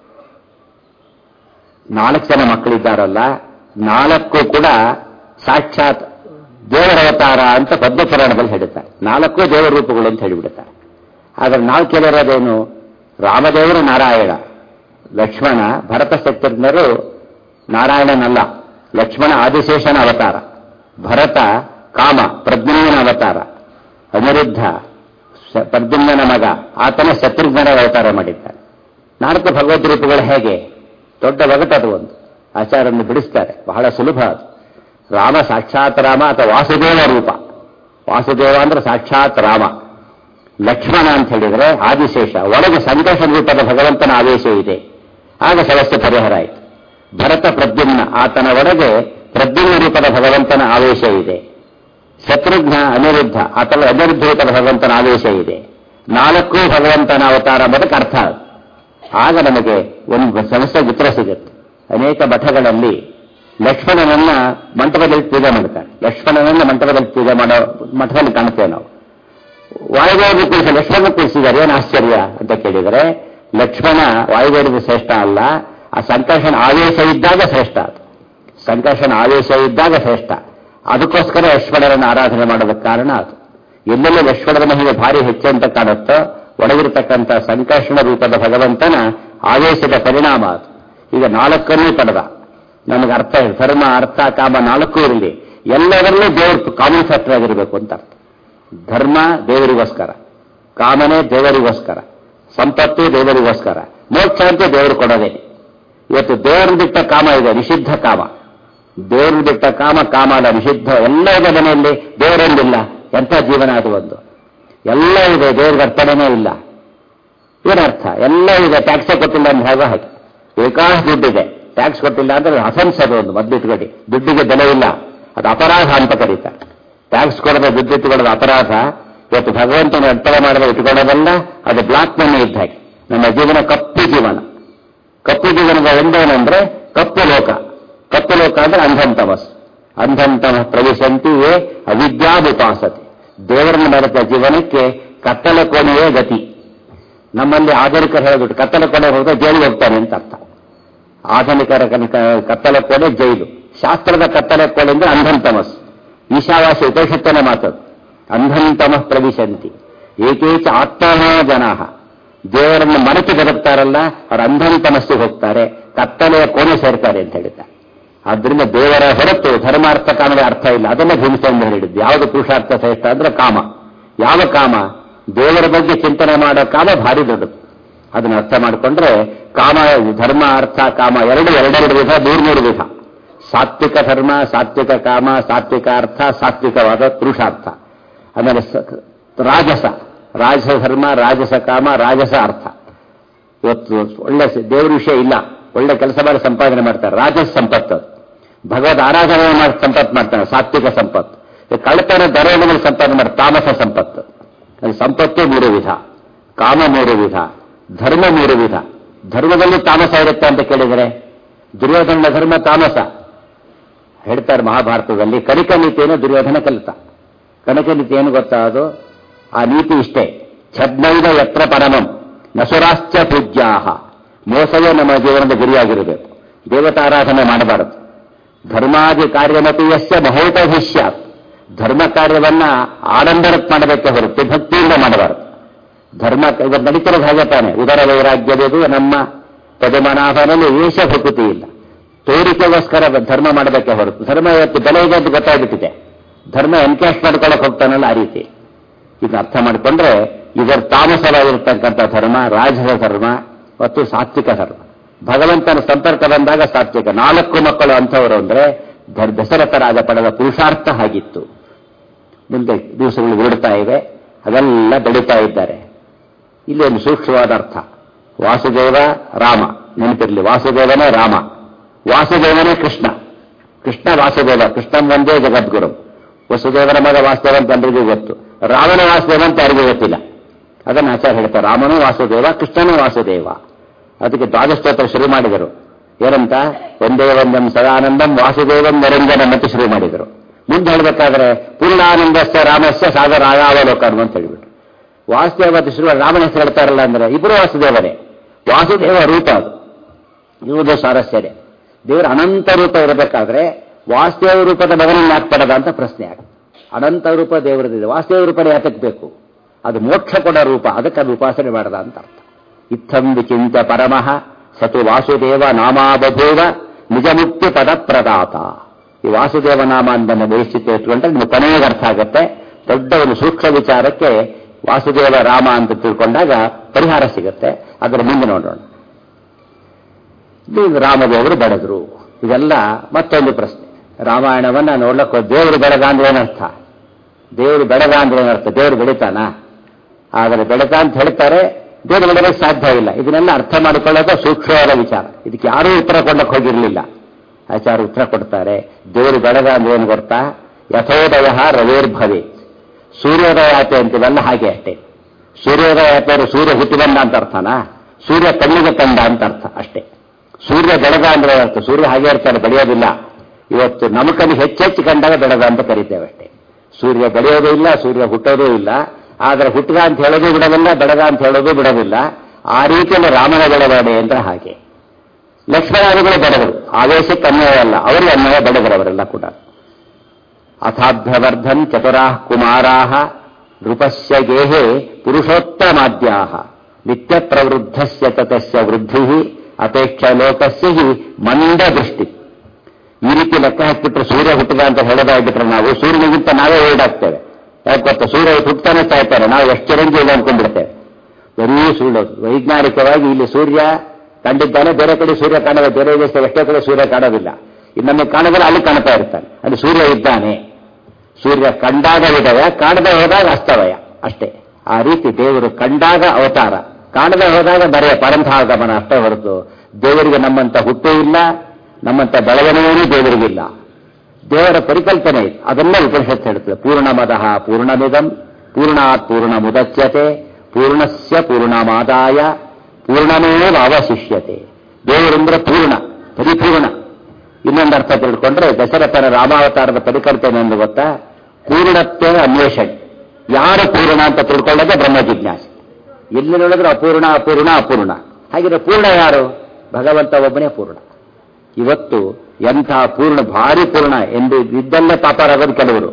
ನಾಲ್ಕು ಜನ ಮಕ್ಕಳಿದ್ದಾರಲ್ಲ, ನಾಲ್ಕು ಕೂಡ ಸಾಕ್ಷಾತ್ ದೇವರ ಅವತಾರ ಅಂತ ಪದ್ಮಪುರಾಣದಲ್ಲಿ ಹೇಳುತ್ತಾರೆ. ನಾಲ್ಕು ದೇವರ ರೂಪಗಳು ಅಂತ ಹೇಳಿಬಿಡುತ್ತಾರೆ. ಆದರೆ ನಾವು ಕೇಳಿರೋದೇನು? ರಾಮದೇವರು ನಾರಾಯಣ, ಲಕ್ಷ್ಮಣ ಭರತ ಶತ್ರುಘ್ನರು ನಾರಾಯಣನಲ್ಲ, ಲಕ್ಷ್ಮಣ ಆದಿಶೇಷನ ಅವತಾರ, ಭರತ ಕಾಮ ಪ್ರದ್ಯುಮ್ನ ಅವತಾರ, ಅನಿರುದ್ಧ ಪ್ರದ್ಯುಮ್ನ ಮಗ, ಆತನ ಶತ್ರುಘ್ನರ ಅವತಾರ ಮಾಡಿದ್ದಾನೆ. ನಾಲ್ಕು ಭಗವದ್ ರೂಪಗಳು ಹೇಗೆ? ದೊಡ್ಡ ಒಗಟದು ಒಂದು. ಆಚಾರ್ಯರನ್ನು ಬಿಡಿಸ್ತಾರೆ, ಬಹಳ ಸುಲಭ ಅದು. ರಾಮ ಸಾಕ್ಷಾತ್ ರಾಮ ಅಥವಾ ವಾಸುದೇವ ರೂಪ. ವಾಸುದೇವ ಅಂದ್ರೆ ಸಾಕ್ಷಾತ್ ರಾಮ. ಲಕ್ಷ್ಮಣ ಅಂತ ಹೇಳಿದ್ರೆ ಆದಿಶೇಷ, ಒಳಗೆ ಸಂಕರ್ಷಣ ರೂಪದ ಭಗವಂತನ ಆವೇಶ ಇದೆ, ಆಗ ಸಮಸ್ಯೆ ಪರಿಹಾರ ಆಯಿತು. ಭರತ ಪ್ರದ್ಯುಮ್ನ, ಆತನ ಒಳಗೆ ಪ್ರದ್ಯುಮ್ನ ರೂಪದ ಭಗವಂತನ ಆವೇಶ ಇದೆ. ಶತ್ರುಘ್ನ ಅನಿರುದ್ಧ, ಆತನ ಅನಿರುದ್ಧ ರೂಪದ ಭಗವಂತನ ಆವೇಶ ಇದೆ. ನಾಲ್ಕು ಭಗವಂತನ ಅವತಾರ ಅನ್ನೋದಕ್ಕೆ ಅರ್ಥ. ಆಗ ನಮಗೆ ಒಂದು ಸಮಸ್ಯೆ ಉತ್ತರ ಸಿಗುತ್ತೆ. ಅನೇಕ ಮಠಗಳಲ್ಲಿ ಲಕ್ಷ್ಮಣನನ್ನ ಮಂಟಪದಲ್ಲಿ ಪೂಜೆ ಮಾಡ್ತಾರೆ. ಲಕ್ಷ್ಮಣನನ್ನ ಮಂಟಪದಲ್ಲಿ ಪೂಜೆ ಮಾಡೋ ಮಠದಲ್ಲಿ ಕಾಣುತ್ತೇವೆ ನಾವು. ವಾಯುದೇವರು ಕೂರಿಸಿ ಲಕ್ಷ್ಮಣ ಕೂರಿಸಿದ್ದಾರೆ, ಏನು ಆಶ್ಚರ್ಯ ಅಂತ ಕೇಳಿದರೆ, ಲಕ್ಷ್ಮಣ ವಾಯುದೇವರಿಗೆ ಶ್ರೇಷ್ಠ ಅಲ್ಲ, ಆ ಸಂಕರ್ಷಣ ಆವೇಶ ಇದ್ದಾಗ ಶ್ರೇಷ್ಠ. ಅದು ಸಂಕರ್ಷಣ ಆವೇಶ ಇದ್ದಾಗ ಶ್ರೇಷ್ಠ. ಅದಕ್ಕೋಸ್ಕರ ಲಕ್ಷ್ಮಣರನ್ನು ಆರಾಧನೆ ಮಾಡೋದಕ್ಕೆ ಕಾರಣ ಅದು. ಎಲ್ಲೆಲ್ಲ ಲಕ್ಷ್ಮಣರ ಮಹಿಮೆ ಭಾರಿ ಹೆಚ್ಚು ಅಂತ ಕಾಣುತ್ತೋ ಒಳಗಿರತಕ್ಕಂಥ ಸಂಕರ್ಷಣ ರೂಪದ ಭಗವಂತನ ಆವೇಶದ ಪರಿಣಾಮ ಅದು. ಈಗ ನಾಲ್ಕನ್ನೂ ಪಡೆದ. ನಮಗೆ ಅರ್ಥ ಇದೆ, ಧರ್ಮ ಅರ್ಥ ಕಾಮ ನಾಲ್ಕು ಇರಲಿ, ಎಲ್ಲದರಲ್ಲೂ ದೇವರು ಕಾಮನ್ ಫ್ಯಾಕ್ಟರ್ ಆಗಿರಬೇಕು ಅಂತ ಅರ್ಥ. ಧರ್ಮ ದೇವರಿಗೋಸ್ಕರ, ಕಾಮನೆ ದೇವರಿಗೋಸ್ಕರ, ಸಂಪತ್ತು ದೇವರಿಗೋಸ್ಕರ, ಮೋಕ್ಷ ಅಂತ ದೇವರು ಕೊಡೋದೇ. ಇವತ್ತು ದೇವರ ಬಿಟ್ಟ ಕಾಮ ಇದೆ, ನಿಷಿದ್ಧ ಕಾಮ. ದೇವರು ಬಿಟ್ಟ ಕಾಮ ಕಾಮ ಅಲ್ಲ, ನಿಷಿದ್ಧ. ಎಲ್ಲ ಇದೆ ಮನೆಯಲ್ಲಿ, ದೇವರೊಂದಿಲ್ಲ. ಎಂಥ ಜೀವನ ಅದು ಒಂದು. ಎಲ್ಲ ಇದೆ, ದೇವ್ರಿಗೆ ಅರ್ಥನೇ ಇಲ್ಲ. ಏನರ್ಥ? ಎಲ್ಲ ಇದೆ, ಟ್ಯಾಕ್ಸೇ ಕೊಟ್ಟಿಲ್ಲ ಅಂತ ಹೇಗೋ ಹಾಗೆ. ಬೇಕಾಷ್ಟು ದುಡ್ಡಿದೆ, ಟ್ಯಾಕ್ಸ್ ಕೊಟ್ಟಿಲ್ಲ ಅಂದ್ರೆ ಅಫೆನ್ಸ್ ಅದು ಒಂದು ಮೊದಲಿಟ್ಕೊಡಿ. ದುಡ್ಡಿಗೆ ಬೆಲೆ ಇಲ್ಲ, ಅದು ಅಪರಾಧ ಅಂತ ಕರೀತಾರೆ. ಟ್ಯಾಕ್ಸ್ ಕೊಡದೆ ದುಡ್ಡು ಇಟ್ಟುಕೊಳ್ಳೋದು ಅಪರಾಧ. ಇವತ್ತು ಭಗವಂತನ ಅರ್ಪಣೆ ಮಾಡದೆ ಇಟ್ಕೊಳ್ಳೋದಲ್ಲ, ಅದು ಬ್ಲಾಕ್ ಮನಿ ಇದ್ದ ಹಾಗೆ. ನಮ್ಮ ಜೀವನ ಕಪ್ಪು ಜೀವನ. ಕಪ್ಪು ಜೀವನದ ಒಂದೇನಂದ್ರೆ ಕಪ್ಪು ಲೋಕ. ಕಪ್ಪು ಲೋಕ ಅಂದ್ರೆ ಅಂಧನ್ ತಮಸ್. ಅಂಧನ್ ತಮಸ್ ಪ್ರವೇಶಂತಿಯೇ ಅವಿದ್ಯಾಭುಪಾಸತೆ. ದೇವರನ್ನು ಮರೆತ ಜೀವನಕ್ಕೆ ಕತ್ತಲ ಕೋಣೆಯೇ ಗತಿ. ನಮ್ಮಲ್ಲಿ ಆಧುನಿಕರು ಹೇಳಿಬಿಟ್ಟು ಕತ್ತಲ ಕೋಣೆ ಹೋದ್ರೆ ಜೈಲಿಗೆ ಹೋಗ್ತಾನೆ ಅಂತ ಅರ್ಥ. ಆಧುನಿಕರ ಕತ್ತಲ ಕೋಣೆ ಜೈಲು. ಶಾಸ್ತ್ರದ ಕತ್ತಲ ಕೋಣೆ ಅಂದ್ರೆ ಅಂಧನ್ ತಮಸ್. ಈಶಾವಾಸ್ಯ ಉಪನಿಷತ್ತನ ಮಾತದು. ಅಂಧನ್ ತಮಸ್ ಪ್ರವಿಶಂತಿ ಏಕೇಚ ಆತ್ಮನೋ ಜನಾಹ. ದೇವರನ್ನು ಮರೆತು ಬದುಕ್ತಾರಲ್ಲ, ಅವರು ಅಂಧನ್ ತಮಸ್ಸಿಗೆ ಹೋಗ್ತಾರೆ, ಕತ್ತಲೆಯ ಕೋಣೆ ಸೇರ್ತಾರೆ ಅಂತ ಹೇಳಿದ್ದಾರೆ. ಆದ್ರಿಂದ ದೇವರ ಹೊರತು ಧರ್ಮಾರ್ಥ ಕಾಮದ ಅರ್ಥ ಇಲ್ಲ. ಅದನ್ನೇ ಭೀಮಸೇನ ಹೇಳಿದ್ದು. ಯಾವುದು ಪುರುಷಾರ್ಥ ಶ್ರೇಷ್ಠ ಅಂದ್ರೆ ಕಾಮ. ಯಾವ ಕಾಮ? ದೇವರ ಬಗ್ಗೆ ಚಿಂತನೆ ಮಾಡೋ ಕಾಮ ಭಾರಿ ದೊಡ್ಡದು. ಅದನ್ನು ಅರ್ಥ ಮಾಡಿಕೊಂಡ್ರೆ ಕಾಮ, ಧರ್ಮ, ಅರ್ಥ, ಕಾಮ ಎರಡು ಎರಡೆರಡು ವಿಧ, ಮೂರು ಮೂರು ವಿಧ. ಸಾತ್ವಿಕ ಧರ್ಮ, ಸಾತ್ವಿಕ ಕಾಮ, ಸಾತ್ವಿಕ ಅರ್ಥ, ಸಾತ್ವಿಕವಾದ ಪುರುಷಾರ್ಥ. ಆಮೇಲೆ ರಾಜಸ, ರಾಜಸ ಧರ್ಮ, ರಾಜಸ ಕಾಮ, ರಾಜಸ ಅರ್ಥ. ಇವತ್ತು ಒಳ್ಳೆ ದೇವ್ರ ವಿಷಯ ಇಲ್ಲ, ಒಳ್ಳೆ ಕೆಲಸ ಮಾಡಿ ಸಂಪಾದನೆ ಮಾಡ್ತಾರೆ, ರಾಜಸ ಸಂಪತ್ತು. ಭಗವದ್ ಆರಾಧನೆ ಮಾಡಿ ಸಂಪತ್ತು ಮಾಡ್ತಾನೆ, ಸಾತ್ವಿಕ ಸಂಪತ್ತು. ಕಳ್ತನ ದರೋಡೆಗಳು ಸಂಪಾದನೆ ಮಾಡಿ ತಾಮಸ ಸಂಪತ್ತು. ಅದು ಸಂಪತ್ತು ಮೂರು ವಿಧ, ಕಾಮ ಮೂರು ವಿಧ, ಧರ್ಮ ಮೂರು ವಿಧ. ಧರ್ಮದಲ್ಲಿ ತಾಮಸ ಇರುತ್ತೆ ಅಂತ ಕೇಳಿದರೆ ದುರ್ಯೋಧನ ಧರ್ಮ ತಾಮಸ ಹೇಳ್ತಾರೆ ಮಹಾಭಾರತದಲ್ಲಿ. ಕನಿಕ ನೀತಿಯನ್ನು ದುರ್ಯೋಧನ ಕಲಿತ. ಕನಕ ನೀತಿ ಏನು ಗೊತ್ತಾ? ಅದು ಆ ನೀತಿ ಇಷ್ಟೇ: ಛದ್ಮೈದ ಯತ್ರ ಪರಮಂ ನಸುರಾಶ್ಚ ಪೂಜ್ಯಾಹ. ಮೋಸವೇ ನಮ್ಮ ಜೀವನದ ಗುರಿಯಾಗಿರಬೇಕು. ದೇವತಾರಾಧನೆ ಮಾಡಬಾರದು. ಧರ್ಮಾದಿ ಕಾರ್ಯಮತಿ ಯಸ್ಯ ಮಹೋಪಭಿಷ್ಯಾತ್. ಧರ್ಮ ಕಾರ್ಯವನ್ನ ಆಡಂಬರಕ್ಕೆ ಮಾಡಬೇಕೆ ಹೊರತು ಭಕ್ತಿಯಿಂದ ಮಾಡಬಾರದು. ಧರ್ಮ ಇವತ್ತು ನಡೀತಿರೋದು ಹಾಗೆ ತಾನೆ. ಉದರ ವೈರಾಗ್ಯದು ನಮ್ಮ ಪದಮನಾಭನಲ್ಲಿ ಏಷ ಭಕುತಿ ಇಲ್ಲ. ತೋರಿಕೆಗೋಸ್ಕರ ಧರ್ಮ ಮಾಡಬೇಕೆ ಹೊರತು ಧರ್ಮ ಇವತ್ತು ಬೆಲೆ ಇದೆ ಅಂತ ಗೊತ್ತಾಗ್ಬಿಟ್ಟಿದೆ. ಧರ್ಮ ಎನ್ಕ್ಯಾಶ್ ಮಾಡ್ಕೊಳ್ಳೋಕೆ ಹೋಗ್ತಾನಲ್ಲ, ಆ ರೀತಿ. ಇದು ಅರ್ಥ ಮಾಡಿಕೊಂಡ್ರೆ ಇದರ ತಾಮಸವಾಗಿರ್ತಕ್ಕಂಥ ಧರ್ಮ, ರಾಜಸ ಧರ್ಮ ಮತ್ತು ಸಾತ್ವಿಕ ಧರ್ಮ. ಭಗವಂತನ ಸಂಪರ್ಕ ಬಂದಾಗ ಸಾತ್ವಿಕ. ನಾಲ್ಕು ಮಕ್ಕಳು ಅಂಥವರು ಅಂದ್ರೆ ದಶರಥ ರಾಜ ಪಡೆದ ಪುರುಷಾರ್ಥ ಆಗಿತ್ತು. ಮುಂದೆ ದಿವಸಗಳು ಬಿಡ್ತಾ ಇವೆ, ಅದೆಲ್ಲ ಬೆಳೀತಾ ಇದ್ದಾರೆ. ಇಲ್ಲಿ ಒಂದು ಸೂಕ್ಷ್ಮವಾದ ಅರ್ಥ. ವಾಸುದೇವ ರಾಮ ನೆನಪಿರಲಿ. ವಾಸುದೇವನೇ ರಾಮ, ವಾಸುದೇವನೇ ಕೃಷ್ಣ. ಕೃಷ್ಣ ವಾಸುದೇವ. ಕೃಷ್ಣನ್ ಒಂದೇ ಜಗದ್ಗುರು. ವಸುದೇವನ ಮಗ ವಾಸುದೇವ ಅಂತ ಎಲ್ಲರಿಗೂ ಗೊತ್ತು. ರಾಮನ ವಾಸುದೇವ ಅಂತ ಯಾರಿಗೂ ಗೊತ್ತಿಲ್ಲ. ಅದನ್ನು ಆಚಾರ್ಯ ಹೇಳ್ತಾರೆ, ರಾಮನೂ ವಾಸುದೇವ, ಕೃಷ್ಣನೂ ವಾಸುದೇವ. ಅದಕ್ಕೆ ದ್ವಾದಶೋತ್ತರ ಶುರು ಮಾಡಿದರು. ಏನಂತ? ಒಂದೇ ಒಂದಂ ಸದಾನಂದಂ ವಾಸುದೇವಂ ನಿರಂಜನಂ ಅಂತ ಶುರು ಮಾಡಿದರು. ಮುಂದೆ ಹೇಳಬೇಕಾದ್ರೆ ಪೂರ್ಣಾನಂದಸ್ಯ ರಾಮಸ್ಯ ಸಾಗರ ಆಗಾವಲೋಕನು ಅಂತ ಹೇಳಿಬಿಟ್ರು. ವಾಸುದೇವ ಶುರು ರಾಮನ ಹೆಸರು ಹೇಳ್ತಾರಲ್ಲ ಅಂದ್ರೆ ಇಬ್ಬರು ವಾಸುದೇವರೇ. ವಾಸುದೇವ ರೂಪ ಅದು. ಇವುದು ಸಾರಸ್ಯನೇ. ದೇವರ ಅನಂತ ರೂಪ ಇರಬೇಕಾದ್ರೆ ವಾಸುದೇವ ರೂಪದ ಮಗನನ್ನು ಯಾಕೆ ಪಡೆದ ಅಂತ ಪ್ರಶ್ನೆ ಆಗ. ಅನಂತ ರೂಪ ದೇವರದಿದೆ, ವಾಸುದೇವ ರೂಪನೇ ಯಾತಕ್ಕೆ ಬೇಕು? ಅದು ಮೋಕ್ಷ ಕೊಡ ರೂಪ, ಅದಕ್ಕೆ ಅದು ಉಪಾಸನೆ ಮಾಡದ ಅಂತ ಅರ್ಥ. ಇತ್ತಂ ವಿಚಿಂತ್ಯ ಪರಮಃ ಸತು ವಾಸುದೇವ ನಾಮಾಬಭೂವ ನಿಜ ಮುಕ್ತಿ ಪದ ಪ್ರದಾತ. ಈ ವಾಸುದೇವ ನಾಮ ಅಂತ ವೈಶಿಷ್ಟ್ಯ ಇಟ್ಕೊಂಡ್ರೆ ನಿಮ್ಗೆ ಕೊನೆಗೆ ಅರ್ಥ ಆಗುತ್ತೆ. ದೊಡ್ಡ ಒಂದು ಸೂಕ್ಷ್ಮ ವಿಚಾರಕ್ಕೆ ವಾಸುದೇವ ರಾಮ ಅಂತ ತಿಳ್ಕೊಂಡಾಗ ಪರಿಹಾರ ಸಿಗುತ್ತೆ. ಅದರ ಮುಂದೆ ನೋಡೋಣ. ರಾಮದೇವರು ಬೆಳೆದ್ರು. ಇದೆಲ್ಲ ಮತ್ತೊಂದು ಪ್ರಶ್ನೆ. ರಾಮಾಯಣವನ್ನ ನೋಡ್ಲಕ್ಕ ದೇವರು ಬೆಳೆದ ಅಂದ್ರೆ ಏನರ್ಥ? ದೇವರು ಬೆಳೆದ ಅಂದ್ರೆ ಏನರ್ಥ? ದೇವರು ಬೆಳಿತಾನ? ಆದರೆ ಬೆಳೆದ ಅಂತ ಹೇಳ್ತಾರೆ, ದೇವರು ಬೆಳೆಯಕ್ಕೆ ಸಾಧ್ಯ ಇಲ್ಲ. ಇದನ್ನೆಲ್ಲ ಅರ್ಥ ಮಾಡಿಕೊಳ್ಳೋದು ಸೂಕ್ಷ್ಮವಾದ ವಿಚಾರ. ಇದಕ್ಕೆ ಯಾರೂ ಉತ್ತರ ಕೊಡಕ್ಕೆ ಹೋಗಿರಲಿಲ್ಲ. ಆಚಾರ್ಯ ಉತ್ತರ ಕೊಡ್ತಾರೆ. ದೇವರು ಬೆಳೆದ ಅಂದ್ರೆ ಏನು ಗೊತ್ತಾ? ಯಥೋದಯ ರವೇರ್ಭವೆ. ಸೂರ್ಯೋದಯ ಆಯ್ತು ಅಂತಿವಲ್ಲ ಹಾಗೆ ಅಷ್ಟೇ. ಸೂರ್ಯೋದಯ ಆಯ್ತು ಸೂರ್ಯ ಹುಟ್ಟಿ ಬಂದ ಅಂತ ಅರ್ಥನಾ? ಸೂರ್ಯ ಕಣ್ಣಿಗೆ ಕಂಡ ಅಂತ ಅರ್ಥ ಅಷ್ಟೇ. ಸೂರ್ಯ ಬೆಳೆದ ಅಂದ್ರೆ ಅರ್ಥ. ಸೂರ್ಯ ಹಾಗೆ ಇರ್ತಾರೆ, ಬೆಳೆಯೋದಿಲ್ಲ. ಇವತ್ತು ನಮ್ಮ ಕಣ್ಣು ಹೆಚ್ಚೆಚ್ಚು ಕಂಡಾಗ ಬೆಳೆದ ಅಂತ ಕರಿತೇವೆ ಅಷ್ಟೇ. ಸೂರ್ಯ ಬೆಳೆಯೋದು ಇಲ್ಲ, ಸೂರ್ಯ ಹುಟ್ಟೋದೂ ಇಲ್ಲ. ಆದರೆ ಹುಟ್ಟದ ಅಂತ ಹೇಳೋದು ಬಿಡೋದಿಲ್ಲ, ಬೆಳೆದ ಅಂತ ಹೇಳೋದು ಬಿಡೋದಿಲ್ಲ. ಆ ರೀತಿಯಲ್ಲಿ ರಾಮನ ಬೆಳವಣಿಗೆ ಅಂದ್ರೆ ಹಾಗೆ. ಲಕ್ಷ್ಮಣಾದಿಗಳು ಬೆಳೆದರು, ಆವೇಶಕ್ಕೆ ಅನ್ವಯ ಅಲ್ಲ, ಅವರಿಗೆ ಅನ್ವಯ ಬೆಳೆದರು ಅವರೆಲ್ಲ ಕೂಡ. ಅಥಾಭ್ಯವರ್ಧನ್ ಚತುರಾಃ ಕುಮಾರಾಃ ನೃಪಸ್ಯ ಗೇಹೆ ಪುರುಷೋತ್ತಮಾದ್ಯಾಃ ನಿತ್ಯ ಪ್ರವೃದ್ಧಸ್ಯ ತತಸ್ಯ ವೃದ್ಧಿ ಅಪೇಕ್ಷ ಲೋಕಸ್ಯ ಹಿ ಮಂದ ದೃಷ್ಟಿ. ಈ ರೀತಿ ಲೆಕ್ಕ ಹಾಕಿಬಿಟ್ರೆ ಸೂರ್ಯ ಹುಟ್ಟಿದ ಅಂತ ಹೇಳೋದಾಗ್ಬಿಟ್ರೆ ನಾವು ಸೂರ್ಯನಿಗಿಂತ ನಾವೇ ಓಡಾಗ್ತೇವೆ. ಯಾಕೆ ಗೊತ್ತಾ? ಸೂರ್ಯ ಹುಟ್ಟತಾನೆ ಸಾಯ್ತಾರೆ, ನಾವು ಎಷ್ಟು ಚಿರಂಜೀವಿ ಅಂದ್ಕೊಂಡ್ಬಿಡ್ತೇವೆ. ಬರೀ ಸುಳ್ಳು. ವೈಜ್ಞಾನಿಕವಾಗಿ ಇಲ್ಲಿ ಸೂರ್ಯ ಕಂಡಿದ್ದಾನೆ, ಬೇರೆ ಕಡೆ ಸೂರ್ಯ ಕಾಣೋದು, ಬೇರೆ ದೇಶ ಎಷ್ಟೋ ಕಡೆ ಸೂರ್ಯ ಕಾಣೋದಿಲ್ಲ. ಇನ್ನೊಮ್ಮೆ ಕಾಣೋದಿಲ್ಲ, ಅಲ್ಲಿ ಕಾಣ್ತಾ ಇರ್ತಾನೆ. ಅಲ್ಲಿ ಸೂರ್ಯ ಇದ್ದಾನೆ. ಸೂರ್ಯ ಕಂಡಾಗ ವಿಧವ, ಕಾಣದೆ ಹೋದಾಗ ಅಸ್ತವಯ ಅಷ್ಟೇ. ಆ ರೀತಿ ದೇವರು ಕಂಡಾಗ ಅವತಾರ, ಕಾಣದೆ ಹೋದಾಗ ಬರೆಯ ಪರಂಧಾಗಮನ ಅಷ್ಟೇ ಹೊರತು ದೇವರಿಗೆ ನಮ್ಮಂತ ಹುಟ್ಟೂ ಇಲ್ಲ, ನಮ್ಮಂತ ಬೆಳವಣಿಗೆಯೂ ದೇವರಿಗಿಲ್ಲ. ದೇವರ ಪರಿಕಲ್ಪನೆ ಇದೆ, ಅದನ್ನ ಉಪನಿಷತ್ತು ಹೇಳ್ತದೆ. ಪೂರ್ಣಮದಃ ಪೂರ್ಣಮಿದಂ ಪೂರ್ಣಾತ್ ಪೂರ್ಣ ಮುದಚ್ಯತೆ ಪೂರ್ಣಸ್ಯ ಪೂರ್ಣಮಾದಾಯ ಪೂರ್ಣಮೇವ ಅವಶಿಷ್ಯತೆ. ದೇವರೆಂದ್ರೆ ಪೂರ್ಣ, ಪರಿಪೂರ್ಣ. ಇನ್ನೊಂದು ಅರ್ಥ ತಿಳ್ಕೊಂಡ್ರೆ ದಶರಥನ ರಾಮಾವತಾರದ ಪರಿಕಲ್ಪನೆ ಎಂದು ಗೊತ್ತಾ? ಪೂರ್ಣತ್ವ ಅನ್ವೇಷಣೆ. ಯಾರು ಪೂರ್ಣ ಅಂತ ತಿಳ್ಕೊಳ್ಳೋದೇ ಬ್ರಹ್ಮ ಜಿಜ್ಞಾಸೆ. ಎಲ್ಲಿ ನೋಡಿದ್ರೆ ಅಪೂರ್ಣ ಅಪೂರ್ಣ ಅಪೂರ್ಣ. ಹಾಗಿದ್ರೆ ಪೂರ್ಣ ಯಾರು? ಭಗವಂತ ಒಬ್ಬನೇ ಪೂರ್ಣ. ಇವತ್ತು ಎಂಥ ಪೂರ್ಣ, ಭಾರಿ ಪೂರ್ಣ ಎಂದು ಇದ್ದಲ್ಲೇ ಪಾಪರಾಗೋದು ಕೆಲವರು.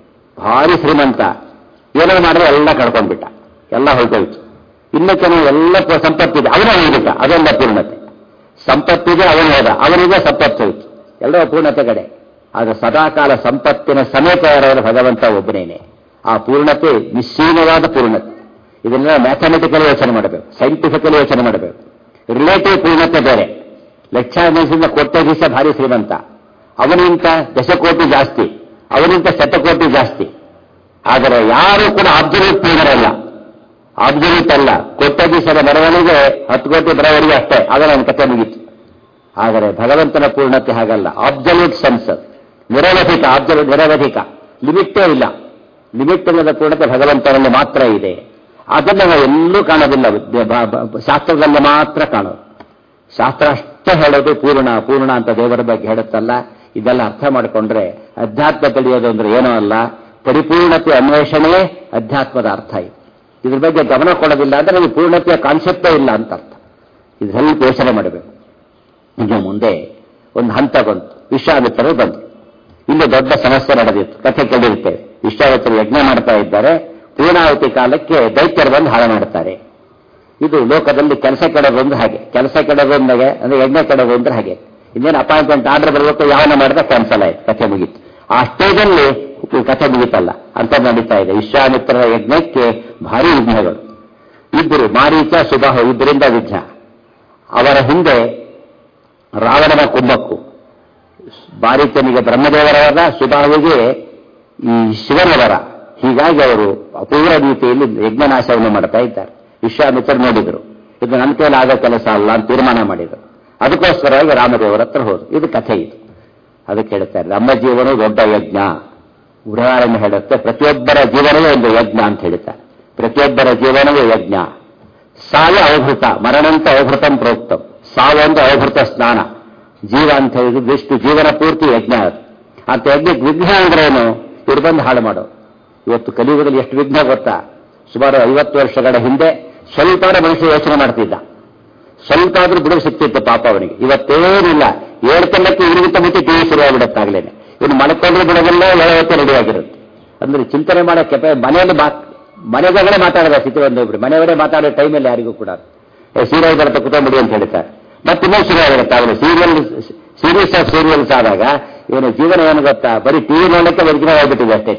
ಭಾರಿ ಶ್ರೀಮಂತ, ಏನೋ ಮಾಡಿದ್ರೆ ಎಲ್ಲ ಕಳ್ಕೊಂಡ್ಬಿಟ್ಟ, ಎಲ್ಲ ಹೊರಟೋಯ್ತು. ಇನ್ನು ಕೆಲವು ಎಲ್ಲ ಸಂಪತ್ತಿದೆ, ಅವನೇ ಹೋಗ್ಬಿಟ್ಟ, ಅದೆಲ್ಲ ಪೂರ್ಣತೆ. ಸಂಪತ್ತಿದೆ, ಅವನು ಹೋದ, ಅವನಿಗೆ ಸಂಪತ್ತು ಹೋಯ್ತು, ಎಲ್ಲ ಪೂರ್ಣತೆ ಕಡೆ. ಆಗ ಸದಾಕಾಲ ಸಂಪತ್ತಿನ ಸಮೇತ ಯಾರಾದ ಭಗವಂತ ಒಬ್ಬನೇನೆ. ಆ ಪೂರ್ಣತೆ ನಿಶ್ಚೀನವಾದ ಪೂರ್ಣತೆ. ಇದನ್ನೆಲ್ಲ ಮ್ಯಾಥಮೆಟಿಕಲಿ ಯೋಚನೆ ಮಾಡಬೇಕು, ಸೈಂಟಿಫಿಕಲಿ ಯೋಚನೆ ಮಾಡಬೇಕು. ರಿಲೇಟಿವ್ ಪೂರ್ಣತೆ ಬೇರೆ. ಲಕ್ಷಾಂಶ ಕೋಟಿ ದಿವಸ ಭಾರಿ ಶ್ರೀಮಂತ, ಅವನಿಂತ ದಶಕೋಟಿ ಜಾಸ್ತಿ, ಅವನಿಂತ ಶತಕೋಟಿ ಜಾಸ್ತಿ. ಆದರೆ ಯಾರು ಕೂಡ ಅಬ್ಸಲ್ಯೂಟ್ ಪೂರ್ಣರಲ್ಲ, ಅಬ್ಸಲ್ಯೂಟ್ ಅಲ್ಲ. ಕೋಟಿ ದಿವಸದ ಬರವಣಿಗೆ ಹತ್ತು ಕೋಟಿ ಬರವಣಿಗೆ ಅಷ್ಟೇ, ಆಗ ನನ್ನ ಕಥೆ ಮುಗೀತು. ಆದರೆ ಭಗವಂತನ ಪೂರ್ಣತೆ ಹಾಗಲ್ಲ, ಅಬ್ಸಲ್ಯೂಟ್ ಸೆನ್ಸ್, ನಿರವಧಿಕ. ಅಬ್ಸಲ್ಯೂಟ್ ನಿರವಧಿಕ, ಲಿಮಿಟ್ಟೇ ಇಲ್ಲ. ಲಿಮಿಟ್ ಇಲ್ಲದ ಪೂರ್ಣತೆ ಭಗವಂತನಲ್ಲಿ ಮಾತ್ರ ಇದೆ. ಅದನ್ನು ನಾವು ಎಲ್ಲೂ ಕಾಣೋದಿಲ್ಲ, ಶಾಸ್ತ್ರದಲ್ಲಿ ಮಾತ್ರ ಕಾಣೋದು. ಶಾಸ್ತ್ರ ಅಷ್ಟೇ ಹೇಳೋದು ಪೂರ್ಣ ಪೂರ್ಣ ಅಂತ ದೇವರ ಬಗ್ಗೆ ಹೇಳುತ್ತಲ್ಲ. ಇದೆಲ್ಲ ಅರ್ಥ ಮಾಡಿಕೊಂಡ್ರೆ ಅಧ್ಯಾತ್ಮ ತಿಳಿಯೋದು ಅಂದ್ರೆ ಏನೋ ಅಲ್ಲ, ಪರಿಪೂರ್ಣತೆ ಅನ್ವೇಷಣೆಯೇ ಅಧ್ಯಾತ್ಮದ ಅರ್ಥ. ಇದೆ ಇದ್ರ ಬಗ್ಗೆ ಗಮನ ಕೊಡೋದಿಲ್ಲ ಅಂದ್ರೆ ನಮಗೆ ಪೂರ್ಣತೆಯ ಕಾನ್ಸೆಪ್ಟೇ ಇಲ್ಲ ಅಂತ ಅರ್ಥ. ಇದು ಸ್ವಲ್ಪ ಯೋಚನೆ ಮಾಡಬೇಕು. ಇನ್ನು ಮುಂದೆ ಒಂದು ಹಂತ ಬಂತು, ವಿಶ್ವಾಮಿತ್ರರು ಬಂತು. ಇಲ್ಲಿ ದೊಡ್ಡ ಸಮಸ್ಯೆ ನಡೆದಿತ್ತು, ಕಥೆ ಕೇಳಿರ್ತೇವೆ. ವಿಶ್ವಾಮಿತ್ರರು ಯಜ್ಞ ಮಾಡ್ತಾ ಇದ್ದಾರೆ, ಪೂರ್ಣಾವತಿ ಕಾಲಕ್ಕೆ ದೈತ್ಯರು ಬಂದು ಹಾಳು ಮಾಡ್ತಾರೆ. ಇದು ಲೋಕದಲ್ಲಿ ಕೆಲಸ ಕೆಡೋದೊಂದು ಹಾಗೆ, ಕೆಲಸ ಕೆಡೋದೊಂದಾಗೆ ಅಂದ್ರೆ ಯಜ್ಞ ಕೆಡೋದು ಅಂದ್ರೆ ಹಾಗೆ. ಇನ್ನೇನು ಅಪಾಯಿಂಟ್ಮೆಂಟ್ ಆರ್ಡರ್ ಬರಬೇಕು, ಯಾವನ ಮಾಡಿದ್ರೆ ಕ್ಯಾನ್ಸಲ್ ಆಯ್ತು, ಕಥೆ ಮುಗೀತು. ಆ ಸ್ಟೇಜಲ್ಲಿ ಕಥೆ ಮುಗೀತಲ್ಲ ಅಂತ ನಡೀತಾ ಇದೆ. ವಿಶ್ವಾಮಿತ್ರರ ಯಜ್ಞಕ್ಕೆ ಭಾರಿ ವಿಘ್ನಗಳು ಇಬ್ಬರು, ಮಾರೀಚ ಸುಬಾಹು ಇಬ್ಬರಿಂದ ವಿಘ್ನ. ಅವರ ಹಿಂದೆ ರಾವಣನ ಕುಂಭಕ್ಕೂ, ಮಾರೀಚನಿಗೆ ಬ್ರಹ್ಮದೇವರ ವರ, ಸುಬಾಹುವಿಗೆ ಈ ಶಿವನ ವರ. ಹೀಗಾಗಿ ಅವರು ಅಪೂರ್ವ ರೀತಿಯಲ್ಲಿ ಯಜ್ಞನಾಶವನ್ನು ಮಾಡ್ತಾ ಇದ್ದಾರೆ. ವಿಶ್ವಾಮಿತ್ರರು ನೋಡಿದರು, ಇದು ನನ್ನ ಕೈಲಿ ಆಗೋ ಕೆಲಸ ಅಲ್ಲ ಅಂತ ತೀರ್ಮಾನ ಮಾಡಿದರು. ಅದಕ್ಕೋಸ್ಕರವಾಗಿ ರಾಮದೇವರ ಹತ್ರ ಹೋದರು. ಇದು ಕಥೆ. ಇದು ಅದಕ್ಕೆ ಹೇಳ್ತಾರೆ, ನಮ್ಮ ಜೀವನ ದೊಡ್ಡ ಯಜ್ಞ. ಉದಾಹರಣೆ ಹೇಳುತ್ತೆ, ಪ್ರತಿಯೊಬ್ಬರ ಜೀವನವೇ ಒಂದು ಯಜ್ಞ ಅಂತ ಹೇಳ್ತಾರೆ. ಪ್ರತಿಯೊಬ್ಬರ ಜೀವನವೇ ಯಜ್ಞ. ಸಾಯ ಅವಭೃತ, ಮರಣಂತ ಅವಭೃತಂ ಪ್ರೋಕ್ತಂ. ಸಾವು ಒಂದು ಅವಭೃತ ಸ್ನಾನ. ಜೀವ ಅಂತ ಹೇಳಿದ್ರು ಎಷ್ಟು ಜೀವನ ಪೂರ್ತಿ ಯಜ್ಞ ಅದು. ಅಂತ ಯಜ್ಞಕ್ಕೆ ವಿಘ್ನ ಅಂದ್ರೇನು? ಇವ್ರು ಬಂದು ಹಾಳು ಮಾಡೋ. ಇವತ್ತು ಕಲಿಯುಗದಲ್ಲಿ ಎಷ್ಟು ವಿಘ್ನ ಗೊತ್ತಾ? ಸುಮಾರು ಐವತ್ತು ವರ್ಷಗಳ ಹಿಂದೆ ಸ್ವಲ್ಪ ಮನುಷ್ಯ ಯೋಚನೆ ಮಾಡ್ತಿದ್ದ, ಸ್ವಲ್ಪ ಆದ್ರೂ ಬಿಡುಗಡೆ ಸಿಕ್ತಿತ್ತು ಪಾಪ ಅವನಿಗೆ. ಇವತ್ತೇನಿಲ್ಲ, ಏಳು ಕಲ್ಲಕ್ಕೆ ಇವ್ರಿಗಿಂತ ಮುಂಚೆ ಟಿವಿ ಶುರುವಾಗ್ಬಿಡುತ್ತಾಗ್ಲೇನೆ. ಇನ್ನು ಮಲ್ಕೊಂಡ್ರೆ ಬಿಡೋದೆಲ್ಲ ಏಳವತ್ತೆ ರೆಡಿಯಾಗಿರುತ್ತೆ. ಅಂದ್ರೆ ಚಿಂತನೆ ಮಾಡೋ ಕೆಪ ಮನೆಯಲ್ಲಿ ಬಾ ಮನೆಗಳೇ ಮಾತಾಡೋದ ಸ್ಥಿತಿ ಒಂದೊಬ್ರು, ಮನೆಯವರೇ ಮಾತಾಡೋ ಟೈಮಲ್ಲಿ ಯಾರಿಗೂ ಕೂಡ ಸೀರಿಯಲ್ ಬರುತ್ತೆ ಕುತ್ಕೊಂಡ್ಬಿಡಿ ಅಂತ ಹೇಳ್ತಾರೆ. ಮತ್ತೆ ಇನ್ನೊಂದು ಶುರುವಾಗಿರುತ್ತೆ ಅವನು ಸೀರಿಯಲ್, ಸೀರೀಸ್ ಆಫ್ ಸೀರಿಯಲ್ಸ್ ಆದಾಗ ಇವನು ಜೀವನ ಏನು ಗೊತ್ತಾ, ಬರೀ ಟಿವಿ ನೋಡಕ್ಕೆ ವರ್ಗಿನ ಆಗ್ಬಿಟ್ಟಿದೆ ಅಷ್ಟೇ.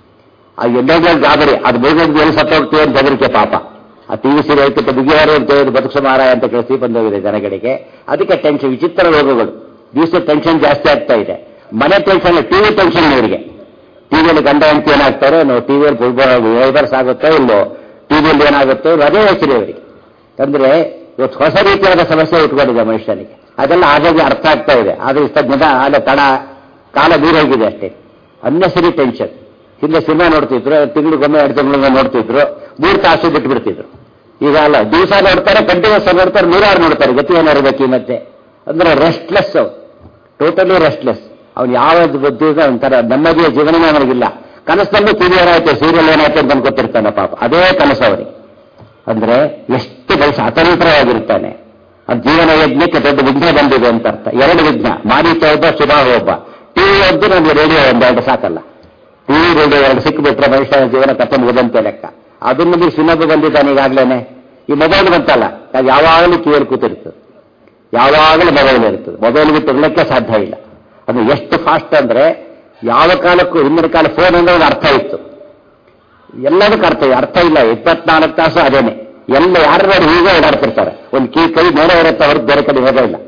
ಆ ಎಲ್ಲೋ ಗಾಬರಿ, ಅದು ಬೇಗ ಏನು ಸತ್ತೋಗ್ತೀವಿ ಅಂತ ಬೆದರಿಕೆ ಪಾಪ. ಆ ಟಿವಿ ಸೀರಿಯಲ್ ಕಿಂತ ಬಿಗಿಯಾರು ಅಂತ ಹೇಳಿ ಬದುಕು ಮಾರಾಯ ಅಂತ ಕೇಳಿಸಿ ಬಂದೋಗಿದೆ ಜನಗಳಿಗೆ. ಅದಕ್ಕೆ ಟೆನ್ಷನ್, ವಿಚಿತ್ರ ರೋಗಗಳು. ದಿವಸ ಟೆನ್ಷನ್ ಜಾಸ್ತಿ ಆಗ್ತಾ ಇದೆ. ಮನೆ ಟೆನ್ಷನ್, ಟಿವಿ ಟೆನ್ಷನ್ ಇವರಿಗೆ. ಟಿವಿಯಲ್ಲಿ ಗಂಡ ಹೆಂಡತಿ ಏನಾಗ್ತಾರೋ, ನಾವು ಟಿವಿಯಲ್ಲಿ ಫುಟ್ಬಾಲ್ ವೈಬರ್ಸ್ ಆಗುತ್ತೋ ಇಲ್ಲೋ, ಟಿವಿಯಲ್ಲಿ ಏನಾಗುತ್ತೋ ಅದೇ ಯೋಚನೆ ಅವರಿಗೆ. ಅಂದ್ರೆ ಇವತ್ತು ಹೊಸ ರೀತಿಯಾದ ಸಮಸ್ಯೆ ಇಟ್ಕೊಂಡಿದೆ ಮನುಷ್ಯನಿಗೆ. ಅದೆಲ್ಲ ಆಗಾಗ್ಗೆ ಅರ್ಥ ಆಗ್ತಾ ಇದೆ. ಆದ್ರೆ ಇಷ್ಟ ದಿನ ಅಲ್ಲ ತಡ ಕಾಲ ದೂರ ಹೋಗಿದೆ ಅಷ್ಟೇ. Unnecessary tension. ಹಿಂದೆ ಸಿನಿಮಾ ನೋಡ್ತಿದ್ರು, ತಿಂಗಳಿಗೊಮ್ಮೆ ಎರಡು ತಿಂಗಳಿಗೊಮ್ಮೆ ನೋಡ್ತಿದ್ರು, ಮೂರು ತಾಸು ಬಿಟ್ಟು ಬಿಡ್ತಿದ್ರು. ಈಗ ಅಲ್ಲ, ದಿವಸ ನೋಡ್ತಾರೆ, ಕಂಟಿನ್ಯೂಸ್ ನೋಡ್ತಾರೆ, ನೂರಾರು ನೋಡ್ತಾರೆ. ಗತಿ ಏನಾರಬೇಕು ಮತ್ತೆ ಅಂದ್ರೆ ರೆಸ್ಟ್ಲೆಸ್, ಟೋಟಲಿ ರೆಸ್ಟ್ಲೆಸ್. ಅವ್ನು ಯಾವ ಬುದ್ಧಿಗ ಒಂಥರ ನೆಮ್ಮದಿಯ ಜೀವನನೇ ಅವನಿಗಿಲ್ಲ. ಕನಸಲ್ಲೂ ಟಿವಿ ಏನಾಯ್ತು, ಸೀರಿಯಲ್ ಏನಾಯ್ತು ಅಂತ ಅನ್ಕೋತಿರ್ತಾನೆ ಪಾಪ. ಅದೇ ಕನಸು ಅವನಿಗೆ. ಅಂದ್ರೆ ಎಷ್ಟು ಬಯಸ ಅತಂತ್ರವಾಗಿರ್ತಾನೆ. ಅದು ಜೀವನ ಯಜ್ಞಕ್ಕೆ ದೊಡ್ಡ ವಿಘ್ನ ಬಂದಿದೆ ಅಂತ ಅರ್ಥ. ಎರಡು ವಿಘ್ನ, ಮಾರೀಚ ಒಬ್ಬ, ಸುಬಾಹು ಒಬ್ಬ. ಟಿವಿ ಒದ್ದು ನಮ್ಗೆ ರೇಡಿಯೋ ಒಂದೆರಡು ಸಾಕಲ್ಲ. ಟಿವಿ ರೇಡಿಯೋ ಎರಡು ಸಿಕ್ಕಿಬಿಟ್ರೆ ಮನುಷ್ಯನ ಜೀವನ ಕಥೆ ಮುಗಿದಂತೆ ಲೆಕ್ಕ. ಅದನ್ನು ನೀವು ಸುಲಭ ಬಂದಿದ್ದಾನೆ ಈಗಾಗಲೇ. ಈ ಮೊಬೈಲ್ ಬಂತಲ್ಲ, ಅದು ಯಾವಾಗಲೂ ಕಿವಿಯಲ್ಲಿ ಕೂತಿರ್ತದೆ, ಯಾವಾಗಲೂ ಮೊಬೈಲ್ ಇರ್ತದೆ. ಮೊಬೈಲ್ ಬಿಟ್ಟು ಇರಲಿಕ್ಕೆ ಸಾಧ್ಯ ಇಲ್ಲ. ಅದು ಎಷ್ಟು ಫಾಸ್ಟ್ ಅಂದ್ರೆ ಯಾವ ಕಾಲಕ್ಕೂ ಹಿಂದಿನ ಕಾಲ ಫೋನ್ ಅಂದ್ರೆ ಒಂದು ಅರ್ಥ ಇತ್ತು, ಎಲ್ಲದಕ್ಕೂ ಅರ್ಥ ಅರ್ಥ ಇಲ್ಲ. ಇಪ್ಪತ್ನಾಲ್ಕು ತಾಸು ಅದೇನೆ. ಎಲ್ಲ ಯಾರು ಹೀಗೆ ಓಡಾಡ್ತಿರ್ತಾರೆ. ಒಂದು ಕೀ ಕೈ ಮೇಲೆ ಇರುತ್ತೆ ಹೊರತು ಬೇರೆ ಕಡೆ ಹೋಗೇ ಇಲ್ಲ.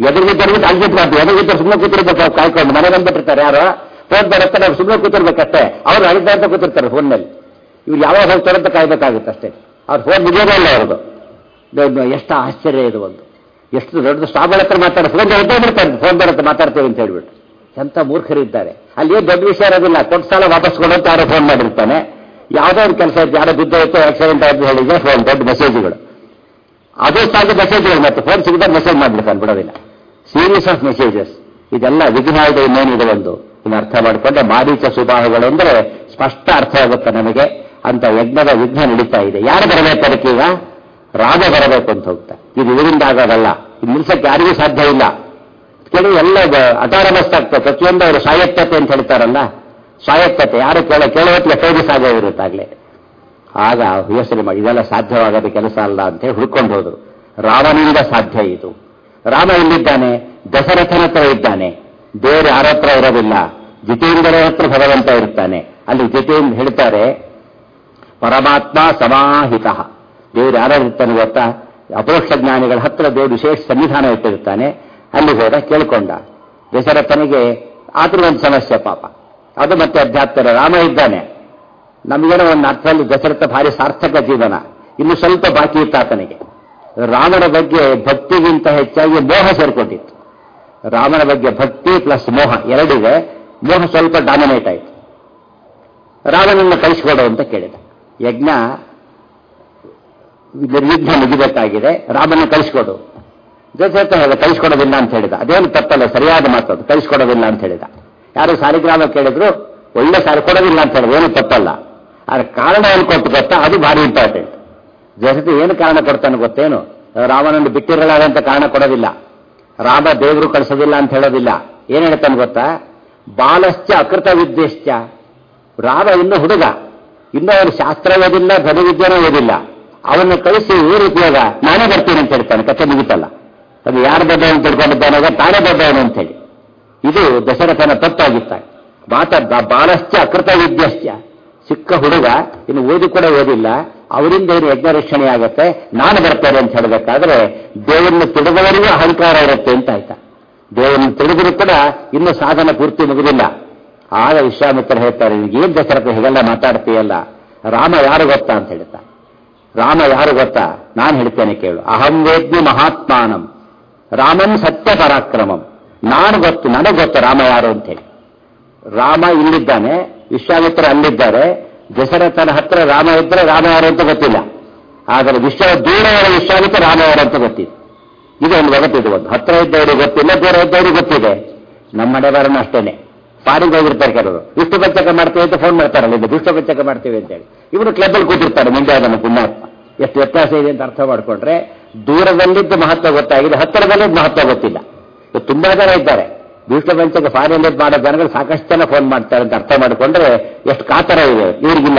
ಎದುರಿಗಿದ್ದವ್ರಿಗೆ ಅಲ್ಜಿಟ್ಬಾರ್ದು, ಎದುರಿಗಿದ್ದರು ಸುಮ್ಮನೆ ಕೂತಿರ್ಬೇಕು, ಕಾಯ್ಕೊಂಡು ಮನೆ ಬಂದ್ಬಿಟ್ಟಿರ್ತಾರೆ ಯಾರು ಫೋನ್ ಬರುತ್ತೆ, ನಾವು ಸುಮ್ಮನೆ ಕೂತಿರ್ಬೇಕಷ್ಟೇ. ಅವ್ರು ಅಳಿತಾ ಅಂತ ಕೂತಿರ್ತಾರೆ ಫೋನ್ನಲ್ಲಿ. ಇವ್ರು ಯಾವಾಗ ಹೋಗ್ತಾರೆ ಅಂತ ಕಾಯ್ಬೇಕಾಗುತ್ತೆ ಅಷ್ಟೇ. ಅವ್ರು ಫೋನ್ ಮುಗಿಯೋದೇ ಇಲ್ಲ ಅವ್ರದ್ದು. ಎಷ್ಟು ಆಶ್ಚರ್ಯ ಇದು, ಒಂದು ಎಷ್ಟು ದೊಡ್ಡ ಸ್ಟಾಬ್ಗಳ ಹತ್ರ ಮಾತಾಡ ಫೋನ್ ಎದ್ದೇ ಬಿಡ್ತಾರೆ, ಫೋನ್ ಬರುತ್ತೆ ಮಾತಾಡ್ತೇವೆ ಅಂತ ಹೇಳ್ಬಿಟ್ಟು. ಎಂಥ ಮೂರ್ಖರಿದ್ದಾರೆ. ಅಲ್ಲಿ ಏನು ದೊಡ್ಡ ವಿಷಯ ಇರೋದಿಲ್ಲ, ಕೊಟ್ಟು ಸಾಲ ವಾಪಸ್ ಕೊಡೋಂತ ಯಾರೋ ಫೋನ್ ಮಾಡಿರ್ತಾನೆ, ಯಾವುದೋ ಒಂದು ಕೆಲಸ ಇತ್ತು, ಯಾರೋ ಬಿದ್ದೋಯ್ತು, ಆಕ್ಸಿಡೆಂಟ್ ಆಯ್ತು ಹೇಳಿದ್ರೆ ಫೋನ್ ದೊಡ್ಡ ಮೆಸೇಜ್ಗಳು, ಅದೇ ಸಾಧ್ಯ ಮೆಸೇಜ್ಗಳು, ಮತ್ತೆ ಫೋನ್ ಸಿಗದಾಗ ಮೆಸೇಜ್ ಮಾಡ್ಬಿಡ್ತಾನೆ, ಬಿಡೋದಿಲ್ಲ. Series of messages. ಇದೆಲ್ಲ ವಿಘ್ನ ಇದೆ, ಇನ್ನೇನಿದೆ ಒಂದು. ಇನ್ನು ಅರ್ಥ ಮಾಡಿಕೊಂಡೆ ಮಾರೀಚ ಸುಬಾಹುಗಳು ಅಂದರೆ ಸ್ಪಷ್ಟ ಅರ್ಥ ಆಗುತ್ತೆ ನಮಗೆ. ಅಂತ ಯಜ್ಞದ ವಿಘ್ನ ನಡೀತಾ ಇದೆ. ಯಾರು ಬರಬೇಕು ಅದಕ್ಕೀಗ? ರಾಮ ಬರಬೇಕು ಅಂತ ಹೋಗ್ತಾ. ಇದು ಇದರಿಂದ ಆಗೋದಲ್ಲ, ಇದು ನಿಲ್ಸಕ್ಕೆ ಯಾರಿಗೂ ಸಾಧ್ಯ ಇಲ್ಲ. ಕೆಲವು ಎಲ್ಲ ಅಟಾರಮಸ್ ಆಗ್ತದೆ. ಪ್ರತಿಯೊಂದು ಅವರು ಸ್ವಾಯತ್ತತೆ ಅಂತ ಹೇಳ್ತಾರಲ್ಲ, ಸ್ವಾಯತ್ತತೆ ಯಾರು ಕೇಳ ಕೇಳುವತ್ತಿಗೆ ಫೇಮಸ್ ಆಗೋಗಿರುತ್ತಾಗಲೇ. ಆಗ ಯೋಚನೆ ಮಾಡಿ ಇದೆಲ್ಲ ಸಾಧ್ಯವಾಗದ ಕೆಲಸ ಅಲ್ಲ ಅಂತ ಹೇಳಿ ಹುಡ್ಕೊಂಡು ಹೋದ್ರು. ರಾಮನಿಂದ ಸಾಧ್ಯ ಇದು. ರಾಮ ಎಲ್ಲಿದ್ದಾನೆ? ದಶರಥನ ಹತ್ರ ಇದ್ದಾನೆ. ದೇವರು ಯಾರ ಹತ್ರ ಇರೋದಿಲ್ಲ, ಜಿತೇಂದ್ರನ ಹತ್ರ ಭಗವಂತ ಇರ್ತಾನೆ. ಅಲ್ಲಿ ಜಿತೇಂದ್ರ ಹೇಳ್ತಾರೆ ಪರಮಾತ್ಮ ಸಮಾಹಿತ. ದೇವರು ಯಾರು ಇರ್ತಾನೆ ಗೊತ್ತಾ? ಅಪರೋಕ್ಷ ಜ್ಞಾನಿಗಳ ಹತ್ರ ದೇವರು ವಿಶೇಷ ಸನ್ನಿಧಾನ ಇಟ್ಟಿರ್ತಾನೆ. ಅಲ್ಲಿ ಹೋದ ಕೇಳ್ಕೊಂಡ. ದಶರಥನಿಗೆ ಆದ್ರೂ ಒಂದು ಸಮಸ್ಯೆ ಪಾಪ, ಅದು ಮತ್ತೆ ಅಧ್ಯಾತ್ಮ. ರಾಮ ಇದ್ದಾನೆ, ನಮಗೇನೋ ಒಂದು ಅರ್ಥದಲ್ಲಿ ದಶರಥ ಭಾರಿ ಸಾರ್ಥಕ ಜೀವನ, ಇನ್ನು ಸ್ವಲ್ಪ ಬಾಕಿ ಇತ್ತು ಆತನಿಗೆ. ರಾಮನ ಬಗ್ಗೆ ಭಕ್ತಿಗಿಂತ ಹೆಚ್ಚಾಗಿ ಮೋಹ ಸೇರ್ಕೊಂಡಿತ್ತು. ರಾಮನ ಬಗ್ಗೆ ಭಕ್ತಿ ಪ್ಲಸ್ ಮೋಹ ಎರಡಿದೆ. ಮೋಹ ಸ್ವಲ್ಪ ಡಾಮಿನೇಟ್ ಆಯಿತು. ರಾಮನನ್ನು ಕಳಿಸಿಕೊಡು ಅಂತ ಕೇಳಿದ. ಯಜ್ಞ ನಿರ್ವಿಘ್ನ ಮುಗಿಬೇಕಾಗಿದೆ, ರಾಮನ ಕಳಿಸಿಕೊಡು. ದಶರಥ ಹೇಳಿದ ಕಳಿಸ್ಕೊಡೋದಿಲ್ಲ ಅಂತ ಹೇಳಿದ. ಅದೇನು ತಪ್ಪಲ್ಲ, ಸರಿಯಾದ ಮಾತದು, ಕಳಿಸ್ಕೊಡೋದಿಲ್ಲ ಅಂತ ಹೇಳಿದ. ಯಾರು ಸಾಲಿಗ್ರಾಮ ಕೇಳಿದ್ರು ಒಳ್ಳೆ ಸಾರಿ ಕೊಡೋದಿಲ್ಲ ಅಂತ ಹೇಳಿದ್ರು, ಏನು ತಪ್ಪಲ್ಲ. ಆದ್ರೆ ಕಾರಣ ಏನು ಕೊಟ್ಟು ಗೊತ್ತಾ? ಅದು ಭಾರಿ ಇಂಪಾರ್ಟೆಂಟ್. ದಶರಥ ಏನು ಕಾರಣ ಕೊಡ್ತಾನೆ ಗೊತ್ತೇನು? ರಾಮನನ್ನು ಬಿಟ್ಟಿರಲಾದಂತ ಕಾರಣ ಕೊಡೋದಿಲ್ಲ. ರಾಮ ದೇವರು ಕಳಿಸೋದಿಲ್ಲ ಅಂತ ಹೇಳೋದಿಲ್ಲ. ಏನ್ ಹೇಳ್ತಾನೆ ಗೊತ್ತಾ? ಬಾಲಶ್ಚ ಅಕೃತ ವಿದ್ಯೆಶ್ಚ. ರಾಮ ಇನ್ನು ಹುಡುಗ, ಇನ್ನೂ ಅವನು ಶಾಸ್ತ್ರ ಓದಿಲ್ಲ, ಧನುವಿದ್ಯೆನೂ ಓದಿಲ್ಲ. ಅವನ್ನ ಕಳಿಸಿ ಏನು ಉಪಯೋಗ? ನಾನೇ ಬರ್ತೀನಿ ಅಂತ ಹೇಳ್ತಾನೆ. ಕಥೆ ಮುಗಿತಲ್ಲ. ಅದು ಯಾರು ದೊಡ್ಡವನು ತಿಳ್ಕೊಂಡಿದ್ದಾನಾಗ ತಾನೇ ದೊಡ್ಡವನು ಅಂತ ಹೇಳಿ. ಇದು ದಶರಥನ ತಪ್ಪಾಗಿತ್ತ. ಮಾತ ಬಾಲಶ್ಚ ಅಕೃತ ವಿದ್ಯಶ್ಚ. ಚಿಕ್ಕ ಹುಡುಗ, ಇನ್ನು ಓದಿ ಕೂಡ ಓದಿಲ್ಲ, ಅವರಿಂದ ಏನು ಯಜ್ಞ ರಕ್ಷಣೆ ಆಗತ್ತೆ, ನಾನು ಬರ್ತೇನೆ ಅಂತ ಹೇಳಬೇಕಾದ್ರೆ ದೇವರನ್ನು ತಿಳಿದವರಿಗೂ ಅಹಂಕಾರ ಇರುತ್ತೆ ಅಂತ ಆಯ್ತಾ. ದೇವರನ್ನು ತಿಳಿದರೂ ಕೂಡ ಇನ್ನು ಸಾಧನ ಪೂರ್ತಿ ಮುಗಿದಿಲ್ಲ. ಆಗ ವಿಶ್ವಾಮಿತ್ರ ಹೇಳ್ತಾರೆ, ಏನ್ ದಶರಥ ಹೀಗೆಲ್ಲ ಮಾತಾಡ್ತೀಯಲ್ಲ, ರಾಮ ಯಾರು ಗೊತ್ತಾ ಅಂತ ಹೇಳ್ತಾ. ರಾಮ ಯಾರು ಗೊತ್ತಾ? ನಾನು ಹೇಳ್ತೇನೆ ಕೇಳು. ಅಹಂ ವೇದ್ಮಿ ಮಹಾತ್ಮಾನಂ ರಾಮನ್ ಸತ್ಯ ಪರಾಕ್ರಮಂ. ನಾನು ಗೊತ್ತು, ನನಗೆ ಗೊತ್ತು ರಾಮ ಯಾರು ಅಂತೇಳಿ. ರಾಮ ಇಲ್ಲಿದ್ದಾನೆ, ವಿಶ್ವಾಮಿತ್ರ ಅಲ್ಲಿದ್ದಾರೆ. ದಶರಥನ ಹತ್ರ ರಾಮ ಇದ್ರೆ ರಾಮ ಯಾರು ಅಂತ ಗೊತ್ತಿಲ್ಲ. ಆದರೆ ವಿಶ್ವ ದೂರ ವಿಶ್ವಾಮಿತ್ರ ರಾಮ ಯಾರು ಅಂತ ಗೊತ್ತಿದೆ. ಇದು ಒಂದು ಜಗತ್ತಿದೆ. ಒಂದು ಹತ್ರ ಇದ್ದವರು ಗೊತ್ತಿಲ್ಲ, ದೂರ ಇದ್ದವರು ಗೊತ್ತಿದೆ. ನಮ್ಮ ಮನೆಯವರನ್ನು ಅಷ್ಟೇನೆ. ಫಾರಿಗೆ ಹೋಗಿರ್ತಾರೆ ಕೆಲವರು, ವಿಷ್ಣು ಪಂಚಕ ಮಾಡ್ತೇವೆ ಅಂತ ಫೋನ್ ಮಾಡ್ತಾರಲ್ಲ, ಇದು ವಿಷ್ಣು ಪಂಚಕ ಮಾಡ್ತೇವೆ ಅಂತೇಳಿ. ಇವರು ಕ್ಲಬ್ಬಲ್ಲಿ ಕೂತಿರ್ತಾರೆ. ಮುಂದೆ ಅದನ್ನು ಪುಣ್ಯಾತ್ಮ. ಎಷ್ಟು ವ್ಯತ್ಯಾಸ ಇದೆ ಅಂತ ಅರ್ಥ ಮಾಡಿಕೊಂಡ್ರೆ ದೂರದಲ್ಲಿದ್ದು ಮಹತ್ವ ಗೊತ್ತಾಗಿದೆ, ಹತ್ತಿರದಲ್ಲಿದ್ದು ಮಹತ್ವ ಗೊತ್ತಿಲ್ಲ. ತುಂಬಾ ಜನ ಇದ್ದಾರೆ ವಿಷ್ಣು ಪಂಚಕ ಫಾರಿನಲ್ಲಿ ಮಾಡೋ ಜನಗಳು ಸಾಕಷ್ಟು ಜನ ಫೋನ್ ಮಾಡ್ತಾರೆ ಅಂತ ಅರ್ಥ ಮಾಡಿಕೊಂಡ್ರೆ ಎಷ್ಟು ಕಾತರ ಇದೆ. ಇವ್ರಿಗಿಲ್ಲ.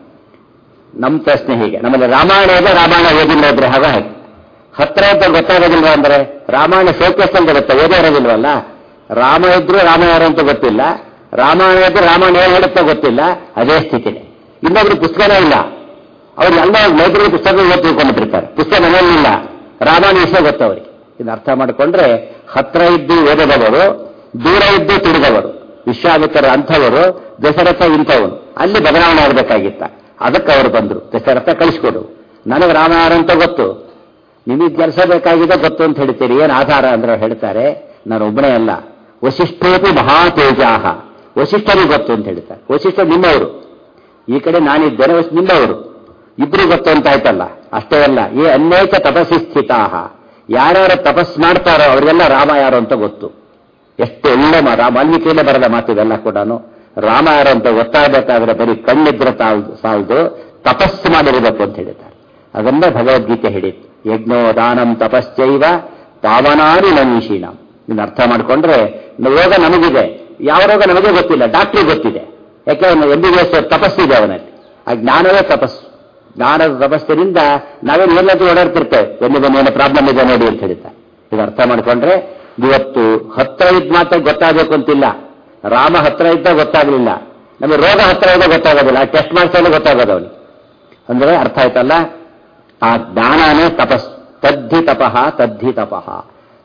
ನಮ್ಮ ಪ್ರಶ್ನೆ ಹೀಗೆ, ನಮ್ಮಲ್ಲಿ ರಾಮಾಯಣ ಇದೆ, ರಾಮಾಯಣ ಓದಿಲ್ಲ ಇದ್ರೆ ಹಾಗ ಹಾಗೆ ಹತ್ರ ಇದ್ದ ಗೊತ್ತಾಗೋದಿಲ್ವ ಅಂದ್ರೆ ರಾಮಾಯಣ ಶೋಕೇಸ್ ಅಂತ ಇರುತ್ತೆ, ಓದೇ ಇರೋದಿಲ್ವಲ್ಲ. ರಾಮ ಇದ್ರು ರಾಮ ಯಾರು ಅಂತ ಗೊತ್ತಿಲ್ಲ, ರಾಮಾಯಣ ಇದ್ರೆ ರಾಮಾಯಣ ಏನು ಹೇಳುತ್ತೋ ಗೊತ್ತಿಲ್ಲ. ಅದೇ ಸ್ಥಿತಿನೇ. ಇನ್ನೊಬ್ರು ಪುಸ್ತಕನೇ ಇಲ್ಲ, ಅವ್ರು ಎಲ್ಲ ಲೈಬ್ರರಿ ಪುಸ್ತಕ ಓದಿ ತಿಳ್ಕೊಂಡಿರ್ತಾರೆ, ಪುಸ್ತಕ ಮನೆಯಲ್ಲಿಲ್ಲ, ರಾಮಾಯಣ ವಿಷಯ ಗೊತ್ತವರಿಗೆ. ಇದು ಅರ್ಥ ಮಾಡಿಕೊಂಡ್ರೆ ಹತ್ರ ಇದ್ದು ಓದದವರು, ದೂರ ಇದ್ದು ತಿಳಿದವರು. ವಿಶ್ವಾಮಿತ್ರ ಅಂಥವರು, ದಶರಥ ಇಂಥವನು. ಅಲ್ಲಿ ಬದಲಾವಣೆ ಆಗಬೇಕಾಗಿತ್ತ. ಅದಕ್ಕೆ ಅವರು ಬಂದರು. ದಶರಥ ಕಳಿಸ್ಕೊಡು, ನನಗೆ ರಾಮ ಯಾರು ಅಂತ ಗೊತ್ತು, ನಿಮಗೆ ಕೆಲಸ ಬೇಕಾಗಿದೆ ಗೊತ್ತು ಅಂತ ಹೇಳ್ತೀರಿ. ಏನು ಆಧಾರ ಅಂದ್ರೆ ಹೇಳ್ತಾರೆ, ನಾನು ಒಬ್ಬನೇ ಅಲ್ಲ, ವಸಿಷ್ಠೋಪಿ ಮಹಾತೇಜಾಹ. ವಸಿಷ್ಠರಿಗೆ ಗೊತ್ತು ಅಂತ ಹೇಳ್ತಾರೆ. ವಸಿಷ್ಠ ನಿಮ್ಮವರು, ಈ ಕಡೆ ನಾನಿದ್ದೇನೆ, ನಿಮ್ಮವರು, ಇಬ್ರು ಗೊತ್ತು ಅಂತ ಆಯ್ತಲ್ಲ. ಅಷ್ಟೇ ಅಲ್ಲ, ಏ ಅನೇಕ ತಪಸ್ಸಿ ಸ್ಥಿತಾಹ. ಯಾರ್ಯಾರು ತಪಸ್ ಮಾಡ್ತಾರೋ ಅವರಿಗೆಲ್ಲ ರಾಮ ಯಾರು ಅಂತ ಗೊತ್ತು. ಎಷ್ಟು ಒಳ್ಳೆ ರಾಮ ವಾಲ್ಮೀಕಿಯಲ್ಲೇ ಬರದ ಮಾತಿದೆಲ್ಲ ಕೂಡ. ರಾಮ ಯಾರು ಅಂತ ಗೊತ್ತಾಗಬೇಕಾದ್ರೆ ಬರೀ ಕಣ್ಣಿದ್ರೆ ಸಾಲದು ಸಾಲದು ತಪಸ್ಸು ಮಾಡಿರಬೇಕು ಅಂತ ಹೇಳಿದ್ದಾರೆ. ಅದನ್ನೇ ಭಗವದ್ಗೀತೆ ಹೇಳಿತ್ತು. ಯಜ್ಞೋ ದಾನಂ ತಪಶ್ಚೈವ ಪಾವನಾರಿ ಮನೀಷೀಣಂ. ಇನ್ನು ಅರ್ಥ ಮಾಡಿಕೊಂಡ್ರೆ ರೋಗ ನಮಗಿದೆ, ಯಾವ ರೋಗ ನಮಗೆ ಗೊತ್ತಿಲ್ಲ, ಡಾಕ್ಟ್ರಿಗೆ ಗೊತ್ತಿದೆ. ಯಾಕೆ ಅವನು ಎಂ ಬಿ ಬಿ ಎಸ್ ತಪಸ್ಸಿದೆ ಅವನಲ್ಲಿ. ಆ ಜ್ಞಾನವೇ ತಪಸ್ಸು. ಜ್ಞಾನದ ತಪಸ್ಸಿನಿಂದ ನಾವೇನು ಎಲ್ಲದೂ ಓಡಾಡ್ತಿರ್ತೇವೆ, ಒಂದು ಬಂದು ಪ್ರಾಬ್ಲಮ್ ಇದೆ ನೋಡಿ ಅಂತ ಹೇಳ್ತಾರೆ. ಇದು ಅರ್ಥ ಮಾಡಿಕೊಂಡ್ರೆ ಇವತ್ತು ಹತ್ರ ಇದ್ದ ಮಾತ್ರ ಗೊತ್ತಾಗಬೇಕು ಅಂತಿಲ್ಲ. ರಾಮ ಹತ್ರ ಇದ್ದ ಗೊತ್ತಾಗಲಿಲ್ಲ, ನಮಗೆ ರೋಗ ಹತ್ರ ಇದ್ದ ಗೊತ್ತಾಗೋದಿಲ್ಲ. ಟೆಸ್ಟ್ ಮಾಡಿಸೋದು ಗೊತ್ತಾಗೋದು ಅವನಿಗೆ. ಅಂದ್ರೆ ಅರ್ಥ ಆಯ್ತಲ್ಲ, ಆ ಜ್ಞಾನನೇ ತಪಸ್. ತದ್ಧಿ ತಪಃ ತದ್ಧಿ ತಪಃ.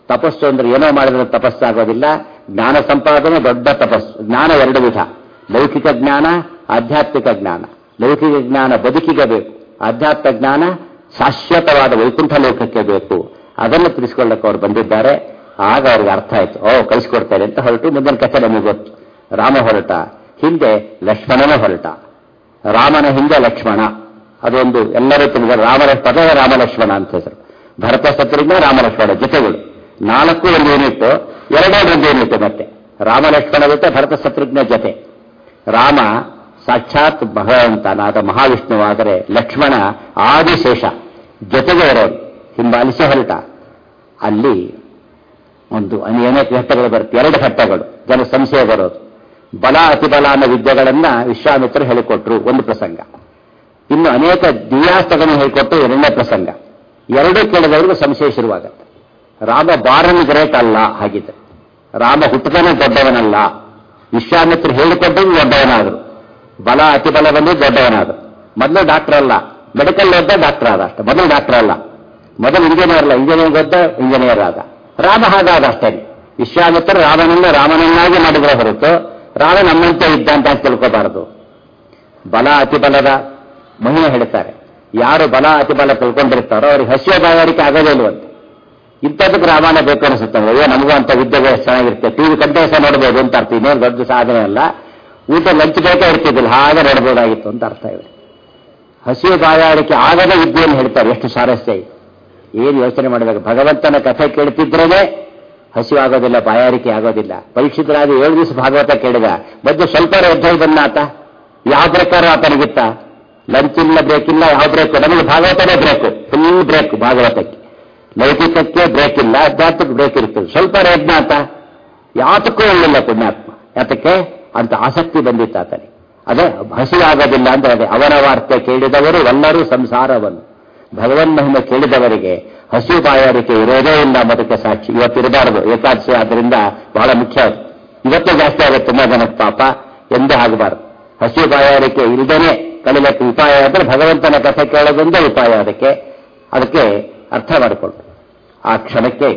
ತಪಸ್ಸು ಅಂದ್ರೆ ಏನೋ ಮಾಡಿದ್ರೆ ತಪಸ್ಸಾಗೋದಿಲ್ಲ. ಜ್ಞಾನ ಸಂಪಾದನೆ ದೊಡ್ಡ ತಪಸ್ಸು. ಜ್ಞಾನ ಎರಡು ವಿಧ, ಲೌಕಿಕ ಜ್ಞಾನ, ಆಧ್ಯಾತ್ಮಿಕ ಜ್ಞಾನ. ಲೌಕಿಕ ಜ್ಞಾನ ಬದುಕಿಗೆ ಬೇಕು, ಆಧ್ಯಾತ್ಮ ಜ್ಞಾನ ಶಾಶ್ವತವಾದ ವೈಕುಂಠ ಲೋಕಕ್ಕೆ ಬೇಕು. ಅದನ್ನು ತಿಳಿಸ್ಕೊಳ್ಳಕ್ಕೆ ಅವ್ರು ಬಂದಿದ್ದಾರೆ. ಆಗ ಅವ್ರಿಗೆ ಅರ್ಥ ಆಯ್ತು, ಓ ಕಳಿಸ್ಕೊಡ್ತಾರೆ ಅಂತ ಹೊರಟು. ಮುಂದಿನ ಕಥೆ ನಮಗೆ ಗೊತ್ತು. ರಾಮ ಹೊರಟ, ಹಿಂದೆ ಲಕ್ಷ್ಮಣನ ಹೊರಟ. ರಾಮನ ಹಿಂದೆ ಲಕ್ಷ್ಮಣ, ಅದೊಂದು ಎಲ್ಲರೂ ತಿಳಿದ ರಾಮನ ಪದದ ರಾಮ ಲಕ್ಷ್ಮಣ ಅಂತ ಹೆಸರು. ಭರತ ಶತ್ರುಘ್ನ ರಾಮ ಲಕ್ಷ್ಮಣ ಜೊತೆಗಳು ನಾಲ್ಕು ಒಂದು ಯೂನಿಟ್, ಎರಡೇ ಒಂದು ಯೂನಿಟ್. ಮತ್ತೆ ರಾಮ ಲಕ್ಷ್ಮಣ ಜೊತೆ ಭರತ ಶತ್ರುಘ್ನ ಜೊತೆ. ರಾಮ ಸಾಕ್ಷಾತ್ ಭಗವಂತನಾದ ಮಹಾವಿಷ್ಣುವಾದರೆ ಲಕ್ಷ್ಮಣ ಆದಿಶೇಷ ಜೊತೆಗೆ ಇರೋರು. ಹಿಂಬಾಲಿಸಿ ಹೊರಟ. ಅಲ್ಲಿ ಒಂದು ಅನೇಕ ಘಟ್ಟಗಳು ಬರುತ್ತೆ, ಎರಡು ಘಟ್ಟಗಳು, ಜನ ಸಂಶಯ ಬರೋದು. ಬಲ ಅತಿಬಲ ಅನ್ನೋ ವಿದ್ಯೆಗಳನ್ನ ವಿಶ್ವಾಮಿತ್ರರು ಹೇಳಿಕೊಟ್ರು, ಒಂದು ಪ್ರಸಂಗ. ಇನ್ನು ಅನೇಕ ದಿವ್ಯಾಸ್ತ್ರಗಳನ್ನು ಹೇಳಿಕೊಟ್ಟು ಎರಡನೇ ಪ್ರಸಂಗ. ಎರಡೂ ಕೇಳಿದವರಿಗೂ ಸಂಶಯ ಶುರುವಾಗತ್ತೆ. ರಾಮ ಬಾರನ್ ಗ್ರೇಟ್ ಅಲ್ಲ, ಹಾಗಿದ್ದ ರಾಮ ಹುಟ್ಟತಾನೆ ದೊಡ್ಡವನಲ್ಲ. ವಿಶ್ವಾಮಿತ್ರರು ಹೇಳಿಕೊಟ್ಟರು ದೊಡ್ಡವನಾದರು, ಬಲ ಅತಿಬಲ ಬಂದು ದೊಡ್ಡವನಾದರು. ಮೊದಲು ಡಾಕ್ಟರ್ ಅಲ್ಲ, ಮೆಡಿಕಲ್ ಓದ್ದ ಡಾಕ್ಟರ್ ಆದ ಅಷ್ಟೇ. ಮೊದಲು ಡಾಕ್ಟರ್ ಅಲ್ಲ, ಮೊದಲು ಇಂಜಿನಿಯರ್ ಅಲ್ಲ, ಇಂಜಿನಿಯರ್ ಓದ್ದ ಇಂಜಿನಿಯರ್ ಆದ. ರಾಮ ಹಾಗಾದ ಅಷ್ಟೇ. ವಿಶ್ವಾಮಿತ್ರರು ರಾಮನನ್ನ ರಾಮನನ್ನಾಗಿ ಮಾಡಿದ್ರೆ ಹೊರತು ರಾಮ ನಮ್ಮಂತೆ ಇದ್ದ ಅಂತ ತಿಳ್ಕೋಬಾರದು. ಬಲ ಅತಿಬಲದ ಮಹಿಮೆ ಹೇಳ್ತಾರೆ. ಯಾರು ಬಲ ಅತಿಬಲ ತಿಳ್ಕೊಂಡಿರ್ತಾರೋ ಅವ್ರಿಗೆ ಹಸಿವೆ ಬಾಯಾರಿಕೆ ಆಗೋದೇ ಇಲ್ವಂತೆ. ಇಂಥದ್ದಕ್ಕೆ ರಾಮಾಯಣ ಬೇಕು ಅನಿಸುತ್ತೆ. ಅಯ್ಯೋ ನಮಗೂ ಅಂತ ವಿದ್ಯೆಗೆ ಚೆನ್ನಾಗಿರುತ್ತೆ, ಟಿವಿ ಕಂಠೇಶ ನೋಡ್ಬೋದು ಅಂತ ಅರ್ಥ. ಇನ್ನೇನು ದೊಡ್ಡ ಸಾಧನೆ ಅಲ್ಲ, ಊಟ ಲಂಚ್ ಬೇಕೇ ಇರ್ತಿದ್ದಿಲ್ಲ, ಹಾಗೆ ನೋಡ್ಬೋದಾಗಿತ್ತು ಅಂತ ಅರ್ಥ ಇದೆ. ಹಸಿವೆ ಬಾಯಾರಿಕೆ ಆಗದ ವಿದ್ಯೆಯನ್ನು ಹೇಳ್ತಾರೆ. ಎಷ್ಟು ಸಾರಸ್ಯ ಇದೆ, ಏನು ಯೋಚನೆ ಮಾಡಬೇಕು. ಭಗವಂತನ ಕಥೆ ಕೇಳ್ತಿದ್ರೇನೆ ಹಸಿವಾಗೋದಿಲ್ಲ, ಬಾಯಾರಿಕೆ ಆಗೋದಿಲ್ಲ. ಪರೀಕ್ಷಿತರಾದ ಏಳು ದಿವಸ ಭಾಗವತ ಕೇಳಿದ, ಮಧ್ಯೆ ಸ್ವಲ್ಪ ಎದ್ದು ಬಂದ ಆತ. ಯಾವ ಪ್ರಕಾರ ಆತನಿಗಿತ್ತ? ಲಂಚ್ ಇಲ್ಲ, ಬ್ರೇಕ್ ಇಲ್ಲ, ಯಾವ ಬ್ರೇಕು? ನಮಗೆ ಭಾಗವತನೇ ಬ್ರೇಕು, ಫುಲ್ ಬ್ರೇಕ್ ಭಾಗವತಕ್ಕೆ. ಲೌಕಿಕಕ್ಕೆ ಬ್ರೇಕ್ ಇಲ್ಲ, ಅಧ್ಯಾತ್ಮಕ್ಕೆ ಬ್ರೇಕ್ ಇರ್ತದೆ. ಸ್ವಲ್ಪ ಯಜ್ಞ ಆತ ಯಾತಕ್ಕೂ ಹೇಳಿಲ್ಲ ಪುಣ್ಯಾತ್ಮ. ಯಾತಕ್ಕೆ ಅಂತ ಆಸಕ್ತಿ ಬಂದಿತ್ತು ಆತನಿಗೆ. ಅದೇ ಹಸಿವಾಗೋದಿಲ್ಲ ಅಂದ್ರೆ ಅದೇ. ಅವರ ವಾರ್ತೆ ಕೇಳಿದವರು ಎಲ್ಲರೂ ಸಂಸಾರವನ್ನು. ಭಗವನ್ ಮಹಿಮೆ ಕೇಳಿದವರಿಗೆ ಹಸಿವು ಬಾಯಾರಿಕೆ ಇರೋದೇ ಇಲ್ಲ ಅನ್ನೋದಕ್ಕೆ ಸಾಕ್ಷಿ. ಇವತ್ತು ಇರಬಾರದು, ಏಕಾದಶಿ ಆದ್ರಿಂದ ಬಹಳ ಮುಖ್ಯ. ಇವತ್ತೇ ಜಾಸ್ತಿ ಆಗುತ್ತೆ ತುಂಬಾ ಜನಕ್ಕೆ ಪಾಪ. ಎಂದೇ ಆಗಬಾರದು. ಹಸಿವು ಬಾಯಾರಿಕೆ ಇಲ್ಲದೇನೆ ಕಲಿಲಕ್ಕೆ ಉಪಾಯ ಅಂದ್ರೆ ಭಗವಂತನ ಕಥೆ ಕೇಳೋದೊಂದೇ ಉಪಾಯ. ಅದಕ್ಕೆ ಅದಕ್ಕೆ ಅರ್ಥ ಮಾಡಿಕೊಂಡು ಆ ಕ್ಷಣಕ್ಕೆ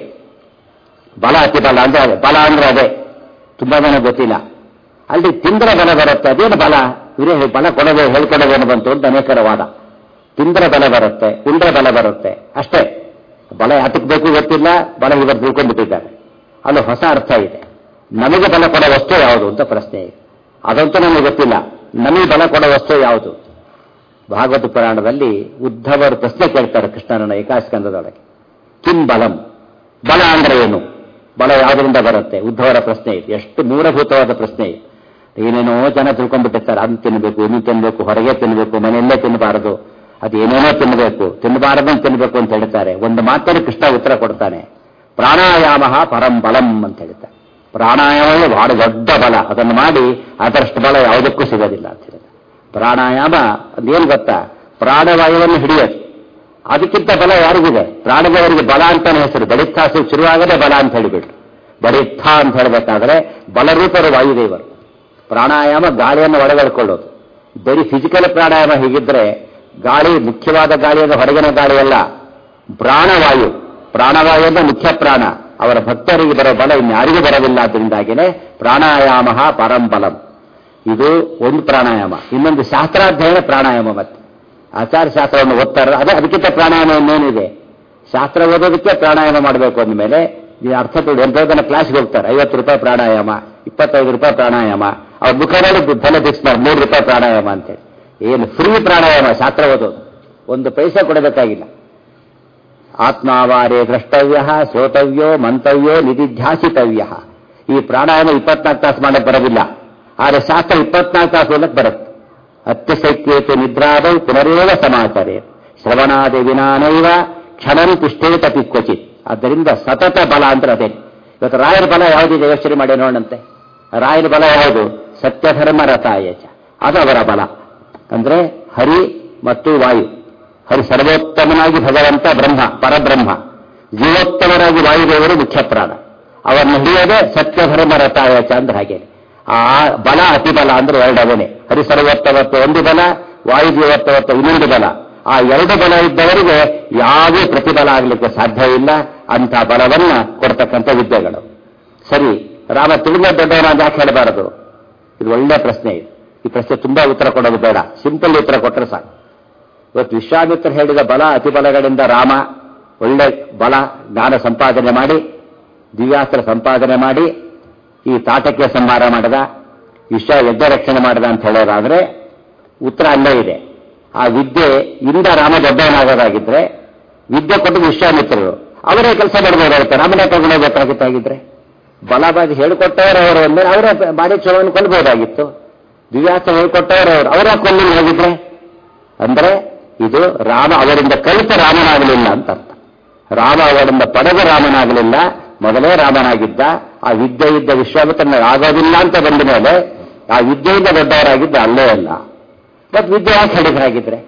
ಬಲ ಅತಿ ಬಲ ಅಂದ್ರೆ ಅದೇ. ಬಲ ಅಂದ್ರೆ ಅದೇ, ತುಂಬಾ ಜನ ಗೊತ್ತಿಲ್ಲ. ಅಲ್ಲಿ ತಿಂದ್ರ ಬಲ ಬರುತ್ತೆ. ಅದೇನು ಬಲ? ಇವರೇ ಬಲ ಕೊಡೋದು ಹೇಳ್ಕೊಡೋದೇನು ಬಂತು ಅಂತ ಅನೇಕರ ವಾದ. ತಿಂದ್ರ ಬಲ ಬರುತ್ತೆ, ಉಂಡ್ರ ಬಲ ಬರುತ್ತೆ, ಅಷ್ಟೇ. ಬಲ ಯಾತಕ್ಕೆ ಬೇಕು ಗೊತ್ತಿಲ್ಲ, ಬಲ ಇವರು ತಿಳ್ಕೊಂಡ್ಬಿಟ್ಟಿದ್ದಾರೆ. ಅಲ್ಲಿ ಹೊಸ ಅರ್ಥ ಇದೆ. ನಮಗೆ ಬಲ ಕೊಡೋ ವಸ್ತು ಯಾವುದು ಅಂತ ಪ್ರಶ್ನೆ ಇದೆ. ಅದಂತೂ ನಮಗೆ ಗೊತ್ತಿಲ್ಲ. ನಮಗೆ ಬಲ ಕೊಡೋ ವಸ್ತು ಯಾವುದು? ಭಾಗವತ ಪುರಾಣದಲ್ಲಿ ಉದ್ಧವರು ಪ್ರಶ್ನೆ ಕೇಳ್ತಾರೆ ಕೃಷ್ಣನ ಏಕಾಸ್ಕಂದದೊಳಗೆ. ಕಿಂ ಬಲಂ, ಬಲ ಅಂದ್ರೆ ಏನು? ಬಲ ಯಾವುದರಿಂದ ಬರುತ್ತೆ? ಉದ್ಧವರ ಪ್ರಶ್ನೆ ಇದೆ. ಎಷ್ಟು ಮೂಲಭೂತವಾದ ಪ್ರಶ್ನೆ ಇದೆ. ಏನೇನೋ ಜನ ತಿಳ್ಕೊಂಡ್ಬಿಟ್ಟಿರ್ತಾರೆ. ಅದನ್ನು ತಿನ್ನಬೇಕು, ಇನ್ನು ತಿನ್ನಬೇಕು, ಹೊರಗೆ ತಿನ್ನಬೇಕು, ಮನೆಯಲ್ಲೇ ತಿನ್ನಬಾರದು, ಅದೇನೇನೋ ತಿನ್ನಬೇಕು, ತಿನ್ನಬಾರದನ್ನು ತಿನ್ನಬೇಕು ಅಂತ ಹೇಳ್ತಾರೆ. ಒಂದು ಮಾತನ್ನು ಕೃಷ್ಣ ಉತ್ತರ ಕೊಡ್ತಾನೆ. ಪ್ರಾಣಾಯಾಮ ಪರಂ ಬಲಂ ಅಂತ ಹೇಳ್ತಾರೆ. ಪ್ರಾಣಾಯಾಮ ಬಹಳ ದೊಡ್ಡ ಬಲ. ಅದನ್ನು ಮಾಡಿ ಅದರಷ್ಟು ಬಲ ಯಾವುದಕ್ಕೂ ಸಿಗೋದಿಲ್ಲ ಅಂತ ಹೇಳಿದ. ಪ್ರಾಣಾಯಾಮ ಅದೇನು ಗೊತ್ತಾ? ಪ್ರಾಣವಾಯುವನ್ನು ಹಿಡಿಯೋದು. ಅದಕ್ಕಿಂತ ಬಲ ಯಾರಿಗಿದೆ? ಪ್ರಾಣದವರಿಗೆ ಬಲ ಅಂತಾನೆ ಹೆಸರು. ಬಡಿತ್ಥಾಸು ಶುರುವಾಗದೆ ಬಲ ಅಂತ ಹೇಳಿಬಿಟ್ರು. ಬಡಿತ್ಥ ಅಂತ ಹೇಳಬೇಕಾದ್ರೆ ಬಲರೂಪರು ವಾಯುದೇವರು. ಪ್ರಾಣಾಯಾಮ ಗಾಳಿಯನ್ನು ಒಳಗಡ್ಕೊಳ್ಳೋದು. ಬರೀ ಫಿಸಿಕಲ್ ಪ್ರಾಣಾಯಾಮ ಹೀಗಿದ್ರೆ ಗಾಳಿ ಮುಖ್ಯವಾದ ಗಾಳಿಯನ್ನು ಹೊರಗಿನ ಗಾಳಿಯಲ್ಲ, ಪ್ರಾಣವಾಯು. ಪ್ರಾಣವಾಯುವನ್ನು ಮುಖ್ಯ ಪ್ರಾಣ. ಅವರ ಭಕ್ತರಿಗೆ ಬರೋ ಬಲ ಇನ್ಯಾರಿಗೂ ಬರೋದಿಲ್ಲ. ಅದರಿಂದಾಗಿನೇ ಪ್ರಾಣಾಯಾಮ ಪರಂಬಲಂ. ಇದು ಒಂದು ಪ್ರಾಣಾಯಾಮ. ಇನ್ನೊಂದು ಶಾಸ್ತ್ರಾಧ್ಯಯನ ಪ್ರಾಣಾಯಾಮ. ಮತ್ತೆ ಆಚಾರ್ಯ ಶಾಸ್ತ್ರವನ್ನು ಓದ್ತಾರೆ, ಅದೇ ಅದಕ್ಕಿಂತ ಪ್ರಾಣಾಯಾಮ ಇನ್ನೇನಿದೆ? ಶಾಸ್ತ್ರ ಓದೋದಕ್ಕೆ ಪ್ರಾಣಾಯಾಮ ಮಾಡಬೇಕು ಅಂದಮೇಲೆ ಈ ಅರ್ಥ ತಿಳಿ ಎಂಟು ಕ್ಲಾಸ್ಗೆ ಹೋಗ್ತಾರೆ. ಐವತ್ತು ರೂಪಾಯಿ ಪ್ರಾಣಾಯಾಮ, ಇಪ್ಪತ್ತೈದು ರೂಪಾಯಿ ಪ್ರಾಣಾಯಾಮ. ಅವ್ರ ಮುಖದಲ್ಲಿ ತಲೆ ಫಿಕ್ಸ್ ಮಾಡಿ ಮೂರು ರೂಪಾಯಿ ಪ್ರಾಣಾಯಾಮ ಅಂತೇಳಿ. ಏನು ಫ್ರೀ ಪ್ರಾಣಾಯಾಮ ಶಾಸ್ತ್ರ ಓದೋದು. ಒಂದು ಪೈಸೆ ಕೊಡಬೇಕಾಗಿಲ್ಲ. ಆತ್ಮಾವಾರೇ ದ್ರಷ್ಟವ್ಯ, ಶ್ರೋತವ್ಯೋ, ಮಂತವ್ಯೋ, ನಿಧಿಧ್ಯಾಸಿತವ್ಯ. ಈ ಪ್ರಾಣಾಯಾಮ ಇಪ್ಪತ್ನಾಲ್ಕು ತಾಸು ಮಾಡಕ್ಕೆ ಬರೋದಿಲ್ಲ. ಆದರೆ ಶಾಸ್ತ್ರ ಇಪ್ಪತ್ನಾಲ್ಕು ತಾಸು ಓದಕ್ಕೆ ಬರುತ್ತೆ. ಅತ್ಯಸೈಕ್ಯೇತು ನಿದ್ರಾದೌ ಪುನರೇವ ಸಮಾಚಾರೇ ಶ್ರವಣಾದಿ ವಿನಾನೈವ ಕ್ಷಣಂ ತಿಷ್ಠೇತ ಕ್ವಚಿತ್. ಆದ್ದರಿಂದ ಸತತ ಬಲ ಅಂದ್ರೆ ಅದೇ. ಇವತ್ತು ರಾಯರ ಬಲ ಯಾವುದಿದೆ ಯೋಚನೆ ಮಾಡಿ ನೋಡಂತೆ. ರಾಯರ ಬಲ ಯಾವುದು? ಸತ್ಯಧರ್ಮ ರಥಾಯಚ. ಅದು ಅವರ ಬಲ. ಅಂದ್ರೆ ಹರಿ ಮತ್ತು ವಾಯು. ಹರಿ ಸರ್ವೋತ್ತಮನಾಗಿ ಭಗವಂತ ಬ್ರಹ್ಮ, ಪರಬ್ರಹ್ಮ. ಜೀವೋತ್ತಮರಾಗಿ ವಾಯುದೇವರು ಮುಖ್ಯ ಪ್ರಾಣ. ಅವರನ್ನು ಹಿಡಿಯೋದೇ ಸತ್ಯಧರ್ಮ ರಥಾಯಚ ಅಂದ್ರೆ ಹಾಗೆ. ಆ ಬಲ ಅತಿಬಲ ಅಂದ್ರೆ ಎರಡವನೇ. ಹರಿ ಸರ್ವೋತ್ತಮತ್ವ ಒಂದು ಬಲ, ವಾಯು ಜೀವೋತ್ತಮತ್ವ ಇನ್ನೊಂದು ಬಲ. ಆ ಎರಡು ಬಲ ಇದ್ದವರಿಗೆ ಯಾವುದೇ ಪ್ರತಿಬಲ ಆಗಲಿಕ್ಕೆ ಸಾಧ್ಯ ಇಲ್ಲ. ಅಂಥ ಬಲವನ್ನ ಕೊಡ್ತಕ್ಕಂಥ ವಿದ್ಯೆಗಳು. ಸರಿ, ರಾಮ ತಿಳಿದ ದೊಡ್ಡವನ ಅಂತ ಯಾಕೆ ಹೇಳಬಾರದು? ಇದು ಒಳ್ಳೆ ಪ್ರಶ್ನೆ. ಇದು ಈ ಪ್ರಶ್ನೆ ತುಂಬಾ ಉತ್ತರ ಕೊಡೋದು ಬೇಡ, ಸಿಂಪಲ್ ಉತ್ತರ ಕೊಟ್ಟರೆ ಸಾಕು. ಇವತ್ತು ವಿಶ್ವಾಮಿತ್ರ ಹೇಳಿದ ಬಲ ಅತಿಬಲಗಳಿಂದ ರಾಮ ಒಳ್ಳೆ ಬಲ ಜ್ಞಾನ ಸಂಪಾದನೆ ಮಾಡಿ, ದಿವ್ಯಾಸ್ತ್ರ ಸಂಪಾದನೆ ಮಾಡಿ, ಈ ತಾಟಕ್ಯ ಸಂಹಾರ ಮಾಡಿದ, ವಿಶ್ವ ಯಜ್ಞ ರಕ್ಷಣೆ ಮಾಡಿದ ಅಂತ ಹೇಳೋದಾದ್ರೆ ಉತ್ತರ ಅಲ್ಲೇ ಇದೆ. ಆ ವಿದ್ಯೆ ಇಂದ ರಾಮ ದೊಡ್ಡವನಾಗೋದಾಗಿದ್ರೆ ವಿದ್ಯೆ ಕೊಟ್ಟು ವಿಶ್ವಾಮಿತ್ರರು ಅವರೇ ಕೆಲಸ ಮಾಡಬಹುದಾಗುತ್ತೆ. ರಾಮನೇ ತಗೊಂಡೋಗ್ಬೇಕಾಗಿತ್ತಾಗಿದ್ರೆ ಬಲವಾಗಿ ಹೇಳಿಕೊಟ್ಟವರು ಅವರು ಅಂದ್ಮೇಲೆ ಅವರೇ ಬಾರಿ ಚಲವನ್ನು ಕೊಲ್ಲಬಹುದಾಗಿತ್ತು. ದಿವ್ಯಾಸ್ತ್ರ ಹೇಳಿಕೊಟ್ಟವರು ಅವರು ಅವರೇ ಕೊಲ್ಲಿಲ್ಲ ಹೋಗಿದ್ರೆ ಅಂದ್ರೆ ಇದು ರಾಮ ಅವರಿಂದ ಕಲಿತ ರಾಮನಾಗಲಿಲ್ಲ ಅಂತ ಅರ್ಥ. ರಾಮ ಅವರಿಂದ ಪಡೆದ ರಾಮನಾಗಲಿಲ್ಲ, ಮೊದಲೇ ರಾಮನಾಗಿದ್ದ. ಆ ವಿದ್ಯೆ ಇದ್ದ ವಿಶ್ವಾಮಿತ್ರನ ಆಗೋದಿಲ್ಲ ಅಂತ ಬಂದ ಮೇಲೆ ಆ ವಿದ್ಯೆಯಿಂದ ದೊಡ್ಡವರಾಗಿದ್ದ ಅಲ್ಲೇ ಅಲ್ಲ. ಬಟ್ ವಿದ್ಯೆ ಯಾಕೆ ಹೇಳಿದ್ರು? ಹಾಗಿದ್ರೆ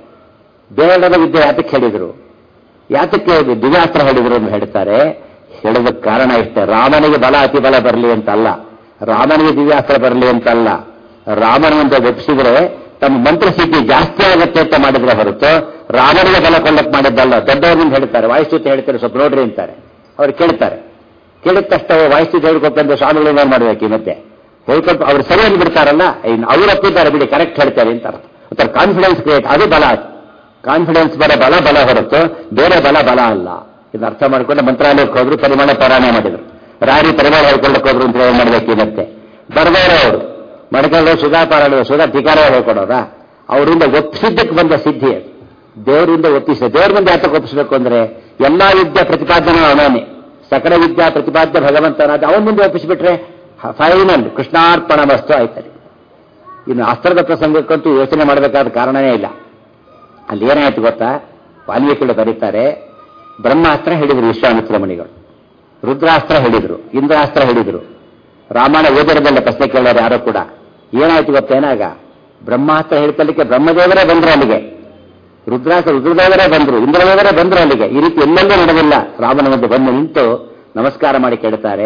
ಬೇಡದ ವಿದ್ಯೆ ಯಾತಕ್ಕೆ ಹೇಳಿದ್ರು? ಯಾತಕ್ಕೆ ದಿವ್ಯಾಸ್ತ್ರ ಹೇಳಿದ್ರು ಅಂತ ಹೇಳ್ತಾರೆ. ಹೇಳೋದಕ್ಕೆ ಕಾರಣ ಇಷ್ಟೇ, ರಾಮನಿಗೆ ಬಲ ಅತಿ ಬಲ ಬರಲಿ ಅಂತಲ್ಲ, ರಾಮನಿಗೆ ದಿವ್ಯಾಸ್ತ್ರ ಬರಲಿ ಅಂತಲ್ಲ. ರಾಮನ ಮುಂದೆ ಒಪ್ಪಿಸಿದ್ರೆ ತಮ್ಮ ಮಂತ್ರಸಿದ್ಧಿ ಜಾಸ್ತಿ ಆಗುತ್ತೆ ಅಂತ ಮಾಡಿದ್ರೆ ಹೊರತು ರಾಮನಿಗೆ ಬಲ ಕೊಳ್ಳಕ್ಕೆ ಮಾಡಿದ್ದಲ್ಲ. ದೊಡ್ಡವರಿಂದ ಹೇಳ್ತಾರೆ, ವಾಯುಸ್ತುತಿ ಹೇಳ್ತಾರೆ, ಸ್ವಲ್ಪ ನೋಡ್ರಿ ಅಂತಾರೆ. ಅವ್ರು ಕೇಳ್ತಾರೆ, ಕೇಳಿದ ತಕ್ಷಣ ವಾಯುಸ್ತುತಿ ಹೇಳ್ಕೊಟ್ಟಂದ್ರೆ ಸ್ವಾಮಿಗಳು ಏನ್ ಮಾಡ್ಬೇಕು? ಈ ಮಧ್ಯೆ ಹೇಳ್ಕೊಟ್ಟು ಅವ್ರು ಸರಿಯಾಗಿ ಬಿಡ್ತಾರಲ್ಲ, ಅವ್ರು ಒಪ್ಪಿದ್ದಾರೆ ಬಿಡಿ, ಕರೆಕ್ಟ್ ಹೇಳ್ತಾರೆ ಅಂತ ಅರ್ಥ. ಒಂಥರ ಕಾನ್ಫಿಡೆನ್ಸ್ ಕ್ರಿಯೇಟ್, ಅದು ಬಲ. ಕಾನ್ಫಿಡೆನ್ಸ್ ಬರ ಬಲ ಬಲ ಹೊರತು ಬೇರೆ ಬಲ ಬಲ ಅಲ್ಲ. ಇದನ್ನ ಅರ್ಥ ಮಾಡ್ಕೊಂಡು ಮಂತ್ರಾಲಯಕ್ಕೆ ಹೋದ್ರು, ಪರಿಮಾಣ ಪಾರಾಯಣ ಮಾಡಿದ್ರು. ರಾರಿ ಪರಿಮಾಣ ಹೇಳ್ಕೊಳ್ಳಕ್ಕೆ ಹೋದ್ರು ಅಂತ ಏನ್ ಮಾಡ್ಬೇಕು? ಮತ್ತೆ ಬರದವರು ಅವರು ಮಡ್ಕೊಂಡು ಸುಧಾ ಪಾರಾಯಣ, ಸುಧಾ ಧಿಕಾರ ಹೇಳ್ಕೊಡೋದ? ಅವರಿಂದ ಒಪ್ಪಿಸಿದ್ದಕ್ಕೆ ಬಂದ ಸಿದ್ಧಿ ಅದು. ದೇವರಿಂದ ಒಪ್ಪಿಸ, ದೇವ್ರ ಮುಂದೆ ಯಾತಕ್ಕೆ ಒಪ್ಪಿಸಬೇಕು ಅಂದ್ರೆ ಎಲ್ಲಾ ವಿದ್ಯಾ ಪ್ರತಿಪಾದನೆ ಅವನೇ, ಸಕಲ ವಿದ್ಯಾ ಪ್ರತಿಪಾದ್ಯ ಭಗವಂತನಾದ ಅವನ ಮುಂದೆ ಒಪ್ಪಿಸಿಬಿಟ್ರೆ ಫೈನಲ್ ಕೃಷ್ಣಾರ್ಪಣ ವಸ್ತು ಆಯ್ತದೆ. ಇನ್ನು ಅಸ್ತ್ರದ ಪ್ರಸಂಗಕ್ಕಂತೂ ಯೋಚನೆ ಮಾಡಬೇಕಾದ ಕಾರಣನೇ ಇಲ್ಲ. ಅಲ್ಲಿ ಏನಾಯ್ತು ಗೊತ್ತಾ? ವಾಲ್ಮೀಕಿಗಳು ಬರೀತಾರೆ, ಬ್ರಹ್ಮಾಸ್ತ್ರ ಹೇಳಿದ್ರು ವಿಶ್ವಾಮಿತ್ರ ಮುನಿಗಳು, ರುದ್ರಾಸ್ತ್ರ ಹೇಳಿದ್ರು, ಇಂದ್ರಾಸ್ತ್ರ ಹೇಳಿದ್ರು. ರಾಮಾಯಣ ಓದಿರದಲ್ಲ ಪ್ರಶ್ನೆ ಕೇಳೋರು ಯಾರೋ ಕೂಡ. ಏನಾಯ್ತು ಗೊತ್ತೇನಾಗ? ಬ್ರಹ್ಮಾಸ್ತ್ರ ಹೇಳ್ಕೊಳ್ಳಿಕ್ಕೆ ಬ್ರಹ್ಮದೇವರೇ ಬಂದ್ರು ಅಲ್ಲಿಗೆ, ರುದ್ರಾಸ್ತ್ರ ರುದ್ರದೇವರೇ ಬಂದ್ರು, ಇಂದ್ರದೇವರೇ ಬಂದ್ರು ಅಲ್ಲಿಗೆ. ಈ ರೀತಿ ಎಲ್ಲೆಲ್ಲೂ ನಡೆದಿಲ್ಲ. ರಾಮನ ಮುಂದೆ ಬಂದು ನಿಂತು ನಮಸ್ಕಾರ ಮಾಡಿ ಕೇಳ್ತಾರೆ,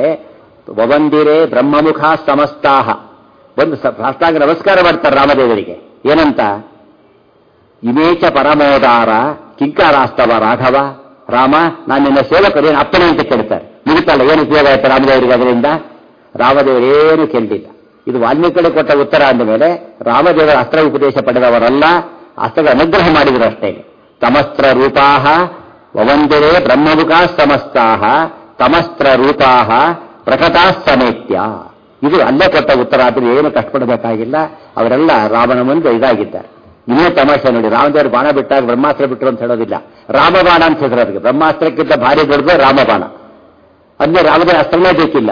ವವಂದಿರೇ ಬ್ರಹ್ಮಮುಖ ಸಮಸ್ತಾಹ. ಬಂದು ಸಾಷ್ಟಾಂಗ ನಮಸ್ಕಾರ ಮಾಡ್ತಾರೆ ರಾಮದೇವರಿಗೆ. ಏನಂತ? ಇಮೇಚ ಪರಮೋದಾರ ಕಿಂಕಾರಾಸ್ತವ ರಾಘವ. ರಾಮ, ನಾನು ನಿನ್ನ ಸೇವಕರು, ಏನು ಅಪ್ಪನೇ ಅಂತ ಕೇಳ್ತಾರೆ. ಮುಗಿತಲ್ಲ, ಏನು ಉಪಯೋಗ ಆಯ್ತು ರಾಮದೇವರಿಗೆ ಅದರಿಂದ? ರಾಮದೇವರು ಏನು ಕೇಳಲಿಲ್ಲ. ಇದು ವಾಲ್ಮೀಕಿ ಕೊಟ್ಟ ಉತ್ತರ ಅಂದ ಮೇಲೆ ರಾಮದೇವರ ಅಸ್ತ್ರ ಉಪದೇಶ ಪಡೆದವರಲ್ಲ, ಅಸ್ತ್ರದ ಅನುಗ್ರಹ ಮಾಡಿದ್ರು ಅಷ್ಟೇ. ತಮಸ್ತ್ರ ರೂಪಾಹ ವವಂದಿರೇ ಬ್ರಹ್ಮಮುಖ ಸಮಸ್ತಾಹ ತಮಸ್ತ್ರ ರೂಪಾಹ ಪ್ರಕಟಾ ಸಮೇತ್ಯ. ಇದು ಅಲ್ಲೇ ಕೊಟ್ಟ ಉತ್ತರ. ಆದ್ರೆ ಏನು ಕಷ್ಟಪಡಬೇಕಾಗಿಲ್ಲ. ಅವರೆಲ್ಲ ರಾಮನ ಮುಂದೆ ಇದಾಗಿದ್ದಾರೆ. ಇನ್ನೇ ತಮಾಷೆ ನೋಡಿ, ರಾಮದೇವರು ಬಾಣ ಬಿಟ್ಟಾಗ ಬ್ರಹ್ಮಾಸ್ತ್ರ ಬಿಟ್ಟರು ಅಂತ ಹೇಳೋದಿಲ್ಲ, ರಾಮಬಾಣ ಅಂತ ಹೆಸರು ಅದಕ್ಕೆ. ಬ್ರಹ್ಮಾಸ್ತ್ರಕ್ಕಿಂತ ಭಾರಿ ದೊಡ್ಡದು ರಾಮಬಾಣ. ಅಂದ್ರೆ ರಾಮದೇವರ ಅಸ್ತ್ರನೇ ಬೇಕಿಲ್ಲ.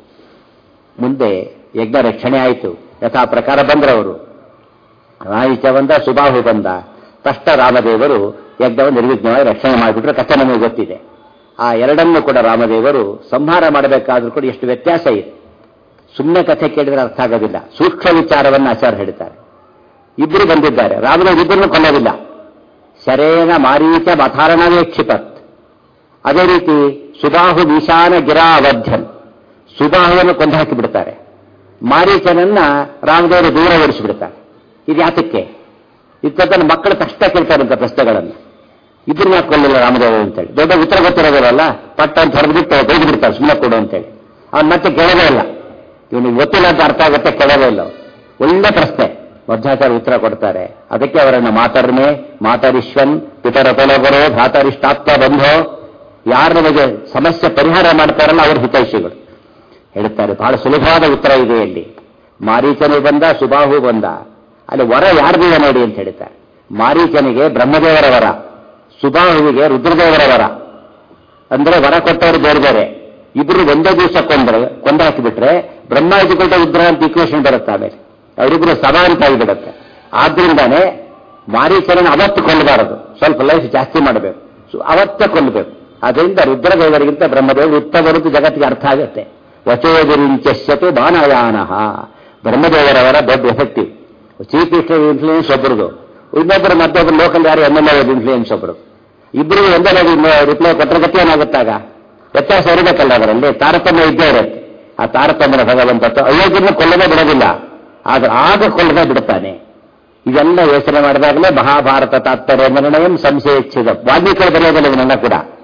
ಮುಂದೆ ಯಜ್ಞ ರಕ್ಷಣೆ ಆಯಿತು, ಯಥಾ ಪ್ರಕಾರ ಬಂದ್ರವರು. ರಾಯಿಚ ಬಂದ, ಸುಬಾಹು ಬಂದ. ತಕ್ಷಣ ರಾಮದೇವರು ಯಜ್ಞವನ್ನು ನಿರ್ವಿಘ್ನವಾಗಿ ರಕ್ಷಣೆ ಮಾಡಿಬಿಟ್ರೆ ಕಥೆ ನಮಗೆ ಗೊತ್ತಿದೆ. ಆ ಎರಡನ್ನೂ ಕೂಡ ರಾಮದೇವರು ಸಂಹಾರ ಮಾಡಬೇಕಾದ್ರೂ ಕೂಡ ಎಷ್ಟು ವ್ಯತ್ಯಾಸ ಇದೆ. ಸುಮ್ಮನೆ ಕಥೆ ಕೇಳಿದ್ರೆ ಅರ್ಥ ಆಗೋದಿಲ್ಲ. ಸೂಕ್ಷ್ಮ ವಿಚಾರವನ್ನು ಆಚಾರ್ಯ ಹೇಳ್ತಾರೆ. ಇಬ್ಬರು ಬಂದಿದ್ದಾರೆ, ರಾಮದೇವರು ಇಬ್ಬರನ್ನು ಕೊಲ್ಲೋದಿಲ್ಲ. ಶರೇನ ಮಾರೀಚ ಮಥಾರಣವೇ ಕ್ಷಿಪತ್. ಅದೇ ರೀತಿ ಸುಬಾಹು ವಿಶಾನ ಗಿರಾ ಅವಧ್ಯನ್, ಸುಬಾಹುವನ್ನು ಕೊಂದು ಹಾಕಿ ಬಿಡ್ತಾರೆ. ಮಾರೀಚನನ್ನ ರಾಮದೇವರು ದೂರ ಓಡಿಸಿಬಿಡ್ತಾರೆ. ಇದು ಯಾತಕ್ಕೆ? ಇತ್ತ ಮಕ್ಕಳು ತಕ್ಷಣ ಕೇಳ್ತಾರಂತ ಪ್ರಶ್ನೆಗಳನ್ನು. ಇಬ್ಬರು ಯಾಕೆ ಕೊಲ್ಲಿಲ್ಲ ರಾಮದೇವರು ಅಂತೇಳಿ. ದೊಡ್ಡ ಉತ್ತರ ಗೊತ್ತಿರೋದಿಲ್ಲ, ಪಟ್ಟ ಅಂತ ಹೊರಬಿಟ್ಟು ಬೈದು ಬಿಡ್ತಾರೆ, ಸುಮ್ಮನೆ ಕೊಡು ಅಂತೇಳಿ. ಅವ್ನು ಮತ್ತೆ ಕೇಳೋದೇ ಇಲ್ಲ. ಇವನಿಗೆ ಗೊತ್ತಿಲ್ಲ ಅಂತ ಅರ್ಥ ಆಗುತ್ತೆ, ಕೇಳೋದೇ ಇಲ್ಲ. ಒಳ್ಳೆ ಪ್ರಶ್ನೆ. ಮಧ್ವಾಚಾರ್ಯ ಉತ್ತರ ಕೊಡ್ತಾರೆ. ಅದಕ್ಕೆ ಅವರನ್ನ ಮಾತಾಡ್ಮೆ ಮಾತಾರಿಶ್ವನ್ ಪಿತರ ತೊಲಗರೋ ಭ್ರಾತರಿಷ್ಟಾತ್ಮ ಬಂಧೋ. ಯಾರ ನಮಗೆ ಸಮಸ್ಯೆ ಪರಿಹಾರ ಮಾಡ್ತಾರಲ್ಲ ಅವರು ಹಿತೈಷಿಗಳು ಹೇಳ್ತಾರೆ. ಬಹಳ ಸುಲಭವಾದ ಉತ್ತರ ಇದೆ ಇಲ್ಲಿ. ಮಾರೀಚನು ಬಂದ, ಸುಬಾಹು ಬಂದ. ಅಲ್ಲಿ ವರ ಯಾರ್ದಿದೆ ನೋಡಿ ಅಂತ ಹೇಳ್ತಾರೆ. ಮಾರೀಚನಿಗೆ ಬ್ರಹ್ಮದೇವರ ವರ, ಸುಬಾಹುವಿಗೆ ರುದ್ರದೇವರ ವರ. ಅಂದ್ರೆ ವರ ಕೊಟ್ಟವರು ಬೇರೆ ಬೇರೆ. ಇಬ್ರು ಒಂದೇ ದಿವಸ ಕೊಂದ್ರೆ ಕೊಂದು ಹಾಕಿಬಿಟ್ರೆ ಬ್ರಹ್ಮ ಇದುಕೊಂಡ ರುದ್ರ ಅಂತ ಈಕ್ವೇಷನ್ ಬರುತ್ತೆ. ಆಮೇಲೆ ಅವರಿಬ್ರು ಸಭಾ ಅಂತ ಆಗಿಬಿಡುತ್ತೆ. ಆದ್ರಿಂದಾನೇ ಮಾರೀಚನನ್ನು ಅವತ್ತು ಕೊಲ್ಲಬಾರದು, ಸ್ವಲ್ಪ ಲೈಫ್ ಜಾಸ್ತಿ ಮಾಡಬೇಕು, ಅವತ್ತೇ ಕೊಲ್ಲಬೇಕು. ಅದರಿಂದ ರುದ್ರದೇವರಿಗಿಂತ ಬ್ರಹ್ಮದೇವರು ಉತ್ತಮರದ್ದು ಜಗತ್ತಿಗೆ ಅರ್ಥ ಆಗುತ್ತೆ. ವಚೋಗುರಿಂಚಸ್ಯತು ಬಾನಯಾನಃ. ಬ್ರಹ್ಮದೇವರವರ ದೊಡ್ಡ ಎಫೆಕ್ಟಿವ್. ಚೀಫ್ ಮಿನಿಸ್ಟರ್ ಇನ್ಫ್ಲೂಯೆನ್ಸ್ ಒಬ್ಬರದು, ಇನ್ನೊಬ್ಬರು ಮತ್ತೊಬ್ಬರು ಲೋಕಲ್ ಯಾರು ಎಮ್ ಎಲ್ ಎ ಇನ್ಫ್ಲೂಯೆನ್ಸ್ ಒಬ್ಬರು. ಇಬ್ಬರು ಒಂದೇ ರಿಪ್ಲೈ ಕೊಟ್ಟರೆ ಗತಿ ಏನಾಗುತ್ತಾಗ ವ್ಯತ್ಯಾಸ ಇರಬೇಕಲ್ಲ. ಅದರಲ್ಲಿ ತಾರತಮ್ಯ ಇದ್ದೇ ಇರುತ್ತೆ. ಆ ತಾರತಮ್ಯನ ಭಗವಂತ ಅಯೋಗ್ಯನ ಕೊಲ್ಲದೆ ಬಿಡೋದಿಲ್ಲ, ಆದ್ರೆ ಆಗ ಕೊಲ್ಲದೆ ಬಿಡುತ್ತಾನೆ. ಇದೆಲ್ಲ ಯೋಚನೆ ಮಾಡಿದಾಗಲೇ ಮಹಾಭಾರತ ತಾತ್ಪರ್ಯ ನಿರ್ಣಯಂ ಸಂಶಯಿಸಿದ ವಾಲ್ಮೀಕಿ ಬರೆಯೋದಿಲ್ಲ. ಇದನ್ನೆಲ್ಲ ಕೂಡ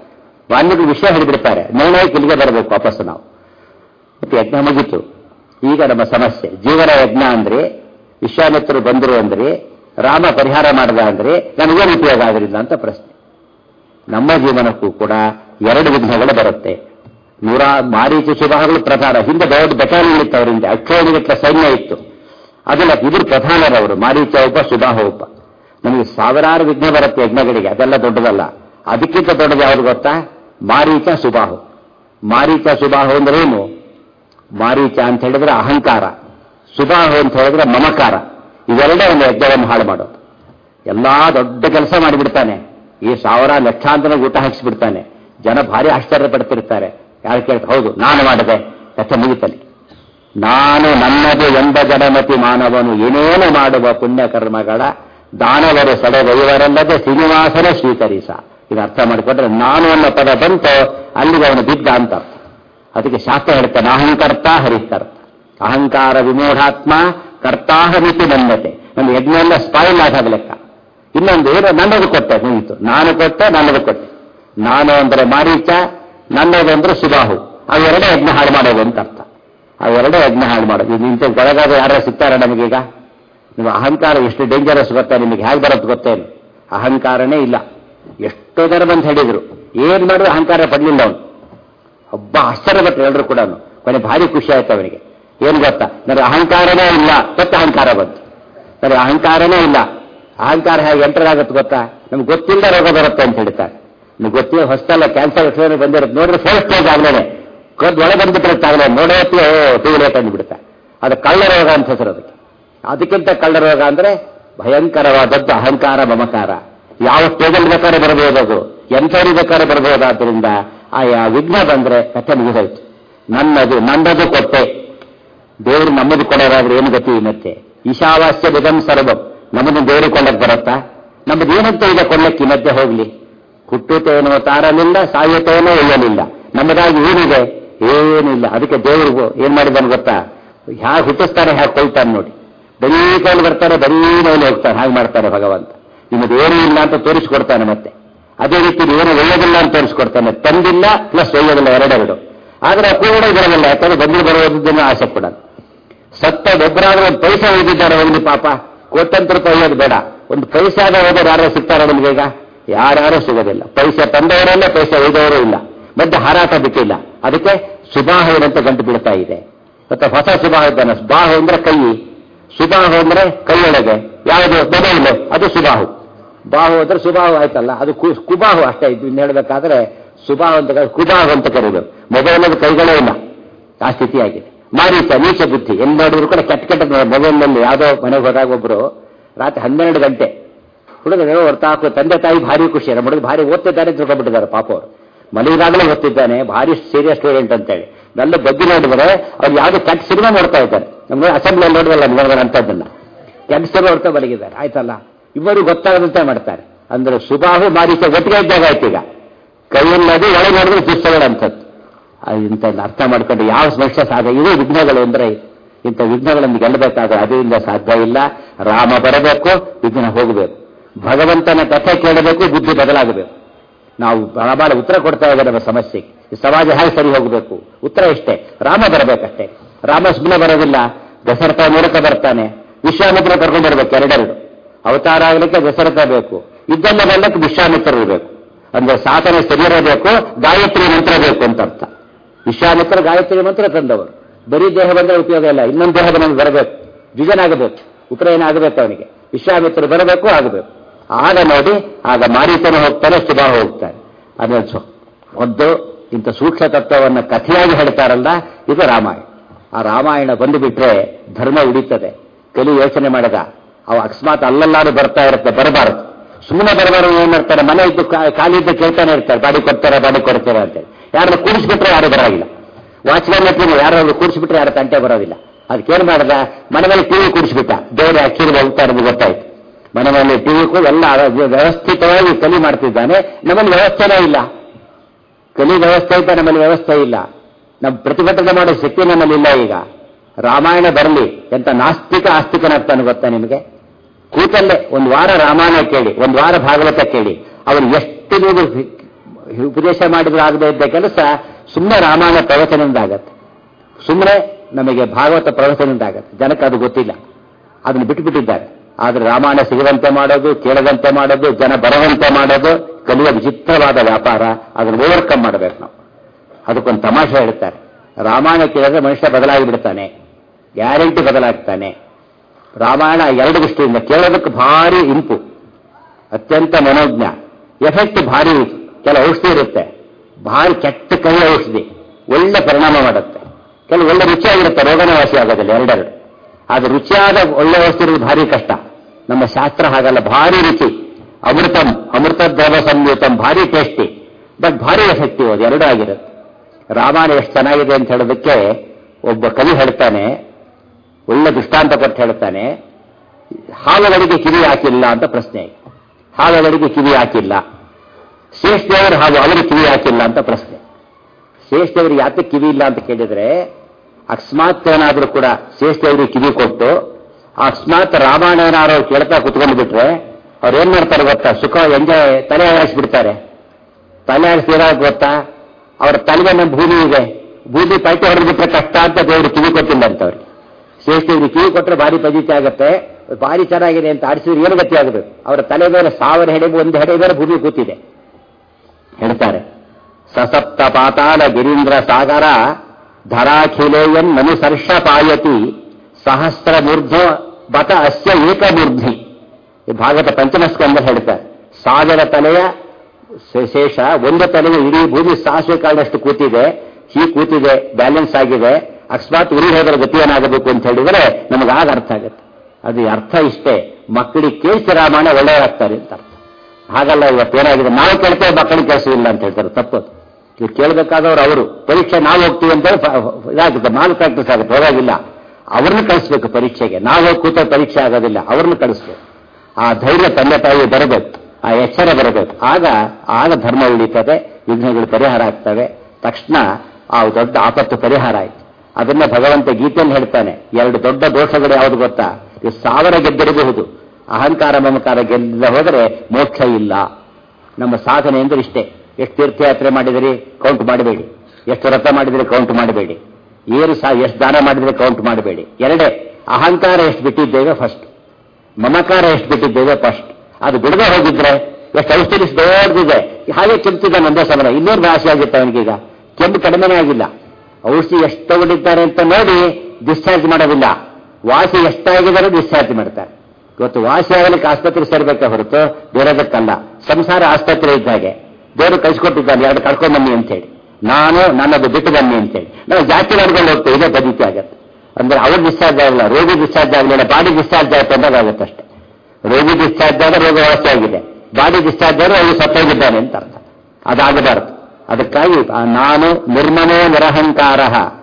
ವಾಲ್ಮೀಕಿ ವಿಷಯ ಹೇಳಿಬಿಡ್ತಾರೆ, ನಿರ್ಣಯಕ್ಕೆ ಇಲ್ಲಿಗೆ ಬರಬೇಕು ವಾಪಸ್ಸು ನಾವು. ಮತ್ತೆ ಯಜ್ಞ ಮುಗಿತು. ಈಗ ನಮ್ಮ ಸಮಸ್ಯೆ ಜೀವನ ಯಜ್ಞ ಅಂದ್ರೆ ವಿಶ್ವಾಮಿತ್ರರು ಬಂದರು ಅಂದ್ರೆ ರಾಮ ಪರಿಹಾರ ಮಾಡದ ಅಂದ್ರೆ ನಮಗೇನು ಉಪಯೋಗ ಆದ್ರಿಂದ ಅಂತ ಪ್ರಶ್ನೆ. ನಮ್ಮ ಜೀವನಕ್ಕೂ ಕೂಡ ಎರಡು ವಿಘ್ನಗಳು ಬರುತ್ತೆ. ನೂರ ಮಾರೀಚ ಶುಭಗಳು ಪ್ರಧಾನ. ಹಿಂದೆ ದೊಡ್ಡ ಬೆಟಾಲಿಯನ್ ಇತ್ತು ಅವರಿಂದ, ಅಕ್ಷೋಣಿಗಟ್ಟ ಸೈನ್ಯ ಇತ್ತು. ಅದೆಲ್ಲ ಇದ್ರ ಪ್ರಧಾನರವರು ಮಾರೀಚ ಉಪ ಶುಭಾಹ ಉಪ. ನಮಗೆ ಸಾವಿರಾರು ವಿಘ್ನ ಬರುತ್ತೆ ಯಜ್ಞಗಳಿಗೆ, ಅದೆಲ್ಲ ದೊಡ್ಡದಲ್ಲ. ಅದಕ್ಕಿಂತ ದೊಡ್ಡದು ಯಾವುದು ಗೊತ್ತಾ? ಮಾರೀಚ ಸುಬಾಹು. ಮಾರೀಚ ಸುಬಾಹು ಅಂದ್ರೆ ಏನು? ಮಾರೀಚ ಅಂತ ಹೇಳಿದ್ರೆ ಅಹಂಕಾರ, ಸುಬಾಹು ಅಂತ ಹೇಳಿದ್ರೆ ಮಮಕಾರ. ಇವೆರಡೇ ಒಂದು ಯಜ್ಞವನ್ನು ಹಾಳು ಮಾಡೋದು. ಎಲ್ಲಾ ದೊಡ್ಡ ಕೆಲಸ ಮಾಡಿಬಿಡ್ತಾನೆ, ಈ ಸಾವಿರ ಲಕ್ಷಾಂತರ ಊಟ ಹಾಕಿಸ್ಬಿಡ್ತಾನೆ. ಜನ ಭಾರಿ ಆಶ್ಚರ್ಯ ಪಡ್ತಿರ್ತಾರೆ. ಯಾರು ಕೇಳ್ತಾರೆ, ಹೌದು ನಾನು ಮಾಡಿದೆ, ಕಥೆ ಮುಗಿತಲಿ. ನಾನು ನನ್ನದು ಎಂಬ ಜಡಮತಿ ಮಾನವನು ಏನೇನು ಮಾಡುವ ಪುಣ್ಯ ಕರ್ಮಗಳ ದಾನವರು ಸಡೆದೈವರಲ್ಲದೆ ಶ್ರೀನಿವಾಸನ ಸ್ವೀಕರಿಸ. ಇದು ಅರ್ಥ ಮಾಡಿಕೊಂಡ್ರೆ ನಾನು ಅನ್ನೋ ಪದ ಬಂತು, ಅಲ್ಲಿಗೆ ಅವನು ಬಿದ್ದ ಅಂತ ಅರ್ಥ. ಅದಕ್ಕೆ ಶಾಸ್ತ್ರ ಹೇಳ್ತಾನೆ, ಅಹಂಕರ್ತ ಹರಿಕರ್ತ, ಅಹಂಕಾರ ವಿಮೂಢಾತ್ಮ ಕರ್ತಾಹಮಿತಿ ನನ್ನತೆ. ನಮ್ಮ ಯಜ್ಞ ಎಲ್ಲ ಸ್ಪಾಯಿಲ್ ಆದಾಗ ಲೆಕ್ಕ. ಇನ್ನೊಂದು ಏನು, ನನ್ನದು ಕೊಟ್ಟೆ ಮುಗಿತು. ನಾನು ಕೊಟ್ಟೆ, ನನ್ನದು ಕೊಟ್ಟೆ. ನಾನು ಅಂದ್ರೆ ಮಾರೀಚ, ನನ್ನದು ಅಂದ್ರೆ ಸುಬಾಹು. ಅವೆರಡೇ ಯಜ್ಞ ಹಾಳು ಮಾಡೋದು ಅಂತ ಅರ್ಥ. ಅವೆರಡೇ ಯಜ್ಞ ಹಾಳು ಮಾಡೋದು. ಇಂಥ ಒಳಗಾದ ಯಾರು ಸಿಗ್ತಾರೆ ನಮಗೀಗ? ನೀವು ಅಹಂಕಾರ ಎಷ್ಟು ಡೇಂಜರಸ್ ಗೊತ್ತಾ ನಿಮಗೆ? ಹೇಗೆ ಬರುತ್ತೆ ಗೊತ್ತೇನು? ಅಹಂಕಾರನೇ ಇಲ್ಲ. ಎಷ್ಟೋ ಜನ ಬಂದು ಹೇಳಿದ್ರು, ಏನ್ ಮಾಡಿದ್ರು ಅಹಂಕಾರ ಪಡಲಿಲ್ಲ ಅವನು. ಒಬ್ಬ ಆಶ್ಚರ್ಯಪಟ್ಟರು ಎಲ್ಲರೂ ಕೂಡ. ಕೊನೆ ಭಾರಿ ಖುಷಿ ಆಯ್ತು ಅವನಿಗೆ. ಏನ್ ಗೊತ್ತಾ, ನನಗೆ ಅಹಂಕಾರನೇ ಇಲ್ಲ, ಮತ್ತೆ ಅಹಂಕಾರ ಬಂತು. ನನಗೆ ಅಹಂಕಾರನೇ ಇಲ್ಲ. ಅಹಂಕಾರ ಹೇಗೆ ಎಂಟರ್ ಆಗುತ್ತೆ ಗೊತ್ತಾ? ನಮ್ಗೆ ಗೊತ್ತಿಲ್ಲ ರೋಗ ಬರುತ್ತೆ ಅಂತ ಹೇಳ್ತಾರೆ. ನಿಮ್ಗೆ ಗೊತ್ತಿಲ್ಲ, ಹೊಸದಲ್ಲ ಕ್ಯಾನ್ಸರ್ ಎಷ್ಟೋ ಬಂದಿರುತ್ತೆ ನೋಡ್ರೆ ಫಸ್ಟ್ ಸ್ಟೇಜ್ ಆಗಲೇ ಕದ್ದು ಒಳಗೆ ಬಂದ್ಬಿಟ್ಟಿರುತ್ತೆ ಆಗಲೇ ನೋಡೋತ್ತಿಗೆ ಟೂಲೇಟ್ ಅಂದ್ಬಿಡುತ್ತೆ. ಅದು ಕಳ್ಳ ರೋಗ ಅಂತ ಹೆಸರು ಅದಕ್ಕೆ. ಅದಕ್ಕಿಂತ ಕಳ್ಳ ರೋಗ ಅಂದ್ರೆ ಭಯಂಕರವಾದದ್ದು ಅಹಂಕಾರ ಮಮಕಾರ. ಯಾವ ಸ್ಟೇಜಲ್ಲಿ ಬೇಕಾದ್ರೆ ಬರಬಹುದು, ಅದು ಎಂಥವ್ರಿಗೆ ಬೇಕಾದ್ರೆ ಬರಬಹುದಾದ್ರಿಂದ ಆ ವಿಘ್ನ ಬಂದ್ರೆ ಕಥೆ ಮುಗಿದೋಯ್ತು. ನನ್ನದು ನನ್ನದು ಕೊಟ್ಟೆ. ದೇವರು ನಮ್ಮದು ಕೊಡೋದಾದ್ರೆ ಏನು ಗತಿ? ಮತ್ತೆ ಈಶಾವಾಸ್ಯ ವಿಧಂ ಸರ್ವಂ. ನಮ್ಮದು ದೇವರು ಕೊಳ್ಳಕ್ಕೆ ಬರುತ್ತಾ? ನಮ್ಮದು ಏನಂತ ಈಗ ಕೊಳ್ಳಕ್ಕೆ ಈ ಮಧ್ಯೆ ಹೋಗ್ಲಿ? ಹುಟ್ಟುತ್ತೇನೋ ತಾರಲಿಲ್ಲ, ಸಾಯುತ್ತೇನೋ ಒಯ್ಯಲಿಲ್ಲ. ನಮ್ಮದಾಗಿ ಏನಿದೆ? ಏನಿಲ್ಲ. ಅದಕ್ಕೆ ದೇವರು ಏನ್ ಮಾಡಿದಾನೆ ಗೊತ್ತಾ? ಹ್ಯಾಗೆ ಹುಟ್ಟಿಸ್ತಾರೆ, ಹ್ಯಾಗೆ ಕೊಳ್ತಾನೆ ನೋಡಿ. ಬರೀ ಕೈಲಿ ಬರ್ತಾರೆ, ಬರೀ ಮೇಲೆ ಹೋಗ್ತಾನೆ. ಹಾಗೆ ಮಾಡ್ತಾರೆ ಭಗವಂತ. ನಿಮ್ಮದು ಏನೂ ಇಲ್ಲ ಅಂತ ತೋರಿಸ್ಕೊಡ್ತಾನೆ. ಮತ್ತೆ ಅದೇ ರೀತಿ ಏನು ಒಳ್ಳೆದಿಲ್ಲ ಅಂತ ತೋರಿಸ್ಕೊಡ್ತಾನೆ. ತಂದಿಲ್ಲ ಪ್ಲಸ್ ಒಳ್ಳೆದಿಲ್ಲ ಎರಡೆರಡು. ಆದ್ರೆ ಕೂಡ ಬರೋದಿಲ್ಲ, ಯಾಕಂದ್ರೆ ಬಂದು ಬರೋದನ್ನು ಆಸೆ ಕೊಡಲ್ಲ. ಸತ್ತ ಒಬ್ಬರಾದ್ರೆ ಒಂದು ಪೈಸೆ ಒಯ್ದಿದ್ದಾರೆ ಒಂದು ಪಾಪ, ಕೋಟ್ಯಂತರ ರೂಪಾಯಿ ಒಯ್ಯೋದು ಬೇಡ. ಒಂದು ಪೈಸೆ ಆದ ಹೋದ್ರೆ ಯಾರು ಸಿಗ್ತಾರೆ ನಮ್ಗೆ? ಈಗ ಯಾರ್ಯಾರು ಸಿಗೋದಿಲ್ಲ. ಪೈಸೆ ತಂದವರಲ್ಲ, ಪೈಸೆ ಒಯ್ದವರು ಇಲ್ಲ. ಮತ್ತೆ ಹಾರಾಟ ಬಿಟ್ಟಿಲ್ಲ. ಅದಕ್ಕೆ ಸುಬಾಹುವಿನಂತ ಗಂಟು ಬೀಳ್ತಾ ಇದೆ. ಮತ್ತೆ ಹೊಸ ಸುಬಾಹು ಇದ್ದಾನೆ. ಬಾಹು ಅಂದ್ರೆ ಕೈ, ಸುಬಾಹು ಅಂದ್ರೆ ಕೈಯೊಳಗೆ ಯಾವುದು ಮೊಬೈಲ್, ಅದು ಸುಬಾಹು. ಬಾಹು ಅಂದ್ರೆ ಸುಬಾಹು ಆಯ್ತಲ್ಲ, ಅದು ಕುಬಾಹು ಅಷ್ಟೇ. ಇನ್ನು ಹೇಳಬೇಕಾದ್ರೆ ಸುಬಾಹು ಅಂತ ಕುಬಾಹು ಅಂತ ಕರೀಬೇಕು. ಮೊಬೈಲ್ ಅದು ಕೈಗಳೇ ಇಲ್ಲ, ಆ ಸ್ಥಿತಿಯಾಗಿದೆ. ಮಾರೀಚ ನೀಚ ಬುದ್ಧಿ. ಎಲ್ಲಿ ನೋಡಿದ್ರು ಕೂಡ ಕೆಟ್ಟ ಕೆಟ್ಟ ಮೊಬೈಲ್ನಲ್ಲಿ. ಯಾವುದೋ ಮನೆಗೆ ಹೋದಾಗ ಒಬ್ರು ರಾತ್ರಿ ಹನ್ನೆರಡು ಗಂಟೆ ಹುಡುಗ ಹೊರ್ತಾ ಹಾಕೋ ತಂದೆ ತಾಯಿ ಭಾರಿ ಖುಷಿ. ನಮ್ಮ ಹುಡುಗ ಭಾರಿ ಓದ್ತಿದ್ದಾರೆ ಅಂತ ತಿಳ್ಕೊಂಡ್ಬಿಟ್ಟಿದ್ದಾರೆ ಪಾಪ ಅವರು. ಮಲಗಿದಾಗಲೇ ಓದ್ತಿದ್ದಾನೆ, ಭಾರಿ ಸೀರಿಯಸ್ ಸ್ಟೂಡೆಂಟ್ ಅಂತೇಳಿ. ನನ್ನ ಬಗ್ಗೆ ನೋಡಿದ್ರೆ ಅವ್ರು ಯಾವ್ದು ಕೆಟ್ಟ ಸಿನಿಮಾ ನೋಡ್ತಾ ಇದ್ದಾರೆ. ನಮ್ಗೆ ಅಸೆಂಬ್ಲಿಯಲ್ಲಿ ನೋಡಿದಲ್ಲ ಮಗಳ ಅಂತದ್ದನ್ನ ಕೆಟ್ಟ ಸಿನಿಮಾ ನೋಡ್ತಾ ಮಲಗಿದ್ದಾರೆ. ಆಯ್ತಲ್ಲ, ಇವರು ಗೊತ್ತಾಗದಂತೆ ಮಾಡ್ತಾರೆ. ಅಂದ್ರೆ ಸುಬಾಹು ಮಾರೀಚ ಒಟ್ಟಿಗೆ ಇದ್ದಾಗ ಆಯ್ತು. ಈಗ ಕೈಯಲ್ಲದು ಒಳಗೆ ನೋಡಿದ್ರೆ ಪುಸ್ತಕಗಳಂಥದ್ದು. ಇಂಥ ಅರ್ಥ ಮಾಡ್ಕೊಂಡು ಯಾವ ಮನುಷ್ಯ ಸಾಧ್ಯ? ಇದೇ ವಿಘ್ನಗಳು ಅಂದ್ರೆ. ಇಂಥ ವಿಘ್ನಗಳನ್ನು ಗೆಲ್ಲಬೇಕಾದ್ರೆ ಅದರಿಂದ ಸಾಧ್ಯ ಇಲ್ಲ. ರಾಮ ಬರಬೇಕು, ವಿಘ್ನ ಹೋಗಬೇಕು. ಭಗವಂತನ ಕಥೆ ಕೇಳಬೇಕು, ಬುದ್ಧಿ ಬದಲಾಗಬೇಕು. ನಾವು ಬಹಳ ಉತ್ತರ ಕೊಡ್ತಾ ಇದ್ದಾರೆ ನಮ್ಮ ಸಮಸ್ಯೆಗೆ. ಈ ಸಮಾಜ ಹೇಗೆ ಸರಿ ಹೋಗಬೇಕು? ಉತ್ತರ ಇಷ್ಟೇ, ರಾಮ ಬರಬೇಕಷ್ಟೇ. ರಾಮ ಸುಮ್ಮನೆ ಬರೋದಿಲ್ಲ, ದಶರಥ ಮೂಲಕ ಬರ್ತಾನೆ. ವಿಶ್ವಾಮಿತ್ರ ಕರ್ಕೊಂಡು ಬರ್ಬೇಕು. ಎರಡೆರಡು ಅವತಾರ ಆಗಲಿಕ್ಕೆ ದಶರಥ ಬೇಕು, ಇದೆಲ್ಲ ಬರ್ಲಿಕ್ಕೆ ವಿಶ್ವಾಮಿತ್ರರು ಬೇಕು. ಅಂದ್ರೆ ಸಾಧನೆ ಸರಿಯಿರಬೇಕು, ಗಾಯತ್ರಿ ಮಂತ್ರ ಬೇಕು ಅಂತ ಅರ್ಥ. ವಿಶ್ವಾಮಿತ್ರ ಗಾಯತ್ರಿ ಮಂತ್ರ ತಂದವರು. ಬರೀ ದೇಹ ಬಂದ್ರೆ ಉಪಯೋಗ ಇಲ್ಲ, ಇನ್ನೊಂದು ದೇಹ ನಮಗೆ ಬರಬೇಕು, ದ್ವಿಜನಾಗಬೇಕು, ಉತ್ತರ ಏನಾಗಬೇಕು ಅವನಿಗೆ. ವಿಶ್ವಾಮಿತ್ರ ಬರಬೇಕು, ಆಗಬೇಕು. ಆಗ ನೋಡಿ, ಆಗ ಮಾರೀಚನ ಹೋಗ್ತಾನೆ, ಸುಬಾಹು ಹೋಗ್ತಾನೆ. ಅದನ್ನು ಒಂದು ಇಂಥ ಸೂಕ್ಷ್ಮ ತತ್ವವನ್ನು ಕಥೆಯಾಗಿ ಹೇಳ್ತಾರಲ್ಲ, ಇದು ರಾಮಾಯಣ. ಆ ರಾಮಾಯಣ ಬಂದು ಬಿಟ್ರೆ ಧರ್ಮ ಉಳಿತದೆ. ಕಲಿ ಯೋಚನೆ ಮಾಡಿದ ಅವ ಅಕಸ್ಮಾತ್ ಅಲ್ಲಲ್ಲಾರು ಬರ್ತಾ ಇರುತ್ತೆ, ಬರಬಾರದು. ಸುಮ್ಮನೆ ಬರಬಾರದು. ಏನ್ ಮಾಡ್ತಾರೆ, ಮನೆ ಇದ್ದು ಖಾಲಿ ಇದ್ದು ಕೇಳ್ತಾನೆ ಇರ್ತಾರೆ, ಬಾಡಿ ಕೊಡ್ತಾರೆ ಬಾಡಿ ಕೊಡ್ತಾರೆ ಅಂತೇಳಿ. ಯಾರನ್ನ ಕೂಡಿಸ್ಬಿಟ್ರೆ ಯಾರು ಬರೋದಿಲ್ಲ. ವಾಚ್ಮ್ಯಾನ್ ಹತ್ರ ಯಾರಾದ್ರು ಕೂಡಿಸ್ಬಿಟ್ರೆ ಯಾರು ತಂಟೆ ಬರೋದಿಲ್ಲ. ಅದಕ್ಕೇನು ಮಾಡ್ದ, ಮನೆ ಮೇಲೆ ಟಿವಿ ಕೂಡಿಸ್ಬಿಟ್ಟ. ದೇವರು ಆಕ್ಚುಲಿ ಹೋಗ್ತಾ ಇರೋದು ಗೊತ್ತಾಯ್ತು. ಮನೆ ಮೇಲೆ ಟಿವಿ ಕೂಡ ಎಲ್ಲ ವ್ಯವಸ್ಥಿತವಾಗಿ ಕಲಿ ಮಾಡ್ತಿದ್ದಾನೆ. ನಮ್ಮಲ್ಲಿ ವ್ಯವಸ್ಥೆನೇ ಇಲ್ಲ. ಕಲಿ ವ್ಯವಸ್ಥೆ ಇದ್ದ, ನಮ್ಮಲ್ಲಿ ವ್ಯವಸ್ಥೆ ಇಲ್ಲ. ನಮ್ಮ ಪ್ರತಿಭಟನೆ ಮಾಡೋ ಶಕ್ತಿ ನಮ್ಮಲ್ಲಿ ಇಲ್ಲ. ಈಗ ರಾಮಾಯಣ ಬರಲಿ ಎಂತ ನಾಸ್ತಿಕ ಆಸ್ತಿಕನಾಗ್ತಾನೆ ಗೊತ್ತಾ ನಿಮಗೆ? ಕೂತಲ್ಲೇ ಒಂದು ವಾರ ರಾಮಾಯಣ ಕೇಳಿ, ಒಂದು ವಾರ ಭಾಗವತ ಕೇಳಿ, ಅವನು ಎಷ್ಟು ನೀವು ಉಪದೇಶ ಮಾಡಿದ್ರೆ ಆಗದೆ ಇದ್ದ ಕೆಲಸ ಸುಮ್ಮನೆ ರಾಮಾಯಣ ಪ್ರವಚನದಿಂದ ಆಗತ್ತೆ, ಸುಮ್ಮನೆ ನಮಗೆ ಭಾಗವತ ಪ್ರವಚನದಿಂದ ಆಗತ್ತೆ. ಜನಕ್ಕೆ ಅದು ಗೊತ್ತಿಲ್ಲ, ಅದನ್ನು ಬಿಟ್ಟುಬಿಟ್ಟಿದ್ದಾರೆ. ಆದ್ರೆ ರಾಮಾಯಣ ಸಿಗುವಂತೆ ಮಾಡೋದು, ಕೇಳದಂತೆ ಮಾಡೋದು, ಜನ ಬರುವಂತೆ ಮಾಡೋದು ಕಲಿಯ ವಿಚಿತ್ರವಾದ ವ್ಯಾಪಾರ. ಅದನ್ನು ಓವರ್ಕಮ್ ಮಾಡಬೇಕು ನಾವು. ಅದಕ್ಕೊಂದು ತಮಾಷೆ ಹೇಳ್ತಾರೆ, ರಾಮಾಯಣ ಕೇಳಿದ್ರೆ ಮನುಷ್ಯ ಬದಲಾಗಿ ಬಿಡ್ತಾನೆ, ಗ್ಯಾರಂಟಿ ಬದಲಾಗ್ತಾನೆ. ರಾಮಾಯಣ ಎರಡು ದೃಷ್ಟಿಯಿಂದ ಕೇಳೋದಕ್ಕೆ ಭಾರಿ ಇಂಪು, ಅತ್ಯಂತ ಮನೋಜ್ಞ, ಎಫೆಕ್ಟ್ ಭಾರಿ. ಕೆಲವು ಔಷಧಿ ಇರುತ್ತೆ, ಭಾರಿ ಕೆಟ್ಟ ಕೈ ಔಷಧಿ, ಒಳ್ಳೆ ಪರಿಣಾಮ ಮಾಡುತ್ತೆ. ಕೆಲವು ಒಳ್ಳೆ ರುಚಿಯಾಗಿರುತ್ತೆ, ರೋಗನ ವಾಸಿ ಆಗೋದಿಲ್ಲ, ಎರಡೆರಡು. ಅದು ರುಚಿಯಾದ ಒಳ್ಳೆ ಔಷಧಿ ಇರೋದು ಭಾರಿ ಕಷ್ಟ. ನಮ್ಮ ಶಾಸ್ತ್ರ ಹಾಗಲ್ಲ, ಭಾರಿ ರುಚಿ, ಅಮೃತಂ ಅಮೃತ ದ್ರವ ಸಂಯುತಂ, ಭಾರಿ ಟೇಸ್ಟಿ, ಬಟ್ ಭಾರಿ ಎಫೆಕ್ಟಿವ್, ಅದು ಎರಡೂ ಆಗಿರುತ್ತೆ. ರಾಮಾಯಣ ಎಷ್ಟು ಚೆನ್ನಾಗಿದೆ ಅಂತ ಹೇಳೋದಕ್ಕೆ ಒಬ್ಬ ಕವಿ ಹೇಳ್ತಾನೆ, ಒಳ್ಳೆ ದೃಷ್ಟಾಂತ ಕೊಟ್ಟು ಹೇಳ್ತಾನೆ, ಹಾವುಗಳಿಗೆ ಕಿವಿ ಹಾಕಿಲ್ಲ ಅಂತ ಪ್ರಶ್ನೆ. ಹಾವುಗಳಿಗೆ ಕಿವಿ ಹಾಕಿಲ್ಲ, ಶೇಷದೇವರು ಹಾವು ಅವರಿಗೆ ಕಿವಿ ಹಾಕಿಲ್ಲ ಅಂತ ಪ್ರಶ್ನೆ. ಶೇಷದೇವರಿಗೆ ಯಾತಕ್ಕೆ ಕಿವಿ ಇಲ್ಲ ಅಂತ ಕೇಳಿದ್ರೆ, ಅಕಸ್ಮಾತ್ ಏನಾದರೂ ಕೂಡ ಶೇಷದೇವರಿಗೆ ಕಿವಿ ಕೊಟ್ಟು ಅಕಸ್ಮಾತ್ ರಾಮಾಯಣ ಏನಾದ್ರು ಕೇಳ್ತಾ ಕುತ್ಕೊಂಡು ಬಿಟ್ರೆ ಅವ್ರು ಏನ್ ಮಾಡ್ತಾರೆ ಗೊತ್ತಾ, ಸುಖ ಎಂಜಾಯ್ ತಲೆ ಆಡಿಸ್ಬಿಡ್ತಾರೆ. ತಲೆ ಆಡಿಸಿದಾಗ ಗೊತ್ತಾ, ಅವ್ರ ತಲೆಗೆ ನಮ್ಮ ಭೂಮಿ ಇದೆ, ಭೂಮಿ ಪೈಟೆ ಹೊಡೆದು ಬಿಟ್ರೆ ಕಷ್ಟ ಅಂತ ದೇವರು ಕಿವಿ ಕೊಟ್ಟಿಲ್ಲ ಅಂತ ಅವ್ರಿಗೆ. ಶೇಷದೇವರಿಗೆ ಕಿವಿ ಕೊಟ್ಟರೆ ಭಾರಿ ಪಜಿತಿ ಆಗುತ್ತೆ, ಭಾರಿ ಚೆನ್ನಾಗಿದೆ ಅಂತ ಆಡಿಸಿದ್ರೆ ಏನು ಗತಿ ಆಗಬೇಕು. ಅವರ ತಲೆ ಮೇಲೆ ಸಾವಿರ ಹೆಡೆ, ಒಂದು ಹೆಡೆ ಮೇಲೆ ಭೂಮಿ ಕೂತಿದೆ. ಹೇಳ್ತಾರೆ, ಸಸಪ್ತ ಪಾತಾಳ ಗಿರೀಂದ್ರ ಸಾಗರ ಧರಾಖಿಲೇಯನ್ ಮನುಸರ್ಷ ಪಾಯತಿ ಸಹಸ್ರ ಮೂರ್ಧ ಬತ ಅಸ್ಯ ಏಕಮೂರ್ಧಿ. ಈ ಭಾಗವತ ಪಂಚಮ ಸ್ಕಂದ ಹೇಳ್ತಾರೆ, ಸಾವಿರ ತಲೆಯ ಶೇಷ ಒಂದು ತಲೆಯ ಇಡೀ ಭೂಮಿ ಸಾಸಿವೆ ಕಾಳಷ್ಟು ಕೂತಿದೆ, ಹೀಗೆ ಕೂತಿದೆ, ಬ್ಯಾಲೆನ್ಸ್ ಆಗಿದೆ. ಅಕಸ್ಮಾತ್ ಉರಿ ಹೋದರ ಗತಿ ಏನಾಗಬೇಕು ಅಂತ ಹೇಳಿದರೆ ನಮಗಾಗ ಅರ್ಥ ಆಗುತ್ತೆ. ಅದು ಅರ್ಥ ಇಷ್ಟೇ, ಮಕ್ಕಳಿಗೆ ಕೇಳಿಸಿ ರಾಮಾಯಣ ಒಳ್ಳೆಯದಾಗ್ತಾರೆ ಅಂತ ಅರ್ಥ. ಹಾಗಲ್ಲ, ಇವತ್ತೇನಾಗಿದೆ, ನಾವು ಕೇಳ್ತೇವೆ ಮಕ್ಕಳಿಗೆ ಕೆಲಸವಿಲ್ಲ ಅಂತ ಹೇಳ್ತಾರೆ, ತಪ್ಪದು. ಇವ್ರು ಕೇಳಬೇಕಾದವ್ರು ಅವರು, ಪರೀಕ್ಷೆ ನಾವು ಹೋಗ್ತೀವಿ ಅಂತ ಇದಾಗುತ್ತೆ, ಮಾಲ್ ಪ್ರಾಕ್ಟೀಸ್ ಆಗುತ್ತೆ, ಹೋಗಾಗಿಲ್ಲ. ಅವ್ರನ್ನ ಕಳಿಸ್ಬೇಕು ಪರೀಕ್ಷೆಗೆ, ನಾವು ಹೋಗಿ ಕೂತ ಪರೀಕ್ಷೆ ಆಗೋದಿಲ್ಲ, ಅವ್ರನ್ನ ಕಳಿಸ್ಬೇಕು. ಆ ಧೈರ್ಯ ತಂದೆ ತಾಯಿ ಬರಬೇಕು, ಆ ಎಚ್ಚರ ಬರಬೇಕು. ಆಗ ಆಗ ಧರ್ಮ ಉಳಿತದೆ, ವಿಘ್ನಗಳು ಪರಿಹಾರ ಆಗ್ತವೆ, ತಕ್ಷಣ ಆ ದೊಡ್ಡ ಆಪತ್ತು ಪರಿಹಾರ ಆಯ್ತು. ಅದನ್ನ ಭಗವಂತ ಗೀತೆಯಲ್ಲಿ ಹೇಳ್ತಾನೆ. ಎರಡು ದೊಡ್ಡ ದೋಷಗಳು ಯಾವುದು ಗೊತ್ತಾ, ಇದು ಸಾವಿರ ಗೆದ್ದಿರಬಹುದು, ಅಹಂಕಾರ ಮಮಕಾರ ಗೆಲ್ಲ ಹೋದರೆ ಮೋಕ್ಷ ಇಲ್ಲ. ನಮ್ಮ ಸಾಧನೆ ಅಂದ್ರೆ ಇಷ್ಟೇ. ಎಷ್ಟು ತೀರ್ಥಯಾತ್ರೆ ಮಾಡಿದಿರಿ ಕೌಂಟ್ ಮಾಡಬೇಡಿ, ಎಷ್ಟು ವ್ರತ ಮಾಡಿದರೆ ಕೌಂಟ್ ಮಾಡಬೇಡಿ, ಏನು ಸಹ ಎಷ್ಟು ದಾನ ಮಾಡಿದರೆ ಕೌಂಟ್ ಮಾಡಬೇಡಿ. ಎರಡೇ, ಅಹಂಕಾರ ಎಷ್ಟು ಬಿಟ್ಟಿದ್ದೇವೆ ಫಸ್ಟ್, ಮಮಕಾರ ಎಷ್ಟು ಬಿಟ್ಟಿದ್ದೇವೆ ಫಸ್ಟ್. ಅದು ಬಿಡದೆ ಹೋಗಿದ್ರೆ ಎಷ್ಟು ಔಷಧಿ ದೊಡ್ಡದಿದೆ, ಹಾಗೆ ಕೆಂಪಿದ್ದಾನೆ ಒಂದೇ ಸಮಯ, ಇನ್ನೂರು ರಾಶಿ ಆಗಿತ್ತು ಅವನಿಗೀಗ, ಕೆಂಪು ಕಡಿಮೆನೇ ಆಗಿಲ್ಲ. ಔಷಧಿ ಎಷ್ಟು ತಗೊಂಡಿದ್ದಾರೆ ಅಂತ ನೋಡಿ ಡಿಸ್ಚಾರ್ಜ್ ಮಾಡೋದಿಲ್ಲ, ವಾಸಿ ಎಷ್ಟಾಗಿದ್ದಾರೆ ಡಿಸ್ಚಾರ್ಜ್ ಮಾಡ್ತಾರೆ. ಇವತ್ತು ವಾಸಿ ಆಗಲಿಕ್ಕೆ ಆಸ್ಪತ್ರೆ ಸೇರ್ಬೇಕೆ ಹೊರತು ಬೇರೆದಕ್ಕಲ್ಲ. ಸಂಸಾರ ಆಸ್ಪತ್ರೆ ಇದ್ದಾಗೆ, ದೇವರು ಕಳಿಸ್ಕೊಟ್ಟಿದ್ದಾನೆ ಎರಡು ಕರ್ಕೊಂಡು ಬನ್ನಿ ಅಂತೇಳಿ, ನಾನು ನನ್ನದು ಬಿಟ್ಟು ಬನ್ನಿ ಅಂತೇಳಿ ನಾವು ಜಾಸ್ತಿ ಮಾಡ್ಕೊಂಡು ಹೋಗ್ತೇವೆ, ಇದೇ ಬದುಕಿ ಆಗತ್ತೆ. ಅಂದ್ರೆ ಅವ್ರು ಡಿಸ್ಚಾರ್ಜ್ ಆಗಲ್ಲ, ರೋಗಿ ಡಿಸ್ಚಾರ್ಜ್ ಆಗಲಿಲ್ಲ, ಬಾಡಿ ಡಿಸ್ಚಾರ್ಜ್ ಆಗುತ್ತೆ ಅಂದಾಗುತ್ತೆ ಅಷ್ಟೇ. ರೋಗಿ ಡಿಸ್ಚಾರ್ಜ್ ಆದ ರೋಗ ವಾಸಿ ಆಗಿದೆ, ಬಾಡಿ ಡಿಸ್ಚಾರ್ಜ್ ಆದ್ರೆ ಅವರು ಸತ್ತೋಗಿದ್ದಾನೆ ಅಂತ ಅರ್ಥ. ಅದಾಗಬಾರದು. ಅದಕ್ಕಾಗಿ ನಾನು ನಿರ್ಮಮೋ ನಿರಹಂಕಾರ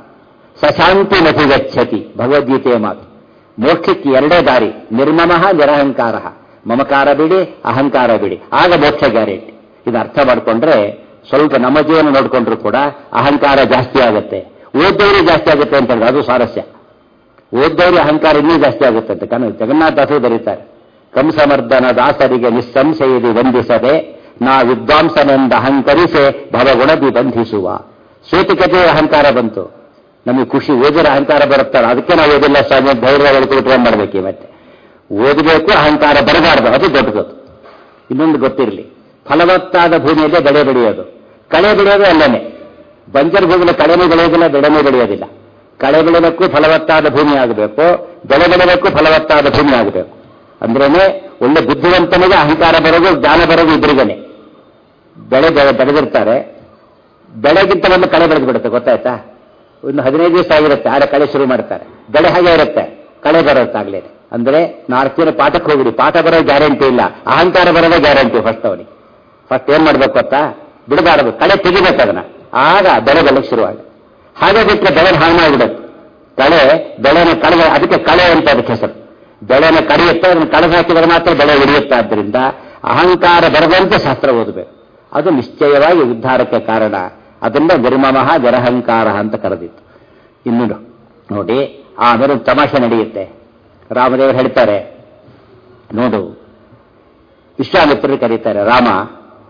ಸಶಾಂತಿ ನಥಿ ಗಚ್ಚತಿ, ಭಗವದ್ಗೀತೆಯ ಮಾತು. ಮೋಕ್ಷಕ್ಕೆ ಎರಡೇ ದಾರಿ, ನಿರ್ಮಮಃ ನಿರಹಂಕಾರ, ಮಮಕಾರ ಬಿಡಿ, ಅಹಂಕಾರ ಬಿಡಿ, ಆಗ ಮೋಕ್ಷ ಗ್ಯಾರಂಟಿ. ಇದು ಅರ್ಥ ಮಾಡಿಕೊಂಡ್ರೆ ಸ್ವಲ್ಪ ನಮ್ಮ ಜೀವನ ನೋಡಿಕೊಂಡ್ರು ಕೂಡ ಅಹಂಕಾರ ಜಾಸ್ತಿ ಆಗುತ್ತೆ, ಓದ್ದವ್ರಿಗೆ ಜಾಸ್ತಿ ಆಗುತ್ತೆ ಅಂತ ಹೇಳಿದ್ರೆ ಅದು ಸ್ವಾರಸ್ಯ. ಓದ್ದವ್ರಿಗೆ ಅಹಂಕಾರ ಇನ್ನೂ ಜಾಸ್ತಿ ಆಗುತ್ತೆ ಅಂತ ಕಾರಣ ಜಗನ್ನಾಥರು ಬರೀತಾರೆ. ಕಂಸಮರ್ದನ ದಾಸರಿಗೆ ನಿಸ್ಸಂಶಯದಿ ವಂದಿಸದೆ ನಾ ವಿದ್ವಾಂಸನೆಂದ ಅಹಂಕರಿಸೆ ಭವಗುಣದಿ ಬಂಧಿಸುವ. ಶ್ವೇತಕತೆ ಅಹಂಕಾರ ಬಂತು, ನಮಗೆ ಖುಷಿ, ಓದಿರ ಅಹಂಕಾರ ಬರುತ್ತಾರೆ, ಅದಕ್ಕೆ ನಾವು ಓದಿಲ್ಲ ಸ್ವಾಮಿ ಧೈರ್ಯ ಇಟ್ಕೊಂಡು ಮಾಡಬೇಕು. ಮತ್ತೆ ಓದಬೇಕು, ಅಹಂಕಾರ ಬರಬಾರ್ದು, ಅದು ದೊಡ್ಡದು. ಇನ್ನೊಂದು ಗೊತ್ತಿರಲಿ, ಫಲವತ್ತಾದ ಭೂಮಿಯಲ್ಲೇ ಬೆಳೆ ಬೆಳೆಯೋದು, ಕಳೆ ಬೆಳೆಯೋದು ಅಲ್ಲೇ. ಬಂಜರ್ ಭೂಮಿಯಲ್ಲಿ ಕಳೆನೂ ಬೆಳೆಯೋದಿಲ್ಲ, ಬೆಳೆನೂ ಬೆಳೆಯೋದಿಲ್ಲ. ಕಳೆ ಬೆಳೆಯಬೇಕು, ಫಲವತ್ತಾದ ಭೂಮಿ ಆಗಬೇಕು, ಬೆಳೆ ಬೆಳೆಯಬೇಕು, ಫಲವತ್ತಾದ ಭೂಮಿ ಆಗಬೇಕು. ಅಂದ್ರೇನೆ ಒಳ್ಳೆ ಬುದ್ಧಿವಂತನಿಗೆ ಅಹಂಕಾರ ಬರೋದು, ಜ್ಞಾನ ಬರೋದು ಇಬ್ಬರಿಗೇನೆ. ಬೆಳೆ ಬೆಳೆ ಬೆಳೆದಿರ್ತಾರೆ, ಬೆಳೆಗಿಂತ ಒಂದು ಕಳೆ ಬೆಳೆದು ಬಿಡುತ್ತೆ, ಗೊತ್ತಾಯ್ತಾ? ಒಂದು ಹದಿನೈದು ದಿವಸ ಆಗಿರುತ್ತೆ, ಆಗ ಕಳೆ ಶುರು ಮಾಡ್ತಾರೆ, ಬೆಳೆ ಹಾಗೆ ಇರುತ್ತೆ, ಕಳೆ ಬರುತ್ತಾಗ್ಲೇ. ಅಂದ್ರೆ ನಾಲ್ಕು ದಿನ ಪಾಠಕ್ಕೆ ಹೋಗ್ಬಿಡಿ, ಪಾಠ ಬರೋ ಗ್ಯಾರಂಟಿ ಇಲ್ಲ, ಅಹಂಕಾರ ಬರೋದೇ ಗ್ಯಾರಂಟಿ. ಫಸ್ಟ್ ಅವನಿಗೆ ಫಸ್ಟ್ ಏನ್ ಮಾಡ್ಬೇಕು ಗೊತ್ತಾ, ಬಿಡಬಾರದು, ಕಳೆ ತೆಗಿಬೇಕು ಅದನ್ನ, ಆಗ ಬೆಳೆ ಬೆಳಗ್ಗೆ ಶುರುವಾಗ. ಹಾಗೆ ಬಿಟ್ಟರೆ ಬೆಳೆ ಹಾಳು ಮಾಡಿಬಿಡುತ್ತೆ. ಕಳೆ ಬೆಳೆನ ಕಳೆದ, ಅದಕ್ಕೆ ಕಳೆ ಅಂತ ಅದಕ್ಕೆ ಹೆಸರು. ಬೆಳೆನ ಕಡಿಯುತ್ತೆ, ಅದನ್ನು ಕಳೆದು ಹಾಕಿದರೆ ಮಾತ್ರ ಬೆಳೆ ಉಳಿಯುತ್ತೆ. ಆದ್ದರಿಂದ ಅಹಂಕಾರ ಬರದಂತೆ ಶಾಸ್ತ್ರ ಓದಬೇಕು, ಅದು ನಿಶ್ಚಯವಾಗಿ ಉದ್ಧಾರಕ್ಕೆ ಕಾರಣ. ಅದನ್ನ ನಿರ್ಮಮಃ ನಿರಹಂಕಾರ ಅಂತ ಕರೆದಿತ್ತು. ಇನ್ನು ನೋಡಿ, ಆಮೇಲೆ ತಮಾಷೆ ನಡೆಯುತ್ತೆ. ರಾಮದೇವರು ಹೇಳ್ತಾರೆ, ನೋಡು, ವಿಶ್ವಾಮಿತ್ರರು ಕರೀತಾರೆ, ರಾಮ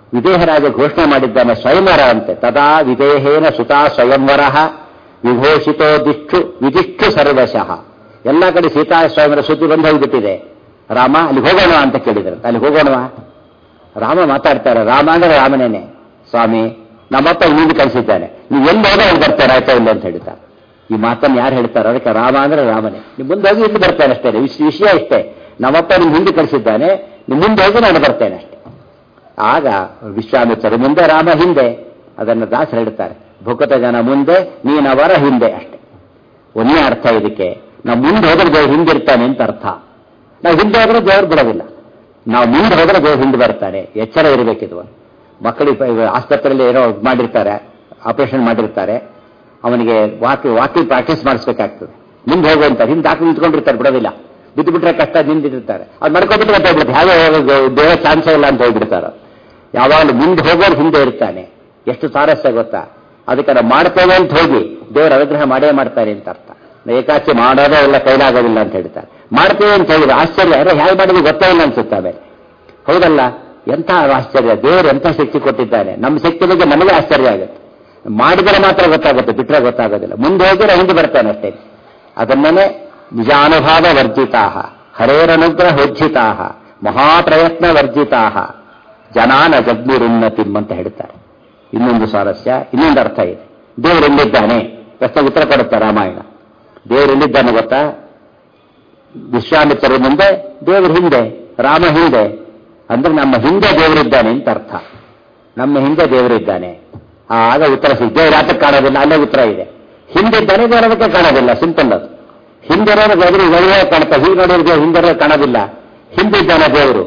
ವಿದೇಹರಾಜ ಘೋಷಣೆ ಮಾಡಿದ್ದಾನೆ ಸ್ವಯಂವರ ಅಂತೆ. ತದಾ ವಿದೇಹೇನ ಸುತಾ ಸ್ವಯಂವರ ವಿಘೋಷಿತೋ ದಿಕ್ಷು ವಿದಿಕ್ಷು ಸರ್ವಶಃ. ಎಲ್ಲ ಕಡೆ ಸೀತಾ ಸ್ವಯಂವರ ಸುದ್ದಿ ಬಂದು ಹೋಗ್ಬಿಟ್ಟಿದೆ. ರಾಮ ಅಲ್ಲಿ ಹೋಗೋಣ ಅಂತ ಕೇಳಿದ್ರು. ಅಲ್ಲಿ ಹೋಗೋಣವಾ? ರಾಮ ಮಾತಾಡ್ತಾರೆ. ರಾಮ ಅಂದ್ರೆ ರಾಮನೇನೆ. ಸ್ವಾಮಿ ನಮ್ಮಪ್ಪ ಇನ್ನೊಂದು ಕಳಿಸಿದ್ದಾನೆ, ನೀವು ಎಲ್ಲಿ ಹೋಗೋ ಅಲ್ಲಿ ಬರ್ತಾರೆ, ಆಯ್ತಾ ಇಲ್ಲ ಅಂತ ಹೇಳ್ತಾರೆ. ಈ ಮಾತನ್ನು ಯಾರು ಹೇಳ್ತಾರೆ? ಅದಕ್ಕೆ ರಾಮ ಅಂದ್ರೆ ರಾಮನೇ. ನೀವು ಮುಂದೆ ಹೋಗಿ ಇಲ್ಲಿ ಬರ್ತೇನೆ ಅಷ್ಟೇ. ವಿಷಯ ಇಷ್ಟೇ, ನಮ್ಮಪ್ಪ ನಿಮ್ ಹಿಂದೆ ಕಳಿಸಿದ್ದಾನೆ, ನೀವು ಮುಂದೆ ಹೋಗಿ ನಾನು ಬರ್ತೇನೆ ಅಷ್ಟೇ. ಆಗ ವಿಶ್ವಾಮಿತ್ರರು ಮುಂದೆ, ರಾಮ ಹಿಂದೆ. ಅದನ್ನು ದಾಸರು ಹೇಳ್ತಾರೆ, ಭುಕತ ಜನ ಮುಂದೆ, ನೀನವರ ಹಿಂದೆ ಅಷ್ಟೇ. ಒಂದೇ ಅರ್ಥ ಇದಕ್ಕೆ. ನಾವು ಮುಂದೆ ಹೋದ್ರೆ ದೇವ್ರು ಹಿಂದೆ ಇರ್ತಾನೆ ಅಂತ ಅರ್ಥ. ನಾವು ಹಿಂದೆ ಹೋದ್ರೆ ದೇವ್ರು ಬಿಡೋದಿಲ್ಲ. ನಾವು ಮುಂದೆ ಹೋದ್ರೆ ದೇವ್ರು ಹಿಂದೆ ಬರ್ತಾನೆ. ಎಚ್ಚರ ಇರಬೇಕಿದ್ವು. ಮಕ್ಕಳಿಗೆ ಆಸ್ಪತ್ರೆಯಲ್ಲಿ ಏನೋ ಮಾಡಿರ್ತಾರೆ, ಆಪರೇಷನ್ ಮಾಡಿರ್ತಾರೆ, ಅವನಿಗೆ ವಾಕಿ ವಾಕಿ ಪ್ರಾಕ್ಟೀಸ್ ಮಾಡಿಸ್ಬೇಕಾಗ್ತದೆ. ಮುಂದೆ ಹೋಗುವಂತಾರೆ, ಹಿಂದೆ ಡಾಕ್ಟರ್ ನಿಂತ್ಕೊಂಡಿರ್ತಾರೆ, ಬಿಡೋದಿಲ್ಲ. ಬಿದ್ದು ಬಿಟ್ರೆ ಕಷ್ಟ, ನಿಂತಿರ್ತಾರೆ. ಅದು ಮಾಡ್ಕೊಂಡ್ಬಿಟ್ರೆ ಅಂತ ಹೇಳ್ಬಿಡ್ತಾರೆ, ಹಾಗೆ ದೇವ ಚಾನ್ಸ್ ಇಲ್ಲ ಅಂತ ಹೋಗ್ಬಿಡ್ತಾರೆ. ಯಾವಾಗಲೂ ಮುಂದೆ ಹೋಗೋರು ಹಿಂದೆ ಇರ್ತಾನೆ. ಎಷ್ಟು ಸಾರಸ್ಯ ಗೊತ್ತಾ? ಅದಕ್ಕೆ ನಾವು ಮಾಡ್ತೇವೆ ಅಂತ ಹೋಗಿ ದೇವರ ಅನುಗ್ರಹ ಮಾಡೇ ಮಾಡ್ತಾರೆ ಅಂತ ಅರ್ಥ. ಏಕಾಚೆ ಮಾಡೋದೇ ಇಲ್ಲ, ಕೈಲಾಗೋದಿಲ್ಲ ಅಂತ ಹೇಳ್ತಾರೆ. ಮಾಡ್ತೇವೆ ಅಂತ ಹೇಳಿದ್ರೆ ಆಶ್ಚರ್ಯ, ಅರೆ ಹೇಗೆ ಮಾಡಿದ್ವಿ ಗೊತ್ತೇ ಇಲ್ಲ ಅನ್ಸುತ್ತೆ ಆಮೇಲೆ. ಹೌದಲ್ಲ? ಎಂಥ ಆಶ್ಚರ್ಯ! ದೇವರು ಎಂಥ ಶಕ್ತಿ ಕೊಟ್ಟಿದ್ದಾನೆ. ನಮ್ಮ ಶಕ್ತಿ ಬಗ್ಗೆ ನಮಗೆ ಆಶ್ಚರ್ಯ ಆಗುತ್ತೆ. ಮಾಡಿದರೆ ಮಾತ್ರ ಗೊತ್ತಾಗುತ್ತೆ, ಬಿಟ್ಟರೆ ಗೊತ್ತಾಗೋದಿಲ್ಲ. ಮುಂದೆ ಹೋಗಿದ್ರೆ ಹಿಂದೆ ಬರ್ತಾನೆ ಅಷ್ಟೇ. ಅದನ್ನೇ ನಿಜಾನುಭಾವ ವರ್ಜಿತಾ ಹರೇರನುಗ್ರಹ ಉಜ್ಜಿತಾ ಮಹಾಪ್ರಯತ್ನ ವರ್ಜಿತಾ ಜನಾನ ಜಗ್ನಿರುನ್ನತಿಂ ಅಂತ ಹೇಳ್ತಾರೆ. ಇನ್ನೊಂದು ಸ್ವಾರಸ್ಯ, ಇನ್ನೊಂದು ಅರ್ಥ ಇದೆ. ದೇವರೆಲ್ಲಿದ್ದಾನೆ ಪ್ರಶ್ನೆ ಉತ್ತರ ಕೊಡುತ್ತೆ ರಾಮಾಯಣ. ದೇವರೆಲ್ಲಿದ್ದಾನೆ ಗೊತ್ತಾ? ವಿಶ್ವಾಮಿತ್ರರ ಮುಂದೆ, ದೇವರು ಹಿಂದೆ, ರಾಮ ಹಿಂದೆ. ಅಂದ್ರೆ ನಮ್ಮ ಹಿಂದೆ ದೇವರಿದ್ದಾನೆ ಅಂತ ಅರ್ಥ. ನಮ್ಮ ಹಿಂದೆ ದೇವರಿದ್ದಾನೆ. ಆಗ ಉತ್ತರ ಸಿಗ. ದೇವರು ಯಾತಕ್ಕೆ ಕಾಣೋದಿಲ್ಲ? ಅಲ್ಲೇ ಉತ್ತರ ಇದೆ. ಹಿಂದಿದ್ದಾನೆ, ದೇವರದಕ್ಕೆ ಕಾಣೋದಿಲ್ಲ. ಸಿಂಪಲ್ ಅದು. ಹಿಂದೆ ದೇವರು ಒಳ್ಳೆಯ ಕಾಣ್ತಾರೆ, ಹೀಗೆ ನೋಡಿದ್ರೆ ಹಿಂದೆ ಕಾಣೋದಿಲ್ಲ. ಹಿಂದಿದ್ದಾನೆ ದೇವರು.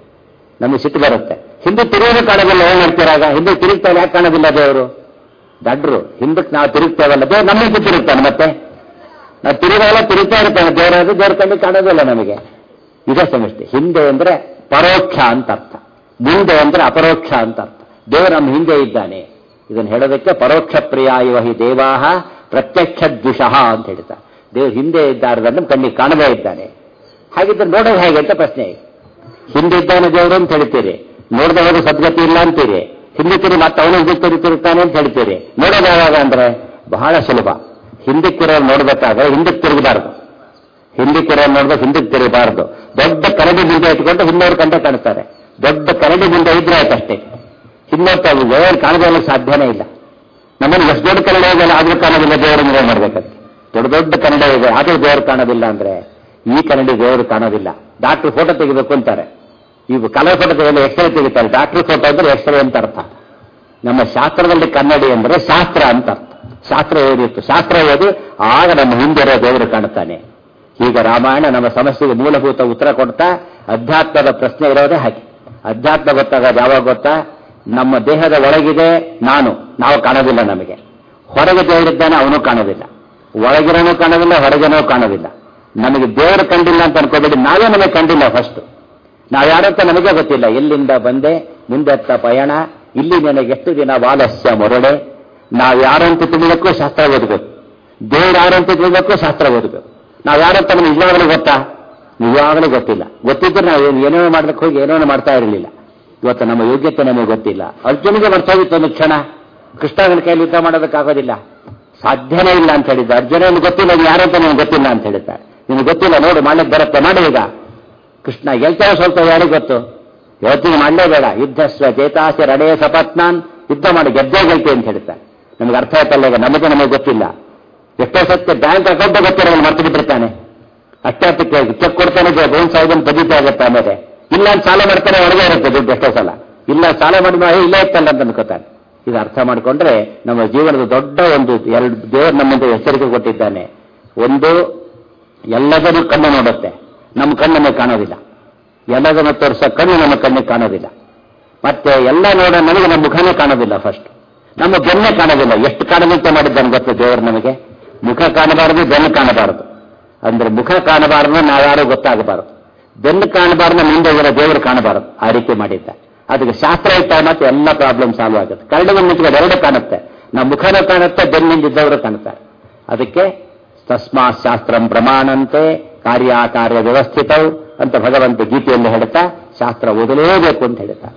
ನಮಗೆ ಸಿಟ್ಟು ಬರುತ್ತೆ. ಹಿಂದೆ ತಿರುಗಲು ಕಾಣೋದಿಲ್ಲ. ಏನ್ ಮಾಡ್ತೀರಾಗ? ಹಿಂದೆ ತಿರುಗ್ತಾನೆ, ಯಾಕೆ ಕಾಣೋದಿಲ್ಲ ದೇವರು? ದಡ್ರು. ಹಿಂದಕ್ಕೆ ನಾವು ತಿರುಗ್ತೇವಲ್ಲ, ದೇವ್ರು ನಮ್ಮ ಹಿಂದೆ ತಿರುಗ್ತಾನೆ. ಮತ್ತೆ ನಾವು ತಿರುಗಲ್ಲ, ತಿರುಗ್ತಾ ಇರ್ತಾನೆ ದೇವರಾದ್ರು, ದೇವ್ರ ಕಣ್ಣಿಗೆ ಕಾಣೋದಿಲ್ಲ ನಮಗೆ. ಇದೇ ಸಮಸ್ಯೆ. ಹಿಂದೆ ಅಂದ್ರೆ ಪರೋಕ್ಷ ಅಂತ ಅರ್ಥ, ಮುಂದೆ ಅಂದ್ರೆ ಅಪರೋಕ್ಷ ಅಂತ ಅರ್ಥ. ದೇವರು ನಮ್ಮ ಹಿಂದೆ ಇದ್ದಾನೆ. ಇದನ್ನು ಹೇಳೋದಕ್ಕೆ ಪರೋಕ್ಷ ಪ್ರಿಯ ಇವ ಹಿ ದೇವಾಹ ಪ್ರತ್ಯಕ್ಷ ದ್ವಿಷಃ ಅಂತ ಹೇಳ್ತಾರೆ. ದೇವ್ರು ಹಿಂದೆ ಇದ್ದಾರದನ್ನು ಕಣ್ಣಿಗೆ ಕಾಣದೇ ಇದ್ದಾನೆ. ಹಾಗಿದ್ರೆ ನೋಡೋದು ಹೇಗೆ ಅಂತ ಪ್ರಶ್ನೆ. ಹಿಂದೆ ಇದ್ದಾನೆ ದೇವರು ಅಂತ ಹೇಳ್ತೀರಿ, ನೋಡದೆ ಹೋದ ಸದ್ಗತಿ ಇಲ್ಲ ಅಂತೀರಿ. ಹಿಂದೆ ತಿರುಗಿ ಮತ್ತೆ ಅವನು ಹಿಂದೆ ತಿರುಗ್ತಾನೆ ಅಂತ ಹೇಳ್ತೀರಿ. ನೋಡೋದು ಯಾವಾಗ ಅಂದ್ರೆ ಬಹಳ ಸುಲಭ. ಹಿಂದಕ್ಕಿರೋ ನೋಡ್ಬೇಕಾದ್ರೆ ಹಿಂದಕ್ಕೆ ತಿರುಗಬಾರ್ದು. ಹಿಂದಕ್ಕಿರೋ ನೋಡ್ಬೇಕು, ಹಿಂದಕ್ಕೆ ತಿರುಗಬಾರ್ದು. ದೊಡ್ಡ ಕರಡಿ ಮುಂದೆ ಇಟ್ಕೊಂಡು ಹಿಂದವ್ರು ಕಂಡ ಕಾಣ್ತಾರೆ. ದೊಡ್ಡ ಕರಡಿ ಮುಂದೆ ಇದ್ರೆ ಆಯ್ತಷ್ಟೇ. ಹಿಂದೋರ್ತ ದೇವರು ಕಾಣೋದಲ್ಲ ಸಾಧ್ಯನೇ ಇಲ್ಲ. ನಮ್ಮನ್ನು ಎಷ್ಟು ದೊಡ್ಡ ಕನ್ನಡ ಇದೆ ಆದ್ರೂ ಕಾಣೋದಿಲ್ಲ, ದೇವರ ಮೇಲೆ ಮಾಡ್ಬೇಕಂತೆ. ದೊಡ್ಡ ದೊಡ್ಡ ಕನ್ನಡ ಇದೆ ಆದ್ರೂ ದೇವರು ಕಾಣೋದಿಲ್ಲ ಅಂದ್ರೆ ಈ ಕನ್ನಡಿ ದೇವರು ಕಾಣೋದಿಲ್ಲ. ಡಾಕ್ಟರ್ ಫೋಟೋ ತೆಗಿಬೇಕು ಅಂತಾರೆ, ಈಗ ಕಲರ್ ಫೋಟೋ ತೆಗೆಯಲು ಎಕ್ಸ್ರೇ ತೆಗಿತಾರೆ. ಡಾಕ್ಟರ್ ಫೋಟೋ ಅಂದ್ರೆ ಎಕ್ಸ್ರೇ ಅಂತ ಅರ್ಥ. ನಮ್ಮ ಶಾಸ್ತ್ರದಲ್ಲಿ ಕನ್ನಡಿ ಅಂದ್ರೆ ಶಾಸ್ತ್ರ ಅಂತ ಅರ್ಥ. ಶಾಸ್ತ್ರ ಓದಿತ್ತು, ಶಾಸ್ತ್ರ ಓದಿ ಆಗ ನಮ್ಮ ಹಿಂದಿರೋ ದೇವರು ಕಾಣುತ್ತಾನೆ. ಈಗ ರಾಮಾಯಣ ನಮ್ಮ ಸಮಸ್ಯೆಗೆ ಮೂಲಭೂತ ಉತ್ತರ ಕೊಡ್ತಾ ಅಧ್ಯಾತ್ಮದ ಪ್ರಶ್ನೆ ಇರೋದೇ ಹಾಗೆ. ಅಧ್ಯಾತ್ಮ ಗೊತ್ತಾಗೋದು ಯಾವಾಗ ಗೊತ್ತಾ? ನಮ್ಮ ದೇಹದ ಒಳಗಿದೆ ನಾನು, ನಾವು ಕಾಣೋದಿಲ್ಲ. ನಮಗೆ ಹೊರಗೆ ದೇವರಿದ್ದಾನೆ, ಅವನು ಕಾಣೋದಿಲ್ಲ. ಒಳಗಿರೋನೂ ಕಾಣೋದಿಲ್ಲ, ಹೊರಗಿನೂ ಕಾಣೋದಿಲ್ಲ. ನಮಗೆ ದೇವರು ಕಂಡಿಲ್ಲ ಅಂತ ಅನ್ಕೋಬೇಡಿ, ನಾವೇ ನಮಗೆ ಕಂಡಿಲ್ಲ. ಫಸ್ಟ್ ನಾವು ಯಾರಂತ ನಮಗೆ ಗೊತ್ತಿಲ್ಲ. ಎಲ್ಲಿಂದ ಬಂದೆ, ಮುಂದೆತ್ತ ಪಯಣ, ಇಲ್ಲಿ ನನಗೆ ಎಷ್ಟು ದಿನ ವಾಲಸ್ಯ ಮೊರಡೆ. ನಾವು ಯಾರಂತ ತಿಳಿದಕ್ಕೂ ಶಾಸ್ತ್ರ ಓದಬೇಕು, ದೇವರು ಯಾರಂತ ತಿಳಿದಕ್ಕೂ ಶಾಸ್ತ್ರ ಓದಬೇಕು. ನಾವು ಯಾರಂತ ನಮ್ಗೆ ನಿಜವಾಗಲೂ ಗೊತ್ತಾ? ನಿಜವಾಗಲೂ ಗೊತ್ತಿಲ್ಲ. ಗೊತ್ತಿದ್ರೆ ನಾವು ಏನೇನೋ ಮಾಡ್ಲಿಕ್ಕೆ ಹೋಗಿ ಏನೇನೋ ಮಾಡ್ತಾ ಇರಲಿಲ್ಲ. ಇವತ್ತು ನಮ್ಮ ಯೋಗ್ಯತೆ ನಮಗೆ ಗೊತ್ತಿಲ್ಲ. ಅರ್ಜುನಿಗೆ ಬರ್ತೋಗಿತ್ತು ಒಂದು ಕ್ಷಣ, ಕೃಷ್ಣನ ಕೈಯಲ್ಲಿ ಯುದ್ಧ ಮಾಡೋದಕ್ಕಾಗೋದಿಲ್ಲ, ಸಾಧ್ಯನೇ ಇಲ್ಲ ಅಂತ ಹೇಳಿದ್ದ. ಅರ್ಜುನ ಗೊತ್ತಿಲ್ಲ, ಯಾರಂತ ನನಗೆ ಗೊತ್ತಿಲ್ಲ ಅಂತ ಹೇಳಿದ್ದಾರೆ. ನಿಮ್ಗೆ ಗೊತ್ತಿಲ್ಲ, ನೋಡು ಮಾಡ್ಲಿಕ್ಕೆ ಬರುತ್ತೆ, ಮಾಡಿ. ಈಗ ಕೃಷ್ಣ ಗೆಲ್ತಾರ ಸ್ವಲ್ಪ ಯಾರಿಗೆ ಗೊತ್ತು? ಇವತ್ತಿಗೆ ಮಾಡಲೇಬೇಡ. ಯುದ್ಧ ಸ್ವ ಚೇತಾಸಿ ರಡೇ ಸಪತ್ನಾನ್, ಯುದ್ಧ ಮಾಡಿ ಗೆದ್ದೇ ಗೆಲ್ತೆ ಅಂತ ಹೇಳ್ತಾರೆ. ನಮ್ಗೆ ಅರ್ಥ ಆಯ್ತಲ್ಲ. ಈಗ ನಮಗೆ ನಮಗೆ ಗೊತ್ತಿಲ್ಲ. ಎಷ್ಟೋ ಸತ್ಯ ಬ್ಯಾಂಕ್ ಅಕೌಂಟ್ ಗೊತ್ತಿರೋನು ಮರ್ತು ಬಿಟ್ಟಿರ್ತಾನೆ. ಅಷ್ಟೇ ಅಷ್ಟಕ್ಕೆ ಚೆಕ್ ಕೊಡ್ತಾನೆ, ಬೋನ್ ಸಾವಿರ ಬದೀತಾ ಆಗುತ್ತೆ. ಆಮೇಲೆ ಇಲ್ಲ ಅಂತ ಸಾಲ ಮಾಡ್ತಾನೆ, ಹೊರಗೆ ಇರುತ್ತೆ ದುಡ್ಡು ಎಷ್ಟೋ ಸಲ. ಇಲ್ಲ ಸಾಲ ಮಾಡಿ ಇಲ್ಲ ಇತ್ತಲ್ಲ ಅಂತ ಅನ್ಕೋತಾನೆ. ಇದು ಅರ್ಥ ಮಾಡಿಕೊಂಡ್ರೆ ನಮ್ಮ ಜೀವನದ ದೊಡ್ಡ ಒಂದು ಎರಡು ದೇವರು ನಮ್ಮಂತೆ ಎಚ್ಚರಿಕೆ ಕೊಟ್ಟಿದ್ದಾನೆ. ಒಂದು, ಎಲ್ಲದನ್ನೂ ಕಣ್ಣು ನೋಡುತ್ತೆ, ನಮ್ಮ ಕಣ್ಣು ನಮಗೆ ಕಾಣೋದಿಲ್ಲ. ಎಲ್ಲದನ್ನು ತೋರಿಸೋ ಕಣ್ಣು ನಮ್ಮ ಕಣ್ಣಿಗೆ ಕಾಣೋದಿಲ್ಲ. ಮತ್ತೆ ಎಲ್ಲ ನೋಡೋ ನಮಗೆ ನಮ್ಮ ಮುಖನೇ ಕಾಣೋದಿಲ್ಲ. ಫಸ್ಟ್ ನಮ್ಮ ಬೆನ್ನೇ ಕಾಣೋದಿಲ್ಲ. ಎಷ್ಟು ಕಾಣದಂತೆ ಮಾಡಿದ್ದಾನೆ ಗೊತ್ತು ದೇವರು ನಮಗೆ. ಮುಖ ಕಾಣಬಾರದು, ಬೆನ್ನು ಕಾಣಬಾರದು. ಅಂದ್ರೆ ಮುಖ ಕಾಣಬಾರದು, ನಾವ್ಯಾರು ಗೊತ್ತಾಗಬಾರದು. ಬೆನ್ನು ಕಾಣಬಾರದು, ಮುಂದೆ ಇರೋ ದೇವರು ಕಾಣಬಾರದು. ಆ ರೀತಿ ಮಾಡಿದ್ದ. ಅದಕ್ಕೆ ಶಾಸ್ತ್ರ ಇಟ್ಟಾಗ ಮತ್ತೆ ಎಲ್ಲ ಪ್ರಾಬ್ಲಮ್ ಸಾಲ್ವ್ ಆಗುತ್ತೆ. ಕರಡಿಗೆ ಮುಚ್ಚಿಗೆ ಎರಡು ಕಾಣುತ್ತೆ, ನಮ್ಮ ಮುಖನೂ ಕಾಣುತ್ತೆ, ಬೆನ್ನಿಂದಿದ್ದವರು ಕಾಣುತ್ತಾರೆ. ಅದಕ್ಕೆ ತಸ್ಮಾತ್ ಶಾಸ್ತ್ರಂ ಪ್ರಮಾಣಂತೆ ಕಾರ್ಯಾಕಾರ್ಯ ವ್ಯವಸ್ಥಿತವು ಅಂತ ಭಗವಂತ ಗೀತೆಯಲ್ಲಿ ಹೇಳ್ತಾ ಶಾಸ್ತ್ರ ಓದಲೇಬೇಕು ಅಂತ ಹೇಳ್ತಾರೆ.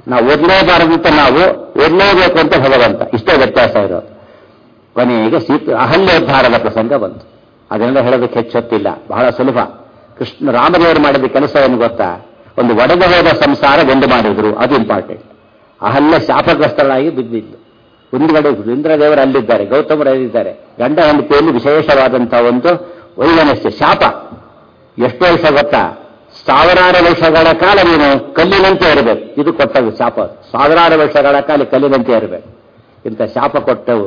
ನಾವು ಓದಲೇಬಾರದಂತ ನಾವು ಓದಲೇಬೇಕು ಅಂತ ಭಗವಂತ. ಇಷ್ಟೇ ವ್ಯತ್ಯಾಸ ಇರೋದು. ಕೊನೆಗೆ ಸೀತ ಅಹಲ್ಯೋದ್ಧಾರದ ಪ್ರಸಂಗ ಬಂತು. ಅದನ್ನೆಲ್ಲ ಹೇಳೋದಕ್ಕೆ ಹೆಚ್ಚೊತ್ತಿಲ್ಲ, ಬಹಳ ಸುಲಭ. ಕೃಷ್ಣ ರಾಮದೇವರು ಮಾಡಿದ ಕೆಲಸ ಏನು ಗೊತ್ತಾ? ಒಂದು ಒಡೆದ ಹೋದ ಸಂಸಾರ ಒಂದು ಮಾಡಿದ್ರು, ಅದು ಇಂಪಾರ್ಟೆಂಟ್. ಅಹಲ್ಯ ಶಾಪಗ್ರಸ್ತರಾಗಿ ಬಿದ್ದಿದ್ದು. ಮುಂದುಗಡೆ ಇಂದ್ರದೇವರು ಅಲ್ಲಿದ್ದಾರೆ, ಗೌತಮರು ಅಲ್ಲಿದ್ದಾರೆ. ಗಂಡ ಹೆಂಡತಿಯಲ್ಲಿ ವಿಶೇಷವಾದಂತಹ ಒಂದು ವೈಮನಸ್ಯ ಶಾಪ. ಎಷ್ಟು ವರ್ಷ ಗೊತ್ತಾ? ಸಾವಿರಾರು ವರ್ಷಗಳ ಕಾಲ ನೀನು ಕಲ್ಲಿನಂತೆ ಇರಬೇಕು. ಇದು ಕೊಟ್ಟವು ಶಾಪ. ಸಾವಿರಾರು ವರ್ಷಗಳ ಕಾಲ ಕಲ್ಲಿನಂತೆ ಇರಬೇಕು. ಇಂಥ ಶಾಪ ಕೊಟ್ಟವು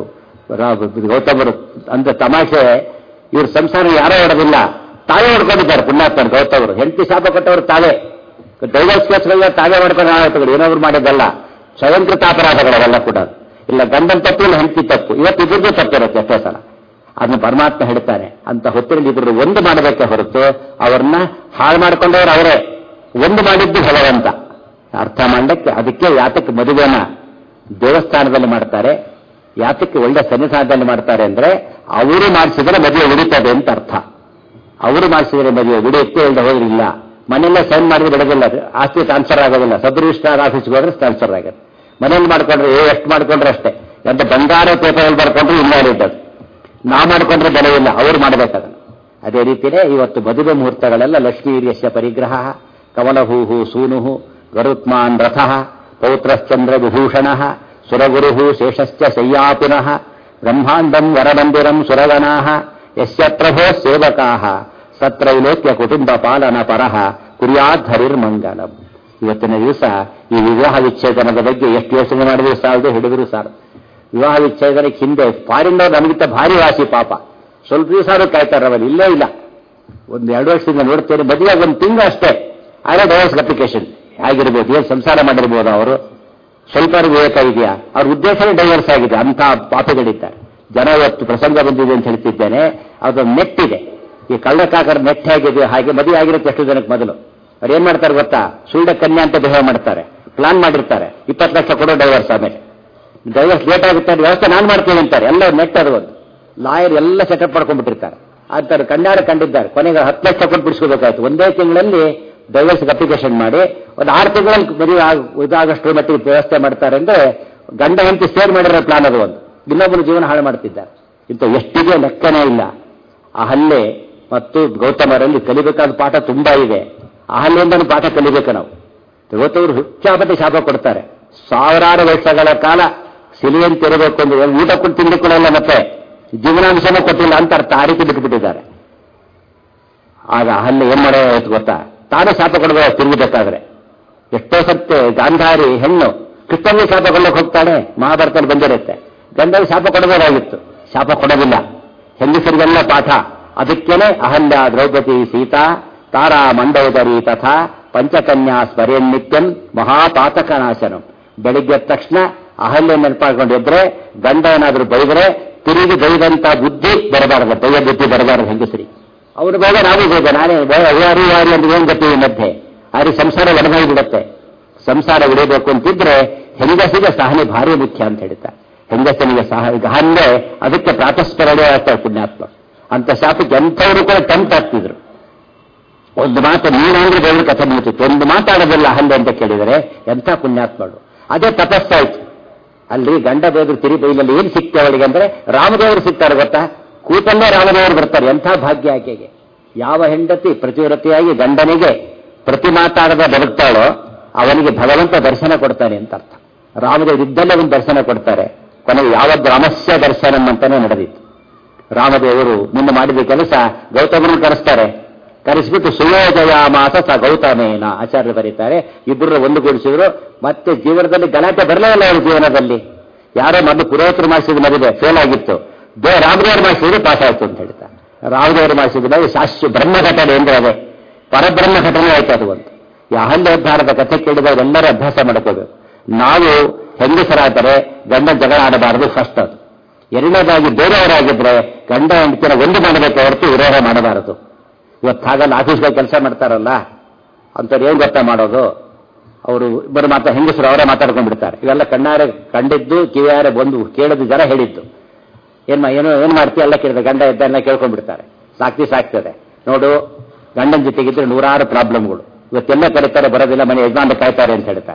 ಗೌತಮರು. ಅಂತ ತಮಾಷೆ, ಇವ್ರ ಸಂಸಾರ ಯಾರೋ ಹೊಡೆದಿಲ್ಲ, ತಾವೇ ಹೊಡ್ಕೊಂಡಿದ್ದಾರೆ ಪುಣ್ಯಾತ್ಮರು ಗೌತಮರು. ಹೆಂಡತಿ ಶಾಪ ಕೊಟ್ಟವರು ತಾವೇ. ಡೈವರ್ಸ್ ಕೇಸ್ಗಳ ತಾವೇ ಮಾಡ್ಕೊಂಡು ಆಗುತ್ತಗಳು, ಏನೋರು ಮಾಡಿದ್ದಲ್ಲ. ಸ್ವಯಂಕೃತ ಅಪರಾಧಗಳವೆಲ್ಲ ಕೂಡ. ಇಲ್ಲ ಗಂಡನ ತಪ್ಪು, ಇಲ್ಲ ಹೆಂಡತಿ ತಪ್ಪು. ಇವತ್ತು ಇಬ್ಬರಿಗೂ ತಪ್ಪಿರುತ್ತೆ ಎಷ್ಟೋ ಸಲ. ಅದನ್ನು ಪರಮಾತ್ಮ ಹೇಳ್ತಾನೆ. ಅಂತ ಹೊತ್ತಿನಲ್ಲಿ ಇಬ್ಬರು ಒಂದು ಮಾಡಬೇಕೆ ಹೊರತು ಅವ್ರನ್ನ ಹಾಳು ಮಾಡ್ಕೊಂಡವ್ರು ಅವರೇ. ಒಂದು ಮಾಡಿದ್ದು ಭಗವಂತ. ಅರ್ಥ ಮಾಡಕ್ಕೆ ಅದಕ್ಕೆ ಯಾತಕ್ಕೆ ಮದುವೆನ ದೇವಸ್ಥಾನದಲ್ಲಿ ಮಾಡ್ತಾರೆ, ಯಾತಕ್ಕೆ ಒಳ್ಳೆ ಸನ್ನಿಧಾನದಲ್ಲಿ ಮಾಡ್ತಾರೆ ಅಂದ್ರೆ ಅವರು ಮಾಡಿಸಿದ್ರೆ ಮದುವೆ ಉಳಿತದೆ ಅಂತ ಅರ್ಥ. ಅವರು ಮಾಡಿಸಿದ್ರೆ ಮದುವೆ ಉಳಿಯುತ್ತೆ, ಇಲ್ಲದೆ ಹೋದ್ರಿಲ್ಲ. ಮನೆಯಲ್ಲ ಸೈನ್ ಮಾಡಿದ್ರೆ ಬಿಡೋದಿಲ್ಲ, ಆಸ್ತಿ ಟ್ರಾನ್ಸ್ಫರ್ ಆಗೋದಿಲ್ಲ. ಸಬ್ ರಿಜಿಸ್ಟ್ರಾರ್ ಆಫೀಸ್ಗೆ ಹೋದ್ರೆ ಟ್ರಾನ್ಸ್ಫರ್ ಆಗುತ್ತೆ. ಮನೇಲಿ ಮಾಡ್ಕೊಂಡ್ರೆ ಎಷ್ಟು ಮಾಡ್ಕೊಂಡ್ರೆ ಅಷ್ಟೇ. ಅಂತ ಬಂಗಾರ ಪೇಪರಲ್ಲಿ ಬರ್ಕೊಂಡ್ರೆ ಇನ್ವಾಲಿಡ್. ನಾವು ಮಾಡ್ಕೊಂಡ್ರೆ ಬೆಲೆ ಇಲ್ಲ, ಅವರು ಮಾಡಬೇಕಾದ್ರೆ. ಅದೇ ರೀತಿಯೇ ಇವತ್ತು ಮದುವೆ ಮುಹೂರ್ತಗಳೆಲ್ಲ ಲಕ್ಷ್ಮೀರ್ಯಸ್ಯ ಪರಿಗ್ರಹ, ಕಮಲಹೂಹು ಸೂನುಹು, ಗರುತ್ಮಾನ್ ರಥಃ, ಪೌತ್ರಶ್ಚಂದ್ರ ವಿಭೂಷಣ, ಸುರಗುರು ಶೇಷಶ್ಚ ಶಯ್ಯಾಪುನಃ, ಬ್ರಹ್ಮಾಂಡಂ ವರಮಂದಿರಂ ಸುರಗಣಾ, ಯಸ್ಯ ಪ್ರಭೋ ಸೇವಕಾ, ಸತ್ರೈಲೋಕ್ಯ ಕುಟುಂಬ ಪಾಲನ ಪರಃ ಕುರ್ಯಾತ್ ಹರಿರ್ಮಂಗಲಂ. ಇವತ್ತಿನ ದಿವಸ ಈ ವಿವಾಹ ವಿಚ್ಛೇದನದ ಬಗ್ಗೆ ಎಷ್ಟು ಯೋಚನೆ ಮಾಡಿದ್ರು ಸಾಲದು, ಹಿಡಿದ್ರು ಸಾಲದು. ವಿವಾಹ ವಿಚ್ಛೇದನಕ್ಕೆ ಹಿಂದೆ ಫಾರಿನ್ನವ್ರು ನಮಗಿಂತ ಭಾರಿ ವಾಸಿ ಪಾಪ. ಸ್ವಲ್ಪ ದಿವಸ ಕಾಯ್ತಾರೆ, ಅವಲ್ಲಿ ಇಲ್ಲೇ ಇಲ್ಲ. ಒಂದು ಎರಡು ವರ್ಷದಿಂದ ನೋಡ್ತೇನೆ, ಮದುವೆ ಒಂದು ತಿಂಗಳು ಅಷ್ಟೇ, ಆದರೆ ಡೈವರ್ಸ್ ಅಪ್ಲಿಕೇಶನ್ ಆಗಿರ್ಬೋದು. ಏನು ಸಂಸಾರ ಮಾಡಿರ್ಬೋದು ಅವರು, ಸ್ವಲ್ಪ ವಿವೇಕ ಇದೆಯಾ? ಅವ್ರ ಉದ್ದೇಶನೇ ಡೈವರ್ಸ್ ಆಗಿದೆ. ಅಂಥ ಪಾಪಗಳಿದ್ದಾರೆ ಜನ. ಇವತ್ತು ಪ್ರಸಂಗ ಬಂದಿದೆ ಅಂತ ಹೇಳ್ತಿದ್ದೇನೆ, ಅದೊಂದು ನೆಟ್ ಇದೆ. ಈ ಕಳ್ಳಕಾಕರ ನೆಟ್ ಹೇಗಿದೆ ಹಾಗೆ ಮದುವೆ ಆಗಿರುತ್ತೆ ಎಷ್ಟು ಜನಕ್ಕೆ. ಮೊದಲು ಅವ್ರು ಏನ್ ಮಾಡ್ತಾರೆ ಗೊತ್ತಾ? ಸುಳ್ಳ ಕನ್ಯಾ ಅಂತ ಬಿಹೇವ್ ಮಾಡ್ತಾರೆ, ಪ್ಲಾನ್ ಮಾಡಿರ್ತಾರೆ. ಇಪ್ಪತ್ತು ಲಕ್ಷ ಕೊಡೋ ಡೈವರ್ಸ್. ಆಮೇಲೆ ಡೈವರ್ಸ್ ಲೇಟ್ ಆಗುತ್ತೆ, ವ್ಯವಸ್ಥೆ ನಾನು ಮಾಡ್ತೀನಿ ಅಂತಾರೆ. ಎಲ್ಲ ನೆಟ್ ಅದು ಒಂದು ಲಾಯರ್ ಎಲ್ಲ ಸೆಟಪ್ ಮಾಡ್ಕೊಂಡ್ಬಿಟ್ಟಿರ್ತಾರೆ. ಅಂತಾರೆ ಕಣ್ಣಾರ ಕಂಡಿದ್ದಾರೆ. ಕೊನೆಗೆ ಹತ್ತು ಲಕ್ಷ ಕೊಟ್ಟು ಬಿಡಿಸ್ಕೋಬೇಕಾಯ್ತು. ಒಂದೇ ತಿಂಗಳಲ್ಲಿ ಡೈವರ್ಸ್ ಅಪ್ಲಿಕೇಶನ್ ಮಾಡಿ ಒಂದು ಆರು ತಿಂಗಳಲ್ಲಿ ಮದುವೆ ಇದಾಗಷ್ಟು ಮಟ್ಟಿಗೆ ವ್ಯವಸ್ಥೆ ಮಾಡ್ತಾರೆ. ಅಂದ್ರೆ ಗಂಡ ಹೆಂಡತಿ ಸೇರ್ ಮಾಡಿರೋ ಪ್ಲಾನ್ ಅದು ಒಂದು. ಇನ್ನೊಬ್ಬರು ಜೀವನ ಹಾಳು ಮಾಡ್ತಿದ್ದಾರೆ. ಇಂಥ ಎಷ್ಟಿದೆ ಲೆಕ್ಕನೇ ಇಲ್ಲ. ಅಹಲ್ಯೆ ಮತ್ತು ಗೌತಮರಲ್ಲಿ ಕಲಿಬೇಕಾದ ಪಾಠ ತುಂಬಾ ಇದೆ. ಅಹಲ್ಯೆಯಿಂದನೂ ಪಾಠ ಕಲಿಬೇಕು ನಾವು. ಗೌತಮರು ಹುಚ್ಚಾಪಟ್ಟೆ ಶಾಪ ಕೊಡ್ತಾರೆ. ಸಾವಿರಾರು ವರ್ಷಗಳ ಕಾಲ ಸಿಲಿಯಂತಿರಬೇಕು ಅಂದ್ರೆ ಊಟ ಕೊಟ್ಟು ತಿಂಡಿ ಕೊಡಲ್ಲ, ಮತ್ತೆ ಜೀವನಾಂಶನೂ ಕೊಟ್ಟಿಲ್ಲ ಅಂತ ಅರ್ಥ. ಆ ರೀತಿ ಬಿಟ್ಟುಬಿಟ್ಟಿದ್ದಾರೆ. ಆಗ ಅಹಲ್ಯೆ ಏನ್ ಮಾಡೋದು ಗೊತ್ತಾ? ತಾನೇ ಶಾಪ ಕೊಡಬೇಕು ತಿರುಗಬೇಕಾದ್ರೆ. ಎಷ್ಟೋ ಸತ್ಯ ಗಾಂಧಾರಿ ಹೆಣ್ಣು ಕೃಷ್ಣನಿಗೆ ಶಾಪ ಕೊಡಲಿಕ್ಕೆ ಹೋಗ್ತಾಳೆ, ಮಹಾಭಾರತದಲ್ಲಿ ಬಂದಿರುತ್ತೆ. ಗಂಡನಿಗೆ ಶಾಪ ಕೊಡಬೇಕಾಗಿತ್ತು, ಶಾಪ ಕೊಡೋದಿಲ್ಲ. ಹೆಂಗಸರಿಗೆಲ್ಲ ಪಾಠ. ಅದಕ್ಕೇನೆ ಅಹಲ್ಯ ದ್ರೌಪದಿ ಸೀತಾ ತಾರಾ ಮಂಡೋದರಿ ತಥಾ ಪಂಚಕನ್ಯಾ ಸ್ಮರೇನ್ ನಿತ್ಯಂ ಮಹಾಪಾತಕ ನಾಶನಂ. ಬೆಳಿಗ್ಗೆ ತಕ್ಷಣ ಅಹಲ್ಯ ನೆನಪಾಕೊಂಡಿದ್ರೆ ಗಂಡ ಏನಾದ್ರೂ ಬೈದ್ರೆ ತಿರುಗಿ ಬೈದಂತ ಬುದ್ಧಿ ಬರಬಾರದು, ಬೈಯ ಬುದ್ಧಿ ಬರಬಾರದು ಹೆಂಗಸರಿಗೆ. ಅವ್ರು ಬೇಗ ನಾವು ಬೇಗ ನಾನೇ ಯಾರು ಯಾರು ಅಂದ್ರೆ ಏನ್ ಗೊತ್ತೀವಿ ಮಧ್ಯೆ. ಆದ್ರೆ ಸಂಸಾರ ಒಡಗಾಗಿ ಬಿಡುತ್ತೆ. ಸಂಸಾರ ಉಳಿಬೇಕು ಅಂತಿದ್ರೆ ಹೆಂಗಸಿಗೆ ಸಹನೆ ಭಾರಿ ಮುಖ್ಯ ಅಂತ ಹೇಳ್ತಾರೆ. ಹೆಂಗಸನಿಗೆ ಸಹ ಹಂಗೆ ಅದಕ್ಕೆ ಪ್ರಾತಸ್ಮರಣೆ ಆಗ್ತಾರೆ ಪುಣ್ಯಾತ್ಮ. ಅಂತ ಶಾಪಕ್ಕೆ ಎಂಥವರು ಕೂಡ ಟೆಂಪ್ಟ್ ಆಗ್ತಿದ್ರು. ಒಂದು ಮಾತು ನೀನಂದ್ರೆ ದೇವ್ರ ಕಥೆ ಮುಗಿತಿತ್ತು. ಒಂದು ಮಾತಾಡೋದಿಲ್ಲ ಹಲ್ಲೆ ಅಂತ ಕೇಳಿದರೆ ಎಂಥ ಪುಣ್ಯಾತ್ಮಗಳು. ಅದೇ ತಪಸ್ಸಾಯ್ತು. ಅಲ್ಲಿ ಗಂಡ ಬೇದ್ರು ತಿರಿ ಬೈಲಲ್ಲಿ ಏನ್ ಸಿಕ್ತೆ ಅವಳಿಗೆ ಅಂದ್ರೆ ರಾಮದೇವರು ಸಿಗ್ತಾರೆ ಗೊತ್ತಾ? ಕೂತಲ್ಲೇ ರಾಮದೇವರು ಬರ್ತಾರೆ. ಎಂಥ ಭಾಗ್ಯ ಆಕೆಗೆ. ಯಾವ ಹೆಂಡತಿ ಪ್ರತಿವ್ರತಿಯಾಗಿ ಗಂಡನಿಗೆ ಪ್ರತಿ ಮಾತಾಡದ ಬದುಕ್ತಾಳೋ ಅವನಿಗೆ ಭಗವಂತ ದರ್ಶನ ಕೊಡ್ತಾನೆ ಅಂತ ಅರ್ಥ. ರಾಮದೇವರು ಇದ್ದಲ್ಲೇ ಒಂದು ದರ್ಶನ ಕೊಡ್ತಾರೆ. ಕೊನೆಗೆ ಯಾವತ್ತು ರಾಮಸ್ಯ ದರ್ಶನಂ ಅಂತಾನೆ ನಡೆದಿತ್ತು. ರಾಮದೇವರು ಮುಂದೆ ಮಾಡಿದ ಕೆಲಸ ಗೌತಮರನ್ನು ಕರೆಸ್ತಾರೆ. ಕರೆಸಿಬಿಟ್ಟು ಸುಯೋಜಯ ಮಾಸ ಸ ಗೌತಮೇನ ಆಚಾರ್ಯರು ಬರೀತಾರೆ. ಇಬ್ಬರು ಒಂದುಗೂಡಿಸಿದ್ರು. ಮತ್ತೆ ಜೀವನದಲ್ಲಿ ಗಲಾಟೆ ಬರಲೇ ಇಲ್ಲ ಅವ್ರ ಜೀವನದಲ್ಲಿ. ಯಾರೋ ಮೊದಲು ಪುರೋಹಿತರು ಮಾಡಿಸಿದ ಮದುವೆ ಫೇಲ್ ಆಗಿತ್ತು, ದೇ ರಾಮದೇವರು ಮಾಡಿಸಿದ್ರೆ ಪಾಸ್ ಆಯ್ತು ಅಂತ ಹೇಳ್ತಾರೆ. ರಾಮದೇವರು ಮಾಡಿಸಿದ ಶಾಶ್ವ ಬ್ರಹ್ಮ ಘಟನೆ ಅಂದ್ರೆ ಅದೇ ಪರಬ್ರಹ್ಮ ಘಟನೆ ಆಯ್ತು. ಅದು ಒಂದು ಈ ಅಹಲ್ಯೋದ್ಧಾರದ ಕಥೆ ಕೇಳಿದವರು ಎಲ್ಲರೂ ಅಭ್ಯಾಸ ಮಾಡ್ಕೋಬೇಕು. ನಾವು ಹೆಂಗಸರಾದರೆ ಗಂಡ ಜಗಳ ಆಡಬಾರದು ಫಸ್ಟ್. ಅದು ಎರಡನೇದಾಗಿ ಬೇರೆಯವರಾಗಿದ್ರೆ ಗಂಡ ಹೆಂಡತಿನ ಒಂದು ಮಾಡಬೇಕು ಹೊರತು ವಿರೋಧ ಮಾಡಬಾರದು. ಇವತ್ತು ಹಾಗಲ್ಲ, ಆಫೀಸ್ಗೆ ಕೆಲಸ ಮಾಡ್ತಾರಲ್ಲ ಅಂಥವ್ರು ಏನ್ ಗೊತ್ತಾ ಮಾಡೋದು? ಅವರು ಇಬ್ಬರು ಮಾತಾ ಹೆಂಗಸರು ಅವರೇ ಮಾತಾಡ್ಕೊಂಡ್ಬಿಡ್ತಾರೆ. ಇವೆಲ್ಲ ಕಣ್ಣಾರೆ ಕಂಡಿದ್ದು ಕಿವಿಯಾರೆ ಬಂದು ಕೇಳಿದ್ದು ಜನ ಹೇಳಿದ್ದು. ಏನ್ ಏನೋ ಏನ್ ಮಾಡ್ತೀವಿ ಎಲ್ಲ ಕೇಳಿದೆ ಗಂಡ ಇದ್ದ ಎಲ್ಲ ಕೇಳ್ಕೊಂಡ್ಬಿಡ್ತಾರೆ. ಸಾಕ್ತಿ ಸಾಕ್ತದೆ ನೋಡು. ಗಂಡನ ಜೊತೆಗಿದ್ರೆ ನೂರಾರು ಪ್ರಾಬ್ಲಮ್ಗಳು. ಇವತ್ತೆಲ್ಲ ಕರೀತಾರೆ, ಬರೋದಿಲ್ಲ, ಮನೆ ಯಜಮಾನ ಕಾಯ್ತಾರೆ ಅಂತ ಹೇಳ್ತಾರೆ.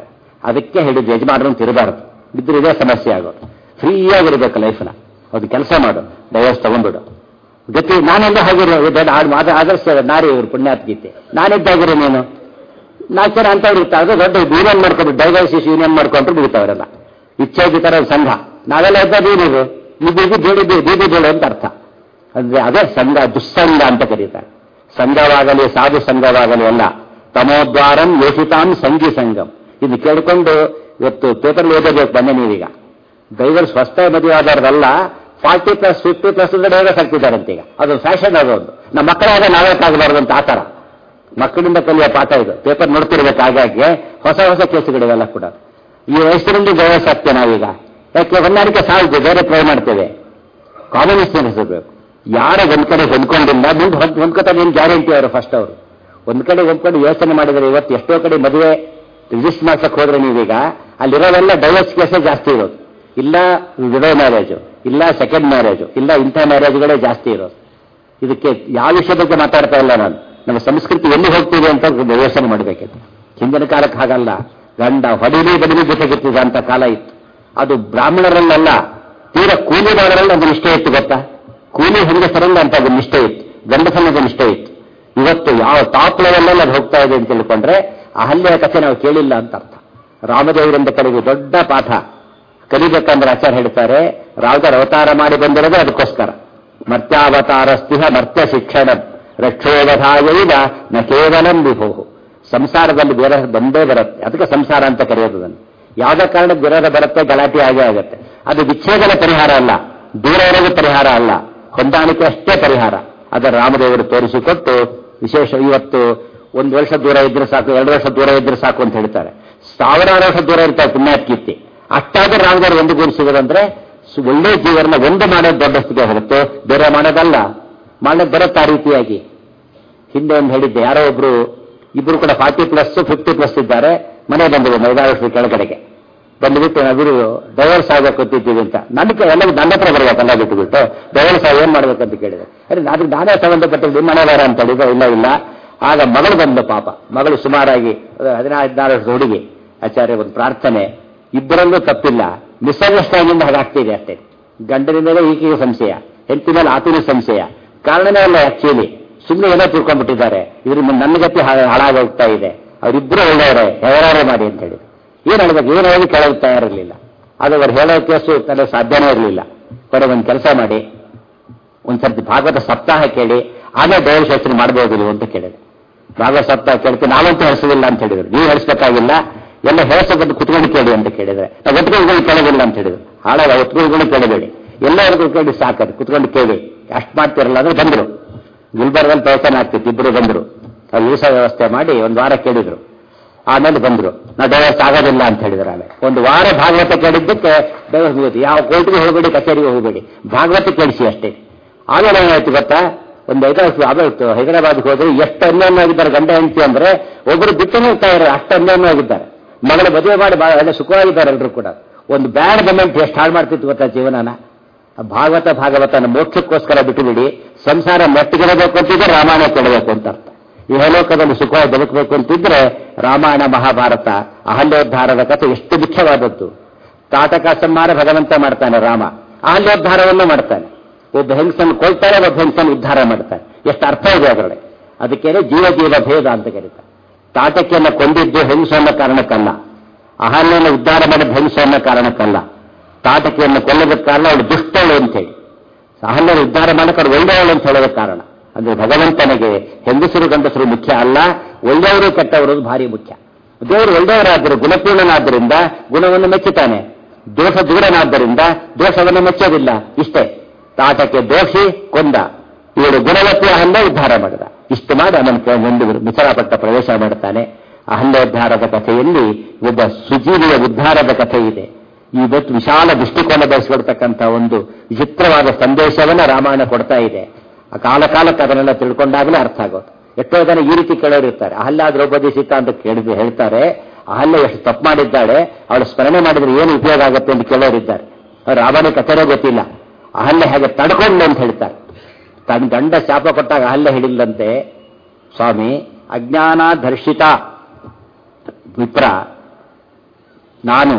ಅದಕ್ಕೆ ಹೇಳಿದ್ದು ಯಜಮಾನರನ್ನು ತಿರಬಾರದು, ಇದ್ರೆ ಇದೇ ಸಮಸ್ಯೆ ಆಗೋದು. ಫ್ರೀಯಾಗಿರ್ಬೇಕು ಲೈಫ್ನ, ಅದು ಕೆಲಸ ಮಾಡು, ಡೈವರ್ಸ್ ತಗೊಂಡ್ಬಿಡು. ಗತಿ ನಾನೆಲ್ಲ ಹಾಗಿರೋ ಆದರ್ಶ ನಾರಿ ಇವರು ಪುಣ್ಯಾತ್ಗೀತೆ, ನಾನಿದ್ದಾಗಿರೋ ನೀನು ನಾಲ್ಕು ಜನ ಅಂತವ್ರು ಇರ್ತಾರೆ. ಅದು ದೊಡ್ಡ ಯೂನಿಯನ್ ಮಾಡ್ಕೊಂಡು ಡೈವರ್ಸ್ ಯೂನಿಯನ್ ಮಾಡ್ಕೊಂಡ್ರು ಬಿಡ್ತಾವರೆಲ್ಲ. ಇಚ್ಛಾಗಿ ತರ ಸಂಘ ನಾವೆಲ್ಲ ಇದ್ದದ್ದು ಏನಿದೆ, ಈ ಬೀದಿ ಬೇಡಿ ಬೀದಿ ಬೇಡ ಅಂತ ಅರ್ಥ. ಅಂದ್ರೆ ಅದೇ ಸಂಘ, ದುಸ್ಸಂಗ ಅಂತ ಕರೀತಾರೆ. ಸಂಘವಾಗಲಿ ಸಾಧು ಸಂಘವಾಗಲಿ ಅಲ್ಲ. ತಮೋದ್ವಾರಂ ಯೋಷಿತಾಂ ಸಂಗಿ ಸಂಗಮ್. ಇದು ಕೇಳಿಕೊಂಡು ಇವತ್ತು ಪೇಪರ್ ಓದಬೇಕು ಬನ್ನಿ ನೀವೀಗ. ಡೈವರ್ಸ್ ಹೊಸ ಮದುವೆ ಆಧಾರದಲ್ಲ, forty plus fifty plus divorce ಆಗ್ತಿದ್ದಾರಂತೆ ಈಗ. ಅದು ಫ್ಯಾಷನ್ ಆಗೋದು. ನಮ್ಮ ಮಕ್ಕಳಾಗ ನಾವೇಕಾಗಬಾರ್ದು ಅಂತ ಆತರ ಮಕ್ಕಳಿಂದ ಕಲಿಯೋ ಪಾಠ ಇದು. ಪೇಪರ್ ನೋಡ್ತಿರ್ಬೇಕು ಹಾಗಾಗಿ ಹೊಸ ಹೊಸ ಕೇಸುಗಳಿವೆಲ್ಲ ಕೂಡ. ಈ ವಯಸ್ಸಿನಲ್ಲಿ ಡೈವರ್ಸ್ ಆಗ್ತೇವೆ ನಾವೀಗ. ಯಾಕೆ ಹೊಂದಾಣಿಕೆ ಸಾಲದು, ಬೇರೆ ಟ್ರೈ ಮಾಡ್ತೇವೆ. ಕಾಮನ್ ಸೆನ್ಸ್ ಇರಬೇಕು. ಯಾರ ಒಂದ್ ಕಡೆ ಹೊಂದ್ಕೊಂಡಿಲ್ಲ ಮುಂದೆ ಹೊಂದ್ಕೊತಾರೆ ಏನು ಗ್ಯಾರಂಟಿ ಅವರು ಫಸ್ಟ್ ಅವರು ಒಂದ್ ಕಡೆ ಹೊಂದ್ಕೊಂಡು ಯೋಚನೆ ಮಾಡಿದರೆ ಇವತ್ತು ಎಷ್ಟೋ ಕಡೆ ಮದುವೆ ರಿಜಿಸ್ಟರ್ ಮಾಡ್ಸಕ್ ಹೋದ್ರೆ ನೀವೀಗ ಅಲ್ಲಿರೋವೆಲ್ಲ ಡೈವರ್ಸ್ ಕೇಸೇ ಜಾಸ್ತಿ ಇರೋದು. ಇಲ್ಲ ವಿಡೋ ಮ್ಯಾರೇಜು, ಇಲ್ಲ ಸೆಕೆಂಡ್ ಮ್ಯಾರೇಜು, ಇಲ್ಲ ಇಂಥ ಮ್ಯಾರೇಜ್ಗಳೇ ಜಾಸ್ತಿ ಇರೋದು. ಇದಕ್ಕೆ ಯಾವ ವಿಷಯ ಬಗ್ಗೆ ಮಾತಾಡ್ತಾ ಇಲ್ಲ ನಾನು. ನಮ್ಮ ಸಂಸ್ಕೃತಿ ಎಲ್ಲಿ ಹೋಗ್ತಿದೆ ಅಂತ ಯೋಚನೆ ಮಾಡಬೇಕಿತ್ತು. ಹಿಂದಿನ ಕಾಲಕ್ಕೆ ಹಾಗಲ್ಲ. ಗಂಡ ಹೊಡಿಲಿ ಬಡಲಿ ಜೊತೆಗಿರ್ತಿದ ಅಂತ ಕಾಲ ಇತ್ತು. ಅದು ಬ್ರಾಹ್ಮಣರಲ್ಲೆಲ್ಲ, ತೀರ ಕೂಲಿದಾರರಲ್ಲಿ ಒಂದು ನಿಷ್ಠೆ ಇತ್ತು ಗೊತ್ತಾ. ಕೂಲಿ ಹೆಂಗಸರಲ್ಲ ಅಂತ ಒಂದು ನಿಷ್ಠೆ ಇತ್ತು, ಗಂಡಸನ್ನದ ನಿಷ್ಠೆ ಇತ್ತು. ಇವತ್ತು ಯಾವ ಟಾಪ್ ಲೆವೆಲ್ ಅದು ಹೋಗ್ತಾ ಇದೆ ಅಂತ ತಿಳ್ಕೊಂಡ್ರೆ ಅಹಲ್ಯೆಯ ಕಥೆ ನಾವು ಕೇಳಿಲ್ಲ ಅಂತ ಅರ್ಥ. ರಾಮದೇವರಿಂದ ಕಡೆಗೆ ದೊಡ್ಡ ಪಾಠ ಕಲಿಬೇಕಂದ್ರೆ ಆಚಾರ್ಯ ಹೇಳ್ತಾರೆ, ರಾವಣರ ಅವತಾರ ಮಾಡಿ ಬಂದಿರೋದು ಅದಕ್ಕೋಸ್ಕರ. ಮರ್ತ್ಯಾವತಾರ ಸ್ತಿಹ ಮರ್ತ್ಯ ಶಿಕ್ಷಣ ರಕ್ಷೋವಧಾಯೈವ ನ ಕೇವಲಂ ವಿಭೋ. ಸಂಸಾರದಲ್ಲಿ ವಿರಹ ಬಂದೇ ಬರುತ್ತೆ, ಅದಕ್ಕೆ ಸಂಸಾರ ಅಂತ ಕರೆಯೋದು. ಅದನ್ನು ಯಾವುದೇ ಕಾರಣಕ್ಕೆ ವಿರೋಧ ಬರುತ್ತೆ, ಗಲಾಟೆ ಆಗೇ ಆಗುತ್ತೆ. ಅದು ವಿಚ್ಛೇದನ ಪರಿಹಾರ ಅಲ್ಲ, ದೂರ ಇರೋದು ಪರಿಹಾರ ಅಲ್ಲ, ಹೊಂದಾಣಿಕೆ ಅಷ್ಟೇ ಪರಿಹಾರ. ಅದರ ರಾಮದೇವರು ತೋರಿಸಿಕೊಟ್ಟು ವಿಶೇಷ. ಇವತ್ತು ಒಂದು ವರ್ಷ ದೂರ ಇದ್ರೆ ಸಾಕು, ಎರಡು ವರ್ಷ ದೂರ ಇದ್ರೆ ಸಾಕು ಅಂತ ಹೇಳ್ತಾರೆ. ಸಾವಿರಾರು ವರ್ಷ ದೂರ ಇರ್ತಾರೆ ಪುಣ್ಯಾತ್ಕೀರ್ತಿ. ಅಷ್ಟಾದ್ರೂ ರಾಮದೇವರು ಒಂದು ಗುರು ಸಿಗೋದಂದ್ರೆ ಒಳ್ಳೆ ಜೀವನ ಒಂದು ಮಾಡೋದು ದೊಡ್ಡಸ್ತಿಗೆ ಹೊರತು ಬೇರೆ ಮಾಡೋದಲ್ಲ. ಮಾಡೋದು ಬರುತ್ತೆ ಆ ರೀತಿಯಾಗಿ. ಹಿಂದೆ ಒಂದು ಹೇಳಿದ್ದೆ, ಯಾರೋ ಒಬ್ರು ಇಬ್ರು ಕೂಡ ಫಾರ್ಟಿ ಪ್ಲಸ್ ಫಿಫ್ಟಿ ಪ್ಲಸ್ ಇದ್ದಾರೆ, ಮನೆ ಬಂದರು ಐದಾರು ವರ್ಷದ ಕೆಳಗಡೆಗೆ ಬಂದುಬಿಟ್ಟು ಅವರು ಡೈವರ್ಸ್ ಆಗಬೇಕು ಅಂತಿದ್ದೀವಿ ಅಂತ. ನನಗೆ ಎಲ್ಲ ನನ್ನ ಹತ್ರ ಬರಬೇಕಲ್ಲ ಬಿಟ್ಟುಬಿಟ್ಟು ಡೈವರ್ಸ್ ಆಗಿ ಏನ್ ಮಾಡ್ಬೇಕಂತ ಕೇಳಿದೆ. ಅರೆ ಅದಕ್ಕೆ ನಾನೇ ಸಂಬಂಧಪಟ್ಟಿದ್ದು ಮನೆ ಬೇರೆ ಅಂತ ಹೇಳಿದ್ರೆ ಇಲ್ಲ ಇಲ್ಲ. ಆಗ ಮಗಳು ಬಂದು, ಪಾಪ ಮಗಳು ಸುಮಾರಾಗಿ ಹದಿನಾರು ಹದಿನಾರು ವರ್ಷದ ಹುಡುಗಿ. ಆಚಾರ್ಯ ಒಂದು ಪ್ರಾರ್ಥನೆ, ಇಬ್ಬರಲ್ಲೂ ತಪ್ಪಿಲ್ಲ, ಮಿಸ್ಅಂಡರ್ಸ್ಟ್ಯಾಂಡಿಂಗ್ ಹಾಗಾಗ್ತಿದೆ ಅಷ್ಟೇ. ಗಂಡನಿಂದಲೇ ಈಕೆಗೆ ಸಂಶಯ, ಹೆಂಡತಿ ಮೇಲೆ ಆತನಿಗೆ ಸಂಶಯ. ಕಾರಣನೇ ಅಲ್ಲ ಆಕ್ಚುಲಿ, ಸುಮ್ಮನೆ ಏನೋ ತಿಳ್ಕೊಂಡ್ಬಿಟ್ಟಿದ್ದಾರೆ. ಇದ್ರಿಂದ ನನ್ನ ಗತಿ ಹಾಳಾಗಿ ಹೋಗ್ತಾ ಇದೆ, ಅವರಿಬ್ಬರು ಒಳ್ಳೆಯವರೇ, ಹೆವರಾರೆ ಮಾಡಿ ಅಂತ ಹೇಳಿ ಏನ್ ಹೇಳ್ಬೇಕು, ಏನು ಹೇಳಿ ಕೇಳೋದು ತಯಾರಿರಲಿಲ್ಲ. ಅದು ಅವ್ರು ಹೇಳೋ ಕೇಸು ತಲೆ ಸಾಧ್ಯನೇ ಇರಲಿಲ್ಲ. ಬರೋ ಒಂದು ಕೆಲಸ ಮಾಡಿ, ಒಂದ್ಸರ್ತಿ ಭಾಗವತ ಸಪ್ತಾಹ ಕೇಳಿ ಆಮೇಲೆ ದೈವಶಾಸ್ತ್ರ ಮಾಡಬಹುದಿಲ್ಲ ಅಂತ ಕೇಳಿದೆ. ಭಾಗವತ ಸಪ್ತಾಹ ಕೇಳ್ತೀವಿ, ನಾವಂತೂ ಹೇಳಿಸೋದಿಲ್ಲ ಅಂತ ಹೇಳಿದ್ರು. ನೀವು ಹೇಳಿಸ್ಬೇಕಾಗಿಲ್ಲ, ಎಲ್ಲ ಹೇಳಸೋದು ಕುತ್ಕೊಂಡು ಕೇಳಿ ಅಂತ ಕೇಳಿದ್ರೆ ನಾವು ಒತ್ಕೊಂಡು ಕೇಳೋದಿಲ್ಲ ಅಂತ ಹೇಳಿದ್ರು. ಹಾಳಾಗ ಒತ್ಕೊಂಡು ಕೇಳಬೇಡಿ, ಎಲ್ಲರಿಗೂ ಕೇಳಿ ಸಾಕದು, ಕುತ್ಕೊಂಡು ಕೇಳಿ. ಅಷ್ಟು ಮಾಡ್ತಿರಲ್ಲ ಅಂದ್ರೆ ಬಂದರು. ಗುಲ್ಬರ್ಗಲ್ಲಿ ಪ್ರವಚನ ಆಗ್ತಿತ್ತು, ಇಬ್ಬರು ಬಂದರು. ಅವ್ರು ವೀಸ ವ್ಯವಸ್ಥೆ ಮಾಡಿ ಒಂದು ವಾರ ಕೇಳಿದ್ರು. ಆಮೇಲೆ ಬಂದ್ರು, ನಾವು ಡೈವರ್ಸ್ ಆಗೋದಿಲ್ಲ ಅಂತ ಹೇಳಿದ್ರು. ಆಮೇಲೆ ಒಂದು ವಾರ ಭಾಗವತ ಕೇಳಿದ್ದಕ್ಕೆ ಡೈವರ್ಸ್ ಮುಗಿತು. ಯಾವ ಕೋರ್ಟ್ಗೆ ಹೋಗಬೇಡಿ, ಕಚೇರಿಗೆ ಹೋಗಬೇಡಿ, ಭಾಗವತ ಕೇಳಿಸಿ ಅಷ್ಟೇ. ಆಮೇಲೆ ಏನಾಯ್ತು ಗೊತ್ತಾ, ಒಂದು ಐದಾರು ಆಗೋಯ್ತು. ಹೈದರಾಬಾದ್ಗೆ ಹೋದ್ರೆ ಎಷ್ಟು ಅನ್ಯಾಯವಾಗಿದ್ದಾರೆ ಗಂಡ ಹೆಂಡತಿ ಅಂದ್ರೆ, ಒಬ್ಬರು ಬಿಟ್ಟು ಹೋಗ್ತಾ ಇದ್ದಾರೆ, ಅಷ್ಟು ಅನ್ಯಾಯವಾಗಿದ್ದಾರೆ. ಮಗಳ ಮದುವೆ ಮಾಡಿ ಬಹಳ ಒಳ್ಳೆ ಸುಖವಾಗಿದ್ದಾರೆ ಎಲ್ಲರೂ ಕೂಡ. ಒಂದು ಬ್ಯಾಡ್ ಮೊಮೆಂಟ್ ಎಷ್ಟು ಹಾಳು ಮಾಡ್ತಿತ್ತು ಗೊತ್ತಾ ಜೀವನನ. ಭಾಗವತ ಭಾಗವತನ ಮೋಕ್ಷಕ್ಕೋಸ್ಕರ ಬಿಟ್ಟುಬಿಡಿ, ಸಂಸಾರ ಮೆಟ್ಟಿಗಿರಬೇಕು ಅಂತಿದ್ರೆ ರಾಮಾಯಣ ಕೇಳಬೇಕು ಅಂತ ಅರ್ಥ. ಇಹಲೋಕದಲ್ಲಿ ಸುಖವಾಗಿ ಬದುಕಬೇಕು ಅಂತಿದ್ರೆ ರಾಮಾಯಣ ಮಹಾಭಾರತ ಅಹಲ್ಯೋದ್ಧಾರದ ಕಥೆ ಎಷ್ಟು ಮುಖ್ಯವಾದದ್ದು. ತಾಟಕ ಸಂಹಾರ ಭಗವಂತ ಮಾಡ್ತಾನೆ ರಾಮ, ಅಹಲ್ಯೋದ್ಧಾರವನ್ನು ಮಾಡ್ತಾನೆ. ಒಬ್ಬ ಹೆಂಗಸನ್ನು ಕೊಳ್ತಾನೆ, ಒಬ್ಬ ಹೆಂಗಸನ್ನು ಉದ್ಧಾರ ಮಾಡ್ತಾನೆ. ಎಷ್ಟು ಅರ್ಥ ಇದೆ ಅದರೊಳಗೆ. ಅದಕ್ಕೇನೆ ಜೀವ ಜೀವ ಭೇದ ಅಂತ ಕರೀತಾರೆ. ತಾಟಕಿಯನ್ನು ಕೊಂದಿದ್ದು ಹೆಂಗಸು ಅನ್ನೋ ಕಾರಣಕ್ಕಲ್ಲ, ಅಹಲ್ಯನ ಉದ್ಧಾರ ಮಾಡಿದ ಹೆಂಗಸು ಅನ್ನೋ ಕಾರಣಕ್ಕಲ್ಲ. ತಾಟಕಿಯನ್ನು ಕೊಲ್ಲೋದಕ್ಕೆ ಕಾರಣ ಅವಳು ದುಷ್ಟಳು ಅಂತ ಹೇಳಿ, ಅಹಲ್ಯನ ಉದ್ಧಾರ ಮಾಡಕ್ಕೆ ಅವ್ರು ಒಳ್ಳೆಯವಳು ಅಂತ ಹೇಳೋದಕ್ಕೆ ಕಾರಣ. ಅಂದ್ರೆ ಭಗವಂತನಿಗೆ ಹೆಂಗಸರು ಗಂಡಸರು ಮುಖ್ಯ ಅಲ್ಲ, ಒಳ್ಳೆಯವರು ಕೆಟ್ಟವರು ಭಾರಿ ಮುಖ್ಯ. ದೇವರು ಒಳ್ಳೆಯವರಾದರೂ ಗುಣಪೂರ್ಣನಾದ್ದರಿಂದ ಗುಣವನ್ನು ಮೆಚ್ಚುತ್ತಾನೆ, ದೋಷ ದೂರನಾದ್ದರಿಂದ ದೋಷವನ್ನು ಮೆಚ್ಚೋದಿಲ್ಲ. ಇಷ್ಟೇ. ತಾಟಕ್ಕೆ ದೋಷಿ ಕೊಂದ, ಇವಳು ಗುಣವತಿ ಅಹಲ್ಯ ಉದ್ಧಾರ ಮಾಡಿದ. ಇಷ್ಟು ಮಾಡಿ ಅವನ ಒಂದು ವಿಚಾರಪಟ್ಟ ಪ್ರವೇಶ ಮಾಡುತ್ತಾನೆ. ಅಹಲ್ಯೋದ್ಧಾರದ ಕಥೆಯಲ್ಲಿ ಒಬ್ಬ ಸುಜೀವಿಯ ಉದ್ಧಾರದ ಕಥೆ ಇದೆ. ಇವತ್ತು ವಿಶಾಲ ದೃಷ್ಟಿಕೋನ ಬೆಳೆಸಿಕೊಡ್ತಕ್ಕಂಥ ಒಂದು ವಿಚಿತ್ರವಾದ ಸಂದೇಶವನ್ನು ರಾಮಾಯಣ ಕೊಡ್ತಾ ಇದೆ. ಆ ಕಾಲ ಕಾಲಕ್ಕೆ ಅದನ್ನೆಲ್ಲ ತಿಳ್ಕೊಂಡಾಗಲೇ ಅರ್ಥ ಆಗೋದು. ಎಷ್ಟೋ ಜನ ಈ ರೀತಿ ಕೇಳೋರು ಇರ್ತಾರೆ, ಅಹಲ್ಯ ದ್ರೌಪದಿ ಸೀತಾ ಅಂತ ಕೇಳಿದ್ರು ಹೇಳ್ತಾರೆ, ಅಹಲ್ಯ ಎಷ್ಟು ತಪ್ಪು ಮಾಡಿದ್ದಾಳೆ, ಅವಳು ಸ್ಮರಣೆ ಮಾಡಿದ್ರೆ ಏನು ಉಪಯೋಗ ಆಗುತ್ತೆ ಅಂತ ಕೇಳೋರಿದ್ದಾರೆ. ರಾವಣ ಕಥೆನೇ ಗೊತ್ತಿಲ್ಲ, ಅಹಲ್ಯ ಹೇಗೆ ತಡ್ಕೊಂಡು ಅಂತ ಹೇಳ್ತಾರೆ. ತನ್ನ ಗಂಡ ಶಾಪ ಕೊಟ್ಟಾಗ ಅಹಲ್ಯ ಹೇಳಿಲ್ಲಂತೆ, ಸ್ವಾಮಿ ಅಜ್ಞಾನ ಧರ್ಷಿತ ವಿಪ್ರ ನಾನು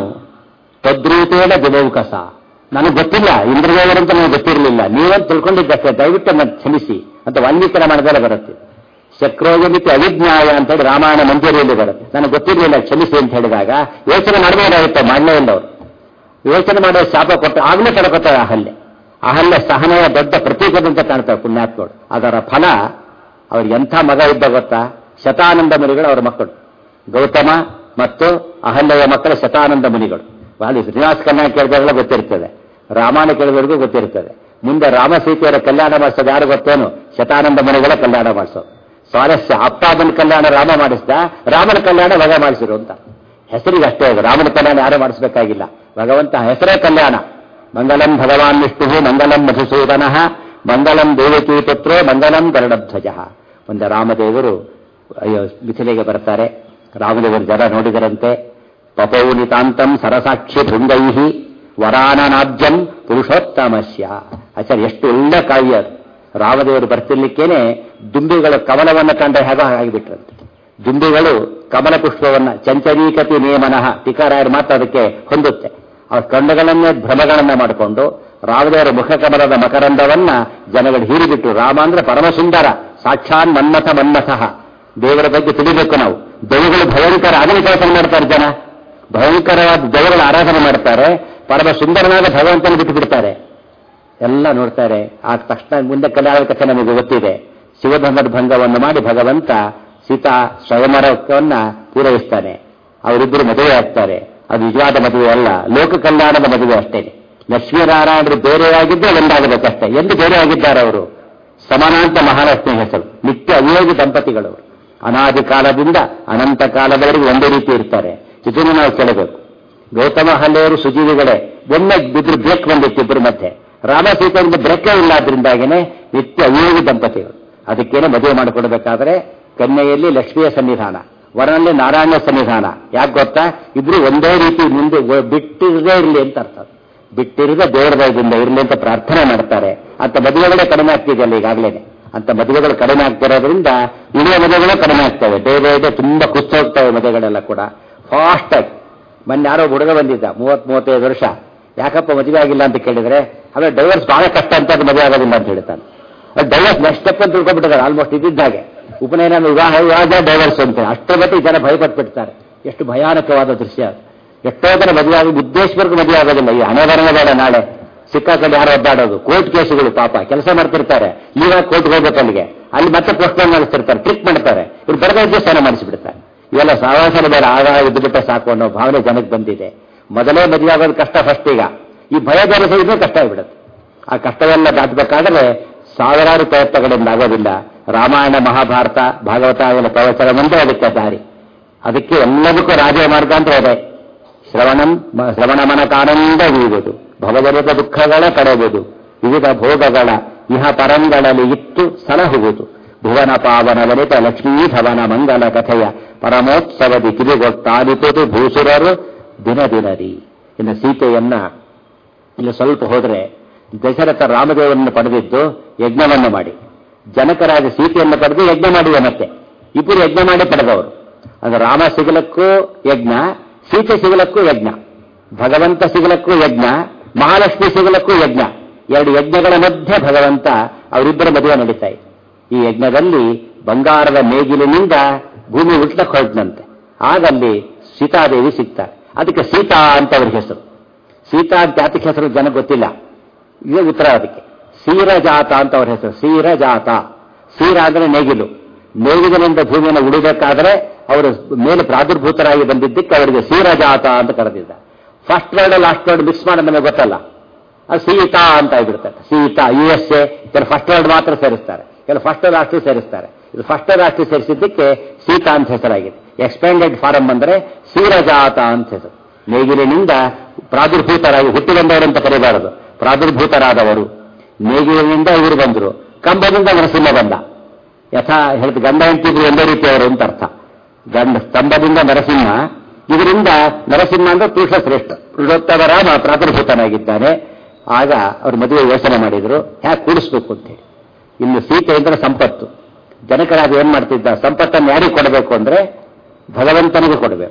ತದ್ರೂಪೇಣ ದಿವೌಕಸ, ನನಗೆ ಗೊತ್ತಿಲ್ಲ, ಇಂದ್ರದೇವರಂತ ನನಗೆ ಗೊತ್ತಿರಲಿಲ್ಲ, ನೀವಂತ ತಿಳ್ಕೊಂಡಿದ್ದಷ್ಟೇ, ದಯವಿಟ್ಟು ನನ್ನ ಕ್ಷಮಿಸಿ ಅಂತ ವಾಲ್ಮೀಕಿ ರಾಮಾಯಣದಲ್ಲೇ ಬರುತ್ತೆ. ಶಕ್ರೋಗಮಿತಿ ಅವಿಜ್ಞಾಯ ಅಂತ ಹೇಳಿ ರಾಮಾಯಣ ಮಂಜರಿಯಲ್ಲಿ ಬರುತ್ತೆ. ನನಗೆ ಗೊತ್ತಿರಲಿಲ್ಲ, ಕ್ಷಮಿಸಿ ಅಂತ ಹೇಳಿದಾಗ ಯೋಚನೆ ಮಾಡಬೇಕಾಗುತ್ತೆ, ಮಾಡಲೇ ಇಲ್ಲ ಅವರು. ಯೋಚನೆ ಮಾಡೋ ಶಾಪ ಕೊಟ್ಟು ಆಗಲೇ ಕಳ್ಕೊತಾರೆ ಅಹಲ್ಯೆ. ಅಹಲ್ಯ ಸಹನೆಯ ದೊಡ್ಡ ಪ್ರತೀಕದಂತೆ ಕಾಣ್ತಾರೆ ಪುಣ್ಯಾತ್ಮಗಳು. ಅದರ ಫಲ ಅವ್ರಿಗೆ ಎಂಥ ಮಗ ಇದ್ದ ಗೊತ್ತಾ? ಶತಾನಂದ ಮುನಿಗಳು ಅವರ ಮಕ್ಕಳು. ಗೌತಮ ಮತ್ತು ಅಹಲ್ಯೆಯ ಮಕ್ಕಳು ಶತಾನಂದ ಮುನಿಗಳು. ಅಲ್ಲಿ ಶ್ರೀನಿವಾಸ ಕಲ್ಯಾಣ ಕೇಳಿದವರೆಲ್ಲ ಗೊತ್ತಿರ್ತದೆ, ರಾಮಾಯಣ ಕೇಳಿದವರಿಗೂ ಗೊತ್ತಿರ್ತದೆ. ಮುಂದೆ ರಾಮ ಸೀತೆಯರ ಕಲ್ಯಾಣ ಮಾಡಿಸೋದು ಯಾರು ಗೊತ್ತೇನು? ಶತಾನಂದ ಮುನಿಗಳ ಕಲ್ಯಾಣ ಮಾಡಿಸೋದು. ಸ್ವಾರಸ್ಯ, ಅಪ್ಪಾದನ ಕಲ್ಯಾಣ ರಾಮ ಮಾಡಿಸಿದ, ರಾಮನ ಕಲ್ಯಾಣ ಮಗ ಮಾಡಿಸಿರು ಅಂತ. ಹೆಸರಿಗೆ ಅಷ್ಟೇ ಅದು, ರಾಮನ ಕಲ್ಯಾಣ ಯಾರು ಮಾಡಿಸಬೇಕಾಗಿಲ್ಲ, ಭಗವಂತ ಹೆಸರೇ ಕಲ್ಯಾಣ. ಮಂಗಲಂ ಭಗವಾನ್ ವಿಷ್ಣು ಮಂಗಲಂ ಮಧುಸೂದನ ಮಂಗಲಂ ದೇವಕೀ ಪುತ್ರೋ ಮಂಗಲಂ ಗರುಡಧ್ವಜ. ಒಂದು ರಾಮದೇವರು ಅಯ್ಯೋ ಮಿಥಿಲೆಗೆ ಬರ್ತಾರೆ. ರಾಮದೇವರು ಜನ ನೋಡಿದರಂತೆ. ಪಪೌನಿತಾಂತಂ ಸರಸಾಕ್ಷಿ ಭೃಂಗೈಹಿ ವರಾನನಾಬ್ಜಂ ಪುರುಷೋತ್ತಮಸ್ಯ. ಆಚಾರ್ಯ ಎಷ್ಟು ಒಳ್ಳೆ ಕಾವ್ಯ ಅದು. ರಾಮದೇವರು ಬರ್ತಿರ್ಲಿಕ್ಕೇನೆ ದುಂಬಿಗಳು ಕಮಲವನ್ನು ಕಂಡ ಹೇಗೋ ಆಗಿಬಿಟ್ರಂತೆ. ದುಂಬಿಗಳು ಕಮಲ ಪುಷ್ಪವನ್ನ ಚಂಚರೀಕತಿ ನೇಮನಃ ಟೀಕಾರಾಯರು ಮಾತ್ರ ಅದಕ್ಕೆ ಹೊಂದುತ್ತೆ. ಆ ಕಣ್ಣುಗಳನ್ನೇ ಭ್ರಮಗಳನ್ನ ಮಾಡಿಕೊಂಡು ರಾಮದೇವರ ಮುಖ ಕಮಲದ ಮಕರಂದವನ್ನ ಜನಗಳು ಹೀರಿಬಿಟ್ಟು, ರಾಮ ಅಂದ್ರೆ ಪರಮಸುಂದರ, ಸಾಕ್ಷಾನ್ ಮನ್ಮಥ ಮನ್ಮಥಃ. ದೇವರ ಬಗ್ಗೆ ತಿಳಿಬೇಕು ನಾವು. ದೈವಗಳು ಭಯಂಕರ ಆಗಲಿ ಕೆಲಸ ಮಾಡ್ತಾರೆ, ಜನ ಭಯಂಕರವಾದ ದೈವಗಳ ಆರಾಧನೆ ಮಾಡ್ತಾರೆ, ಪರಮ ಸುಂದರನಾದ ಭಗವಂತನ ಬಿಟ್ಟು ಬಿಡ್ತಾರೆ. ಎಲ್ಲ ನೋಡ್ತಾರೆ. ಆ ತಕ್ಷಣ ಮುಂದೆ ಕಲ್ಯಾಣ ಕಥೆ ನಮಗೆ ಗೊತ್ತಿದೆ. ಶಿವಧರ್ಮದ ಭಂಗವನ್ನು ಮಾಡಿ ಭಗವಂತ ಸೀತಾ ಸ್ವಯಂವರವನ್ನ ಪೂರೈಸ್ತಾನೆ. ಅವರಿಬ್ಬರು ಮದುವೆ ಆಗ್ತಾರೆ. ಅದು ನಿಜವಾದ ಮದುವೆ ಅಲ್ಲ, ಲೋಕ ಕಲ್ಯಾಣದ ಮದುವೆ ಅಷ್ಟೇ. ಲಕ್ಷ್ಮೀನಾರಾಯಣರು ಬೇರೆಯಾಗಿದ್ದೇ ಒಂದಾಗಬೇಕಷ್ಟೇ. ಎಂದು ಬೇರೆ ಆಗಿದ್ದಾರೆ ಅವರು? ಸಮಾನಾಂತ ಮಹಾಲಕ್ಷ್ಮಿ ಹೆಸರು. ನಿತ್ಯ ಅವಿಯೋಗಿ ದಂಪತಿಗಳು. ಅನಾದಿ ಕಾಲದಿಂದ ಅನಂತ ಕಾಲದವರೆಗೆ ಒಂದೇ ರೀತಿ ಇರ್ತಾರೆ. ಇದನ್ನು ನಾವು ಕೇಳಬೇಕು. ಗೌತಮ ಹಲ್ಲೆಯವರು ಸುಜೀವಿಗಳೇ. ಒಮ್ಮೆ ಬಿದ್ರು ಬ್ರೇಕ್ ಬಂದಿತ್ತು ಇಬ್ಬರು ಮಧ್ಯೆ. ರಾಮ ಸೀತೆಯಿಂದ ಬ್ರೇಕೇ ಇಲ್ಲ, ಆದ್ರಿಂದಾಗೇನೆ ನಿತ್ಯ ಅವಿಯೋಗಿ ದಂಪತಿಗಳು. ಅದಕ್ಕೇನೆ ಮದುವೆ ಮಾಡಿಕೊಡ್ಬೇಕಾದ್ರೆ ಕನ್ಯೆಯಲ್ಲಿ ಲಕ್ಷ್ಮಿಯ ಸನ್ನಿಧಾನ, ವರನಲ್ಲಿ ನಾರಾಯಣ ಸನ್ನಿಧಾನ. ಯಾಕೆ ಗೊತ್ತಾ? ಇಬ್ರು ಒಂದೇ ರೀತಿ ಮುಂದೆ ಬಿಟ್ಟಿರದೇ ಇರಲಿ ಅಂತ ಅರ್ಥ. ಬಿಟ್ಟಿರದ ದೇವರ ದಯದಿಂದ ಇರಲಿ ಅಂತ ಪ್ರಾರ್ಥನೆ ಮಾಡ್ತಾರೆ. ಅಂತ ಮದುವೆಗಳೇ ಕಡಿಮೆ ಆಗ್ತಿದೆಯಲ್ಲ ಈಗಾಗಲೇ. ಅಂತ ಮದುವೆಗಳು ಕಡಿಮೆ ಆಗ್ತಿರೋದ್ರಿಂದ ಇಳಿಯ ಮದುವೆಗಳು ಕಡಿಮೆ ಆಗ್ತವೆ. ಡೇ ಡೇ ಡೇ ತುಂಬಾ ಕುಸ್ತು ಹೋಗ್ತವೆ ಮದುವೆಗಳೆಲ್ಲ ಕೂಡ ಫಾಸ್ಟ್ ಆಗಿ. ಮೊನ್ನೆ ಯಾರೋ ಹುಡುಗ ಬಂದಿದ್ದ, ಮೂವತ್ ಮೂವತ್ತೈದು ವರ್ಷ. ಯಾಕಪ್ಪ ಮದುವೆ ಆಗಿಲ್ಲ ಅಂತ ಕೇಳಿದ್ರೆ, ಆಮೇಲೆ ಡೈವರ್ಸ್ ಬಹಳ ಕಷ್ಟ ಅಂತ ಅದು ಮದುವೆ ಆಗೋದಿಲ್ಲ ಅಂತ ಹೇಳ್ತಾನೆ. ಡೈವರ್ಸ್ ನೆಕ್ಸ್ಟ್ ಸ್ಟೆಪ್ ಅಂತ ತಿಳ್ಕೊಂಡ್ಬಿಟ್ಟಿದ್ದಾರೆ ಆಲ್ಮೋಸ್ಟ್ ಇದ್ದಿದ್ದಾಗೆ. ಉಪನಯನ ವಿವಾಹ ವಿವಾಹ ಡೈವರ್ಸ್ ಅಂತ ಅಷ್ಟರ ಮಟ್ಟಿಗೆ ಜನ ಭಯಪಟ್ಬಿಡ್ತಾರೆ. ಎಷ್ಟು ಭಯಾನಕವಾದ ದೃಶ್ಯ ಅದು. ಎಷ್ಟೋ ಜನ ಮದುವೆ ಆಗಿ ಉದ್ದೇಶವರೆಗೂ ಮದುವೆ ಆಗೋದಿಲ್ಲ. ಈ ಅನಾವರಣ ಬೇಡ, ನಾಳೆ ಸಿಕ್ಕಾಕೊಂಡು ಯಾರು ಒದ್ದಾಡೋದು, ಕೋರ್ಟ್ ಕೇಸುಗಳು. ಪಾಪ ಕೆಲಸ ಮಾಡ್ತಿರ್ತಾರೆ, ಈಗ ಕೋರ್ಟ್ಗೆ ಹೋಗ್ಬೇಕು ಅಲ್ಲಿಗೆ, ಅಲ್ಲಿ ಮತ್ತೆ ಪೋಸ್ಟ್ಪೋನ್ ಮಾಡಿಸ್ತಿರ್ತಾರೆ, ಟ್ರಿಕ್ ಮಾಡ್ತಾರೆ. ಇವ್ರು ಬರದ ಉದ್ದೇಶನ ಮಾಡಿಸಿಬಿಡ್ತಾರೆ. ಇವೆಲ್ಲ ಸಾವಾಸನ ಬೇಡ, ಆಗ ಇದ್ದು ಬಿಟ್ಟೆ ಸಾಕು ಅನ್ನೋ ಭಾವನೆ ಜನಕ್ಕೆ ಬಂದಿದೆ. ಮೊದಲೇ ಮದುವೆ ಆಗೋದು ಕಷ್ಟ ಫಸ್ಟ್. ಈಗ ಈ ಭಯ ಬೆಳೆಸೋದು ಕಷ್ಟ ಆಗಿಬಿಡುತ್ತೆ. ಆ ಕಷ್ಟವೆಲ್ಲ ದಾಟಬೇಕಾದ್ರೆ ಸಾವಿರಾರು ಪ್ರಯತ್ನಗಳಿಂದ ಆಗೋದಿಲ್ಲ. ರಾಮಾಯಣ ಮಹಾಭಾರತ ಭಾಗವತ ಎಲ್ಲ ಪ್ರವಚನ ಮುಂದೆ ಅದಕ್ಕೆ ದಾರಿ. ಅದಕ್ಕೆ ಎಲ್ಲದಕ್ಕೂ ರಾಜ ಮಾರ್ಗ ಅಂತ ಇದೆ. ಶ್ರವಣಂ ಶ್ರವಣ ಮನಕಾನಂದ ವೀವುದು, ಭವಜನದ ದುಃಖಗಳ ಕಳೆಯುವುದು, ವಿವಿಧ ಭೋಗಗಳ ಇಹ ಪರಂಗಳಲ್ಲಿ ಇತ್ತು ಸಲಹುವುದು, ಭುವನ ಪಾವನ ವನಿತ ಲಕ್ಷ್ಮೀಧವನ ಮಂಗಲ ಕಥೆಯ ಪರಮೋತ್ಸವದಿ ಕಿವಿಗೊಟ್ಟಾದಿಪುದು ಭೂಸುರರು ದಿನ ದಿನದಿ. ಇನ್ನು ಸೀತೆಯನ್ನ ಇಲ್ಲಿ ಸ್ವಲ್ಪ ಹೋದ್ರೆ, ದಶರಥ ರಾಮದೇವರನ್ನು ಪಡೆದಿದ್ದು ಯಜ್ಞವನ್ನು ಮಾಡಿ, ಜನಕರಾದ ಸೀತೆಯನ್ನು ಪಡೆದು ಯಜ್ಞ ಮಾಡಿದ. ಮತ್ತೆ ಇಬ್ಬರು ಯಜ್ಞ ಮಾಡಿ ಪಡೆದವರು. ಅದು ರಾಮ ಸಿಗಲಕ್ಕೂ ಯಜ್ಞ, ಸೀತೆ ಸಿಗಲಕ್ಕೂ ಯಜ್ಞ, ಭಗವಂತ ಸಿಗಲಕ್ಕೂ ಯಜ್ಞ, ಮಹಾಲಕ್ಷ್ಮಿ ಸಿಗಲಕ್ಕೂ ಯಜ್ಞ. ಎರಡು ಯಜ್ಞಗಳ ಮಧ್ಯೆ ಭಗವಂತ ಅವರಿಬ್ಬರ ಮದುವೆ ನಡೀತಾ ಇದೆ. ಈ ಯಜ್ಞದಲ್ಲಿ ಬಂಗಾರದ ನೇಗಿಲಿನಿಂದ ಭೂಮಿ ಉಟ್ಲಕ್ಕೆ ಹೊರಟಂತೆ. ಆಗಲ್ಲಿ ಸೀತಾದೇವಿ ಸಿಗ್ತಾರೆ. ಅದಕ್ಕೆ ಸೀತಾ ಅಂತ ಅವ್ರ ಹೆಸರು. ಸೀತಾ ಅಂತ ಜಾತಿಗೆ ಹೆಸರು ಜನ ಗೊತ್ತಿಲ್ಲ. ಇದೇ ಉತ್ತರ ಅದಕ್ಕೆ. ಸೀರಜಾತ ಅಂತ ಅವ್ರ ಹೆಸರು. ಸೀರಜಾತ, ಸೀರ ಅಂದ್ರೆ ನೇಗಿಲು. ನೇಗಿಲಿನಿಂದ ಭೂಮಿಯನ್ನು ಉಳಿಬೇಕಾದ್ರೆ ಅವರು ಮೇಲೆ ಪ್ರಾದುರ್ಭೂತರಾಗಿ ಬಂದಿದ್ದಕ್ಕೆ ಅವರಿಗೆ ಸೀರಜಾತ ಅಂತ ಕರೆದಿದ್ದ. First word last word mix ಮಾಡಿ ನಮಗೆ ಗೊತ್ತಲ್ಲ, ಅದು ಸೀತಾ ಅಂತ ಆಗಿಬಿಡ್ತಾರೆ. ಸೀತಾ ಯು ಎಸ್ ಎ ಕೆಲವು ಫಸ್ಟ್ ವರ್ಡ್ ಮಾತ್ರ ಸೇರಿಸ್ತಾರೆ, ಕೆಲವು ಫಸ್ಟ್ ಲಾಸ್ಟ್ ಸೇರಿಸ್ತಾರೆ. ಇದು ಫಸ್ಟ್ ಲಾಸ್ಟ್ ಸೇರಿಸಿದ್ದಕ್ಕೆ ಸೀತಾ ಅಂತ ಹೆಸರಾಗಿದೆ. ಎಕ್ಸ್ಪ್ಯಾಂಡೆಡ್ ಫಾರಂ ಅಂದ್ರೆ ಸೀರಜಾತ ಅಂತ ಹೆಸರು. ನೇಗಿಲಿನಿಂದ ಪ್ರಾದುರ್ಭೂತರಾಗಿ ಹುಟ್ಟಿ ಬಂದವರು ಅಂತ ಕರೀಬಾರದು, ಪ್ರಾದುರ್ಭೂತರಾದವರು. ನೇಗಿಲಿನಿಂದ ಇವರು ಬಂದರು, ಕಂಬದಿಂದ ನರಸಿಂಹ ಬಂದ. ಯಥಾ ಹೇಳ್ತು ಗಂಡ ಹೆಂಡತಿದ್ರು ಒಂದೇ ರೀತಿಯವರು ಅಂತ ಅರ್ಥ. ಗಂಡ ಸ್ತಂಭದಿಂದ ನರಸಿಂಹ, ಇದರಿಂದ ನರಸಿಂಹ ಅಂದ್ರೆ ಪುರುಷ ಶ್ರೇಷ್ಠ, ಪುರುಷೋತ್ತಮ ರಾಮ ಪ್ರಾದುರ್ಭೂತನಾಗಿದ್ದಾನೆ. ಆಗ ಅವ್ರು ಮದುವೆ ಯೋಚನೆ ಮಾಡಿದ್ರು, ಹ್ಯಾಕ್ ಕೂಡಿಸ್ಬೇಕು ಅಂತೇಳಿ. ಇನ್ನು ಸೀತೆ ಅಂದ್ರೆ ಸಂಪತ್ತು. ಜನಕರಾದ ಏನ್ ಮಾಡ್ತಿದ್ದ, ಸಂಪತ್ತನ್ನು ಯಾರಿಗೆ ಕೊಡಬೇಕು ಅಂದ್ರೆ ಭಗವಂತನಿಗೆ ಕೊಡಬೇಕು.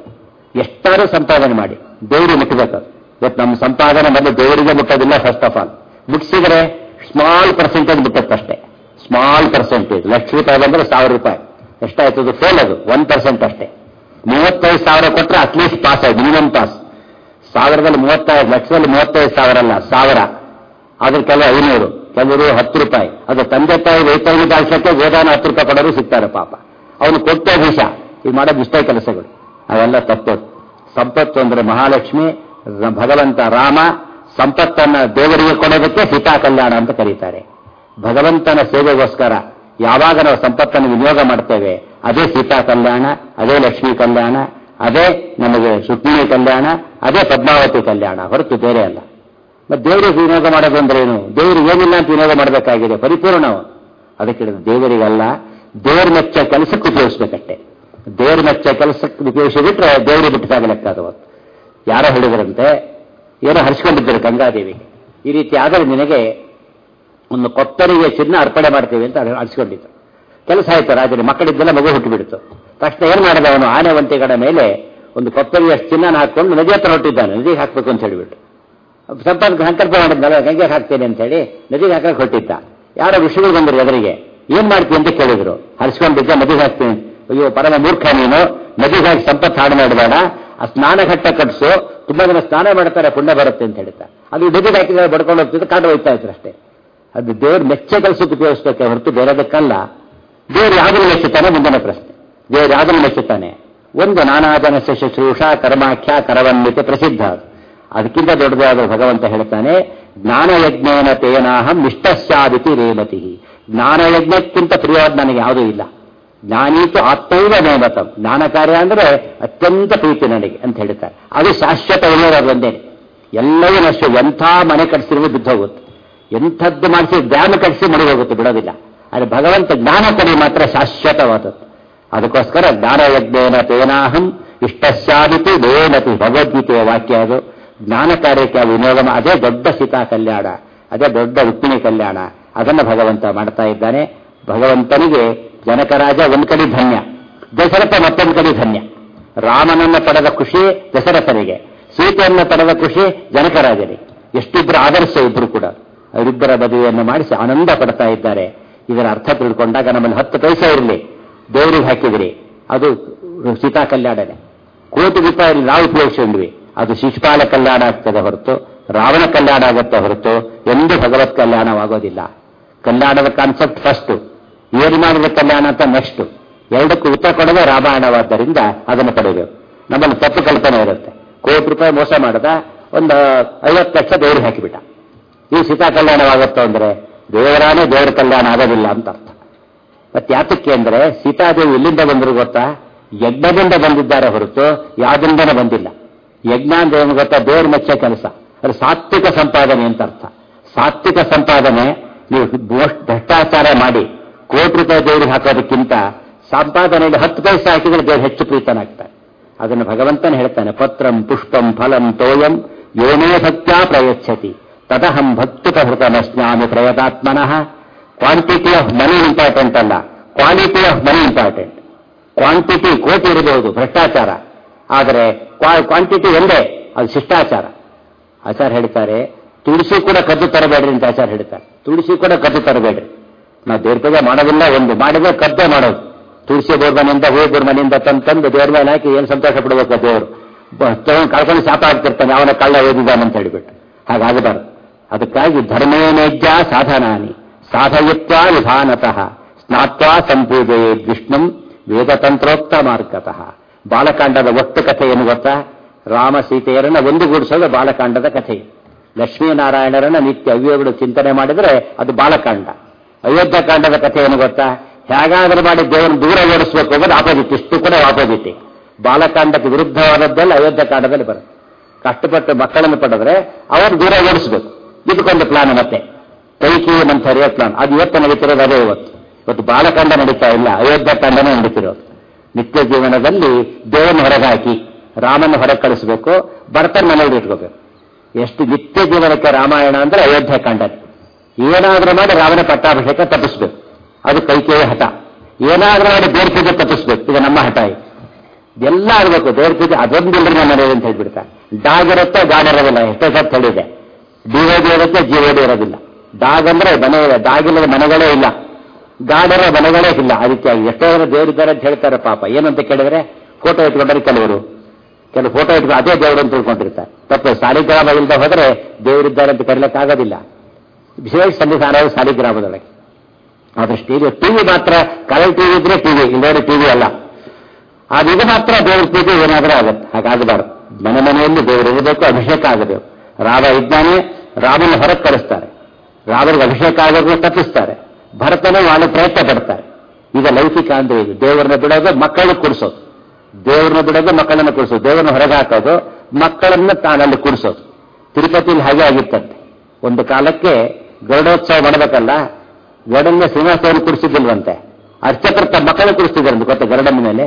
ಎಷ್ಟಾದ್ರೂ ಸಂಪಾದನೆ ಮಾಡಿ ದೇವರಿಗೆ ಮುಟ್ಟಬೇಕು. ಇವತ್ತು ನಮ್ಮ ಸಂಪಾದನೆ ಮೊದಲು ದೇವರಿಗೆ ಮುಟ್ಟೋದಿಲ್ಲ. ಫಸ್ಟ್ ಆಫ್ ಆಲ್ ಮುಟ್ಟಿಸಿದ್ರೆ ಸ್ಮಾಲ್ ಪರ್ಸೆಂಟೇಜ್ ಮುಟ್ಟುತ್ತಷ್ಟೇ. Small percentage. ಲಕ್ಷ ರೂಪಾಯಿ ಬಂದ್ರೆ ಸಾವಿರ ರೂಪಾಯಿ ಎಷ್ಟಾಯ್ತದು? ಫೇಲ್ ಅದು ಒನ್ ಪರ್ಸೆಂಟ್ ಅಷ್ಟೇ. ಮೂವತ್ತೈದು ಸಾವಿರ ಕೊಟ್ಟರೆ ಅಟ್ಲೀಸ್ಟ್ ಪಾಸ್ ಆಯ್ತು, ಮಿನಿಮಮ್ ಪಾಸ್. ಸಾವಿರದಲ್ಲಿ ಮೂವತ್ತೈದು, ಲಕ್ಷದಲ್ಲಿ ಮೂವತ್ತೈದು ಸಾವಿರ ಅಲ್ಲ, ಸಾವಿರ. ಅದ್ರ ಕೆಲವು ಐನೂರು, ಕೆಲವರು ಹತ್ತು ರೂಪಾಯಿ. ಅದು ತಂದೆ ತಾಯಿ ರೈತರಿಗೆ ದಾಲ್ಸಕ್ಕೆ ಗೋದಾನ ಹತ್ತು ರೂಪಾಯಿ ಕೊಡೋರು ಸಿಗ್ತಾರೆ ಪಾಪ. ಅವನು ಕೊಟ್ಟೆ ವಿಷ. ಇದು ಮಾಡೋದು ಇಷ್ಟೇ ಕೆಲಸಗಳು, ಅವೆಲ್ಲ ತಪ್ಪೋದು. ಸಂಪತ್ತು ಅಂದ್ರೆ ಮಹಾಲಕ್ಷ್ಮಿ, ಭಗವಂತ ರಾಮ. ಸಂಪತ್ತನ್ನ ದೇವರಿಗೆ ಕೊಡೋದಕ್ಕೆ ಸೀತಾ ಕಲ್ಯಾಣ ಅಂತ ಕರೀತಾರೆ. ಭಗವಂತನ ಸೇವೆಗೋಸ್ಕರ ಯಾವಾಗ ನಾವು ಸಂಪತ್ತನ್ನು ವಿನಿಯೋಗ ಮಾಡ್ತೇವೆ, ಅದೇ ಸೀತಾ ಕಲ್ಯಾಣ, ಅದೇ ಲಕ್ಷ್ಮೀ ಕಲ್ಯಾಣ, ಅದೇ ನಮಗೆ ರುಕ್ಮಿಣಿ ಕಲ್ಯಾಣ, ಅದೇ ಪದ್ಮಾವತಿ ಕಲ್ಯಾಣ, ಹೊರತು ಬೇರೆ ಅಲ್ಲ. ಮತ್ತೆ ದೇವರಿಗೆ ವಿನಿಯೋಗ ಮಾಡೋದು ಅಂದ್ರೆ ಏನು? ದೇವರಿಗೆ ಏನಿಲ್ಲ ಅಂತ ವಿನಿಯೋಗ ಮಾಡಬೇಕಾಗಿದೆ, ಪರಿಪೂರ್ಣ. ಅದಕ್ಕೆ ದೇವರಿಗಲ್ಲ, ದೇವ್ರ ಮೆಚ್ಚ ಕೆಲಸಕ್ಕೆ ಉಪಯೋಗಿಸ್ಬೇಕಷ್ಟೆ. ದೇವ್ರ ಮೆಚ್ಚ ಕೆಲಸಕ್ಕೆ ಉಪಯೋಗಿಸಿಬಿಟ್ರೆ ದೇವರು ಬಿಟ್ಟಾಗ ಲೆಕ್ಕ ಅದು. ಯಾರೋ ಹೇಳಿದ್ರಂತೆ, ಏನೋ ಹರಿಸ್ಕೊಂಡಿದ್ದರು ಗಂಗಾದೇವಿಗೆ, ಈ ರೀತಿ ಆದರೆ ನಿನಗೆ ಒಂದು ಕೊತ್ತರಿಗೆ ಚಿನ್ನ ಅರ್ಪಣೆ ಮಾಡ್ತೇವೆ ಅಂತ ಅಳಿಸ್ಕೊಂಡಿದ್ರು. ಕೆಲಸ ಆಯ್ತು, ರಾಜನ ಮಕ್ಕಳಿದ್ದೆಲ್ಲ ಮಗು ಹುಟ್ಟುಬಿಡ್ತು. ತಕ್ಷಣ ಏನ್ ಮಾಡಿದ ಅವನು? ಆನೆ ಒಂಟೆಗಳ ಮೇಲೆ ಒಂದು ಕೊತ್ತರಿಗೆ ಚಿನ್ನ ಹಾಕೊಂಡು ನದಿ ಹತ್ರ ಹೊಟ್ಟಿದ್ದಾನೆ, ನದಿಗೆ ಹಾಕ್ಬೇಕು ಅಂತ ಹೇಳಿಬಿಟ್ಟು. ಸಂಪಾದಕ ಸಂಕಲ್ಪ ಮಾಡಿದ್ನಲ್ಲ, ಗಂಗೆಗೆ ಹಾಕ್ತೇನೆ ಅಂತ ಹೇಳಿ ನದಿಗೆ ಹಾಕಕ್ಕೆ ಹೊಟ್ಟಿದ್ದ. ಯಾರೋ ಋಷಿಗಳು ಬಂದರು ಎದುರಿಗೆ, ಏನ್ ಮಾಡ್ತೀನಿ ಅಂತ ಕೇಳಿದ್ರು. ಹರಿಸ್ಕೊಂಡಿದ್ದ, ನದಿಗೆ ಹಾಕ್ತೀನಿ. ಅಯ್ಯೋ ಪರಮ ಮೂರ್ಖ ನೀನು, ನದಿಗೆ ಹಾಕಿ ಸಂಪತ್ತು ಹಾಡು ಮಾಡಬೇಡ, ಆ ಸ್ನಾನ ಘಟ್ಟ ಕಟ್ಸು, ತುಂಬಾ ಜನ ಸ್ನಾನ ಮಾಡ್ತಾರೆ, ಪುಣ್ಯ ಬರುತ್ತೆ ಅಂತ ಹೇಳ್ತಾ. ಅದು ನದಿಗೆ ಹಾಕಿದ್ರೆ ಬಡ್ಕೊಂಡು ಹೋಗ್ತಿದ್ದು, ಕಾಡು ಹೋಗ್ತಾ ಇದ್ರು ಅಷ್ಟೇ. ಅದು ದೇವ್ರ ಮೆಚ್ಚ ಕೆಲಸಕ್ಕೆ ಉಪಯೋಗಿಸ್ಬೇಕೆ ಹೊರತು ಬೇರೆದಕ್ಕಲ್ಲ. ದೇವ್ರು ಯಾವುದನ್ನು ಮೆಚ್ಚುತ್ತಾನೆ? ಮುಂದಿನ ಪ್ರಶ್ನೆ. ದೇವ್ರು ಯಾವುದನ್ನು ಮೆಚ್ಚುತ್ತಾನೆ? ಒಂದು ನಾನಾಜನಸ್ಯ ಶುಶ್ರೂಷಾ ಕರ್ಮಾಖ್ಯ ಕರವನ್ವಿತ ಪ್ರಸಿದ್ಧ. ಅದಕ್ಕಿಂತ ದೊಡ್ಡದಾದ ಭಗವಂತ ಹೇಳ್ತಾನೆ, ಜ್ಞಾನಯಜ್ಞೇನ ತೇನಾಹಂ ನಿಷ್ಠಸ್ಯಾದಿತಿ ರೇಮತಿ. ಜ್ಞಾನಯಜ್ಞಕ್ಕಿಂತ ಪ್ರಿಯವಾದ ನನಗೆ ಯಾವುದೂ ಇಲ್ಲ. ಜ್ಞಾನೀತು ಆತ್ಮೈವ ನೇಮತಂ. ಜ್ಞಾನ ಕಾರ್ಯ ಅಂದ್ರೆ ಅತ್ಯಂತ ಪ್ರೀತಿ ನನಗೆ ಅಂತ ಹೇಳ್ತಾರೆ. ಅದು ಶಾಶ್ವತ ಉಳಿಯೋದು ಒಂದೇ. ಎಲ್ಲವೂ ನಷ್ಟ. ಎಂಥ ಮನೆ ಕಟ್ಟಿಸಿರುವ ಬಿದ್ದು ಹೋಗುತ್ತೆ, ಎಂಥದ್ದು ಮಾಡಿಸಿ ಜ್ಞಾನ ಕಟ್ಟಿಸಿ ಮಡಿ ಹೋಗುತ್ತೆ, ಬಿಡೋದಿಲ್ಲ. ಆದರೆ ಭಗವಂತ ಜ್ಞಾನ ಕೊಡಿ ಮಾತ್ರ ಶಾಶ್ವತವಾದದ್ದು. ಅದಕ್ಕೋಸ್ಕರ ಜ್ಞಾನಯಜ್ಞೇನ ತೇನಾಹಂ ಇಷ್ಟಸ್ಯಾದಿತಿ ನೇಮತಿ. ಭಗವದ್ಗೀತೆಯ ವಾಕ್ಯ ಅದು. ಜ್ಞಾನ ಕಾರ್ಯಕ್ಕೆ ವಿನಿಯೋಗ, ಅದೇ ದೊಡ್ಡ ಸೀತಾ ಕಲ್ಯಾಣ, ಅದೇ ದೊಡ್ಡ ರುಕ್ಮಿಣಿ ಕಲ್ಯಾಣ. ಅದನ್ನು ಭಗವಂತ ಮಾಡ್ತಾ ಇದ್ದಾನೆ. ಭಗವಂತನಿಗೆ ಜನಕರಾಜ ಒಂದ್ ಕಡೆ ಧನ್ಯ, ದಶರಥ ಮತ್ತೊಂದು ಕಡೆ ಧನ್ಯ. ರಾಮನನ್ನ ಪಡೆದ ಖುಷಿ ದಶರಥನಿಗೆ, ಸೀತೆಯನ್ನ ಪಡೆದ ಖುಷಿ ಜನಕರಾಜನಿಗೆ. ಎಷ್ಟಿಬ್ಬರು ಆದರ್ಶ ಇಬ್ಬರು ಕೂಡ. ಅವರಿಬ್ಬರ ಮದುವೆಯನ್ನು ಮಾಡಿಸಿ ಆನಂದ ಪಡ್ತಾ ಇದ್ದಾರೆ. ಇದರ ಅರ್ಥ ತಿಳ್ಕೊಂಡಾಗ ನಮ್ಮಲ್ಲಿ ಹತ್ತು ಪೈಸೆ ಇರಲಿ, ದೇವರಿಗೆ ಹಾಕಿದ್ರಿ, ಅದು ಸೀತಾ ಕಲ್ಯಾಣನೆ. ಕೋಟಿ ರೂಪಾಯಿ ನಾವು ಉಪಯೋಗಿಸಿದ್ವಿ, ಅದು ಶಿಶುಪಾಲ ಕಲ್ಯಾಣ ಆಗ್ತದೆ ಹೊರತು ರಾವಣ ಕಲ್ಯಾಣ ಆಗುತ್ತೆ ಹೊರತು ಎಂದು ಭಗವತ್ ಕಲ್ಯಾಣವಾಗೋದಿಲ್ಲ. ಕಲ್ಯಾಣದ ಕಾನ್ಸೆಪ್ಟ್ ಫಸ್ಟ್, ಏನು ಮಾಡಿದ ಕಲ್ಯಾಣ ಅಂತ ನೆಕ್ಸ್ಟ್. ಎರಡಕ್ಕೂ ಉತ್ತರ ಕೊಡೋದೇ ರಾಮಾಯಣವಾದ್ದರಿಂದ ಅದನ್ನು ಪಡೆಯಬೇಕು. ನಮ್ಮಲ್ಲಿ ತಪ್ಪು ಕಲ್ಪನೆ ಇರುತ್ತೆ. ಕೋಟಿ ರೂಪಾಯಿ ಮೋಸ ಮಾಡದ ಒಂದು ಐವತ್ತು ಲಕ್ಷ ದೇವರಿಗೆ ಹಾಕಿಬಿಟ್ಟ, ಈ ಸೀತಾ ಕಲ್ಯಾಣವಾಗುತ್ತೋ ಅಂದ್ರೆ ದೇವರಾನೇ ದೇವರ ಕಲ್ಯಾಣ ಆಗೋದಿಲ್ಲ ಅಂತ ಅರ್ಥ. ಮತ್ತೆ ಯಾತಕ್ಕೆ ಅಂದ್ರೆ ಸೀತಾದೇವಿ ಎಲ್ಲಿಂದ ಬಂದ್ರು ಗೊತ್ತಾ? ಯಜ್ಞದಿಂದ ಬಂದಿದ್ದಾರೆ ಹೊರತು ಯಾವುದಿಂದನೇ ಬಂದಿಲ್ಲ. ಯಜ್ಞ ಅಂದ್ರೆ ಏನು ಗೊತ್ತಾ? ದೇವ್ರ ಮೆಚ್ಚ ಕೆಲಸ, ಅದು ಸಾತ್ವಿಕ ಸಂಪಾದನೆ ಅಂತ ಅರ್ಥ. ಸಾತ್ವಿಕ ಸಂಪಾದನೆ, ನೀವು ಭ್ರಷ್ಟಾಚಾರ ಮಾಡಿ ಕೋಟಿ ರೂಪಾಯಿ ದೇವರಿಗೆ ಹಾಕೋದಕ್ಕಿಂತ ಸಂಪಾದನೆಯಲ್ಲಿ ಹತ್ತು ಪೈಸೆ ಹಾಕಿದ್ರೆ ದೇವರು ಹೆಚ್ಚು ಪ್ರೀತನಾಗ್ತಾನೆ. ಅದನ್ನು ಭಗವಂತನ ಹೇಳ್ತಾನೆ, ಪತ್ರಂ ಪುಷ್ಪಂ ಫಲಂ ತೋಯಂ ಯೋನೇ ಭಕ್ತ್ಯಾ ಪ್ರಯಚ್ಛತಿ ತದಹಂ ಭಕ್ತೃತಹೃತಮಸ್ನಾಮಿ ಪ್ರಯತಾತ್ಮನಃ. ಕ್ವಾಂಟಿಟಿ ಆಫ್ ಮನಿ ಇಂಪಾರ್ಟೆಂಟ್ ಅಲ್ಲ, quality of money important. Quantity ಕೋಟಿ ಇರಬಹುದು ಭ್ರಷ್ಟಾಚಾರ, ಆದರೆ ಕ್ವಾಂಟಿಟಿ ಒಂದೇ, ಅದು ಶಿಷ್ಟಾಚಾರ. ಆಚಾರ್ಯ ಹೇಳ್ತಾರೆ, ತುಳಸಿ ಕೂಡ ಕದ್ದು ತರಬೇಡ್ರಿ ಅಂತ ಆಚಾರ್ಯ ಹೇಳ್ತಾರೆ. ತುಳಸಿ ಕೂಡ ಕದ್ದು ತರಬೇಡ್ರಿ. ನಾವು ದೇವ್ರ ಪೂಜೆ ಮಾಡೋದಿಲ್ಲ, ಒಂದು ಮಾಡಿದ್ರೆ ಕದ್ದೇ ಮಾಡೋದು. ತುಳಸಿ ದೇವ್ರ ಮನೆಯಿಂದ ಹೂ ದೇವ್ರ ಮನೆಯಿಂದ ತಂದು ತಂದು ದೇವ್ರ ಮೇಲೆ ಹಾಕಿ ಏನು ಸಂತೋಷ ಪಡಬೇಕು ದೇವರು. ಕಳ್ಕೊಂಡು ಶಾಪ ಆಗ್ತಿರ್ತಾನೆ, ಅವನ ಕಳ್ಳ ಓದಿದ್ದಾನಂತ ಹೇಳಿಬಿಟ್ಟು. ಹಾಗಾಗಬಾರ್ದು. ಅದಕ್ಕಾಗಿ ಧರ್ಮೇನೇಜ್ಯ ಸಾಧನಾನಿ ಸಾಧಯಿತ್ವಾ ವಿಧಾನತಃ ಸ್ನಾತ್ವಾ ಸಂಪೂಜೆಯೇ ವಿಷ್ಣುಂ ವೇದತಂತ್ರೋಕ್ತ ಮಾರ್ಗತಃ. ಬಾಲಕಾಂಡದ ಒಟ್ಟು ಕಥೆ ಏನು ಗೊತ್ತಾ? ರಾಮ ಸೀತೆಯರನ್ನ ಒಂದುಗೂಡಿಸೋದು ಬಾಲಕಾಂಡದ ಕಥೆ. ಲಕ್ಷ್ಮೀನಾರಾಯಣರನ್ನ ನಿತ್ಯ ಅವ್ಯವಗಳು ಚಿಂತನೆ ಮಾಡಿದರೆ ಅದು ಬಾಲಕಾಂಡ. ಅಯೋಧ್ಯಕಾಂಡದ ಕಥೆ ಏನು ಗೊತ್ತಾ? ಹೇಗಾದ್ರೂ ಮಾಡಿ ದೇವರನ್ನು ದೂರ ಓಡಿಸಬೇಕು ಅನ್ನೋದು ಆಪೋಸಿಟ್. ಇಷ್ಟು ಕೂಡ ಆಪೋಸಿಟ್. ಬಾಲಕಾಂಡಕ್ಕೆ ವಿರುದ್ಧವಾದದ್ದೆಲ್ಲ ಅಯೋಧ್ಯಕಾಂಡದಲ್ಲಿ ಬರುತ್ತೆ. ಕಷ್ಟಪಟ್ಟು ಮಕ್ಕಳನ್ನು ಪಡೆದ್ರೆ ಅವರು ದೂರ ಓಡಿಸಬೇಕು, ಇದಕ್ಕೊಂದು ಪ್ಲಾನ್. ಮತ್ತೆ ಕೈಕಿ ಮಂಥರಿಯ ಪ್ಲಾನ್, ಅದು ಇವತ್ತು ನಡೀತಿರೋದು ಅದೇ. ಇವತ್ತು ಇವತ್ತು ಬಾಲಕಾಂಡ ನಡೀತಾ ಇಲ್ಲ, ಅಯೋಧ್ಯಕಾಂಡನೇ ನಡೀತಿರೋದು. ನಿತ್ಯ ಜೀವನದಲ್ಲಿ ದೇವರನ್ನು ಹೊರಗೆ ಹಾಕಿ ರಾಮನ ಹೊರಗೆ ಕಳಿಸಬೇಕು, ಭರತನ ಮನೆಯಲ್ಲಿ ಇಟ್ಕೋಬೇಕು. ಎಷ್ಟು ನಿತ್ಯ ಜೀವನಕ್ಕೆ ರಾಮಾಯಣ ಅಂದ್ರೆ ಅಯೋಧ್ಯಕಾಂಡ. ಏನಾದ್ರೂ ಮಾಡಿ ರಾಮನ ಪಟ್ಟಾಭಿಷೇಕ ತಪ್ಪಿಸ್ಬೇಕು, ಅದು ಕೈಕೇಯ ಹಠ. ಏನಾದ್ರೂ ಮಾಡಿ ದೇವ್ರ ಪೂಜೆ ತಪ್ಪಿಸ್ಬೇಕು, ಇದು ನಮ್ಮ ಹಠ. ಇದೆಲ್ಲ ಆಗಬೇಕು ದೇವ್ರ ಪೂಜೆ. ಅದೊಂದಿಲ್ಲರಿ ನಮ್ಮ ಮನೆಯಲ್ಲಿ ಅಂತ ಹೇಳ್ಬಿಡ್ತಾರೆ. ಡಾಗ್ ಇರುತ್ತೆ, ಗಾಡ್ ಇರೋದಿಲ್ಲ. ಎಷ್ಟೋ ಸತ್ ಹೇಳಿದೆ. ಡಿವೈಡಿ ಇರುತ್ತೆ, ಜಿವೈಡಿ ಇರೋದಿಲ್ಲ. ಡಾಗ್ ಅಂದ್ರೆ ಮನೆ ಇದೆ, ಡಾಗ್ ಇಲ್ಲದ ಮನೆಗಳೇ ಇಲ್ಲ, ಗಾಡರ ಮನೆಗಳೇ ಇಲ್ಲ. ಆ ರೀತಿಯಾಗಿ ಎಷ್ಟೋ ಜನ ದೇವರಿದ್ದಾರೆ ಅಂತ ಹೇಳ್ತಾರೆ. ಪಾಪ ಏನಂತ ಕೇಳಿದ್ರೆ ಫೋಟೋ ಇಟ್ಕೊಂಡ್ರೆ ಕೆಲವರು ಕೆಲವು ಫೋಟೋ ಇಟ್ಕೊಂಡು ಅದೇ ದೇವರು ಅಂತ ತಿಳ್ಕೊಂಡಿರ್ತಾರೆ. ತಪ್ಪು. ಸಾಲಿಗ್ರಾಮ ಇಲ್ಲದೆ ಹೋದರೆ ದೇವರಿದ್ದಾರೆ ಅಂತ ಕರೀಲಿಕ್ಕಾಗೋದಿಲ್ಲ. ವಿಶೇಷ ಸನ್ನಿಧಾನ ಸಾಲಿಗ್ರಾಮದೊಳಗೆ. ಆದ್ರೆ ಟಿವಿ ಟಿವಿ ಮಾತ್ರ ಕಲರ್ ಟಿವಿ ಇದ್ರೆ ಟಿವಿ, ಇಲ್ಲದೆ ಟಿವಿ ಅಲ್ಲ. ಆಗ ಇದು ಮಾತ್ರ ದೇವ್ರ ಪೂಜೆ ಏನಾದರೂ ಆಗುತ್ತೆ. ಹಾಗಾಗಬಾರ್ದು. ಮನೆ ಮನೆಯಲ್ಲಿ ದೇವರು ಇರಬೇಕು, ಅಭಿಷೇಕ ಆಗಬೇಕು. ರಾಮ ಇದ್ದಾನೆ, ರಾಮನ ಹೊರಗೆ ಕಳಿಸ್ತಾರೆ. ರಾಮನಿಗೆ ಅಭಿಷೇಕ ಆಗೋದು ತಪ್ಪಿಸ್ತಾರೆ. ಭರತನೇ ಮಾಡೋ ಪ್ರಯತ್ನ ಪಡ್ತಾರೆ. ಈಗ ಲೌಕಿಕ ಅಂದ್ರೆ ಇದು. ದೇವರನ್ನ ಬಿಡೋದು, ಮಕ್ಕಳನ್ನ ಕೂಡಿಸೋದು. ದೇವರನ್ನ ಬಿಡೋದು, ಮಕ್ಕಳನ್ನ ಕೂಡಿಸೋದು. ದೇವರನ್ನ ಹೊರಗೆ ಹಾಕೋದು, ಮಕ್ಕಳನ್ನ ತಾನಲ್ಲಿ ಕೂಡಿಸೋದು. ತಿರುಪತಿಯಲ್ಲಿ ಹಾಗೆ ಆಗಿತ್ತಂತೆ. ಒಂದು ಕಾಲಕ್ಕೆ ಗರುಡೋತ್ಸವ ಮಾಡಬೇಕಲ್ಲ, ಗರುಡನ್ನ ಶ್ರೀನಿವಾಸವನ್ನು ಕುಡಿಸಿದ್ದಿಲ್ವಂತೆ. ಅರ್ಚಕರು ತಮ್ಮ ಮಕ್ಕಳನ್ನ ಕುಡಿಸ್ತಿದ್ರಂತೆ ಗೊತ್ತ ಗರುಡನ ಮೇಲೆ.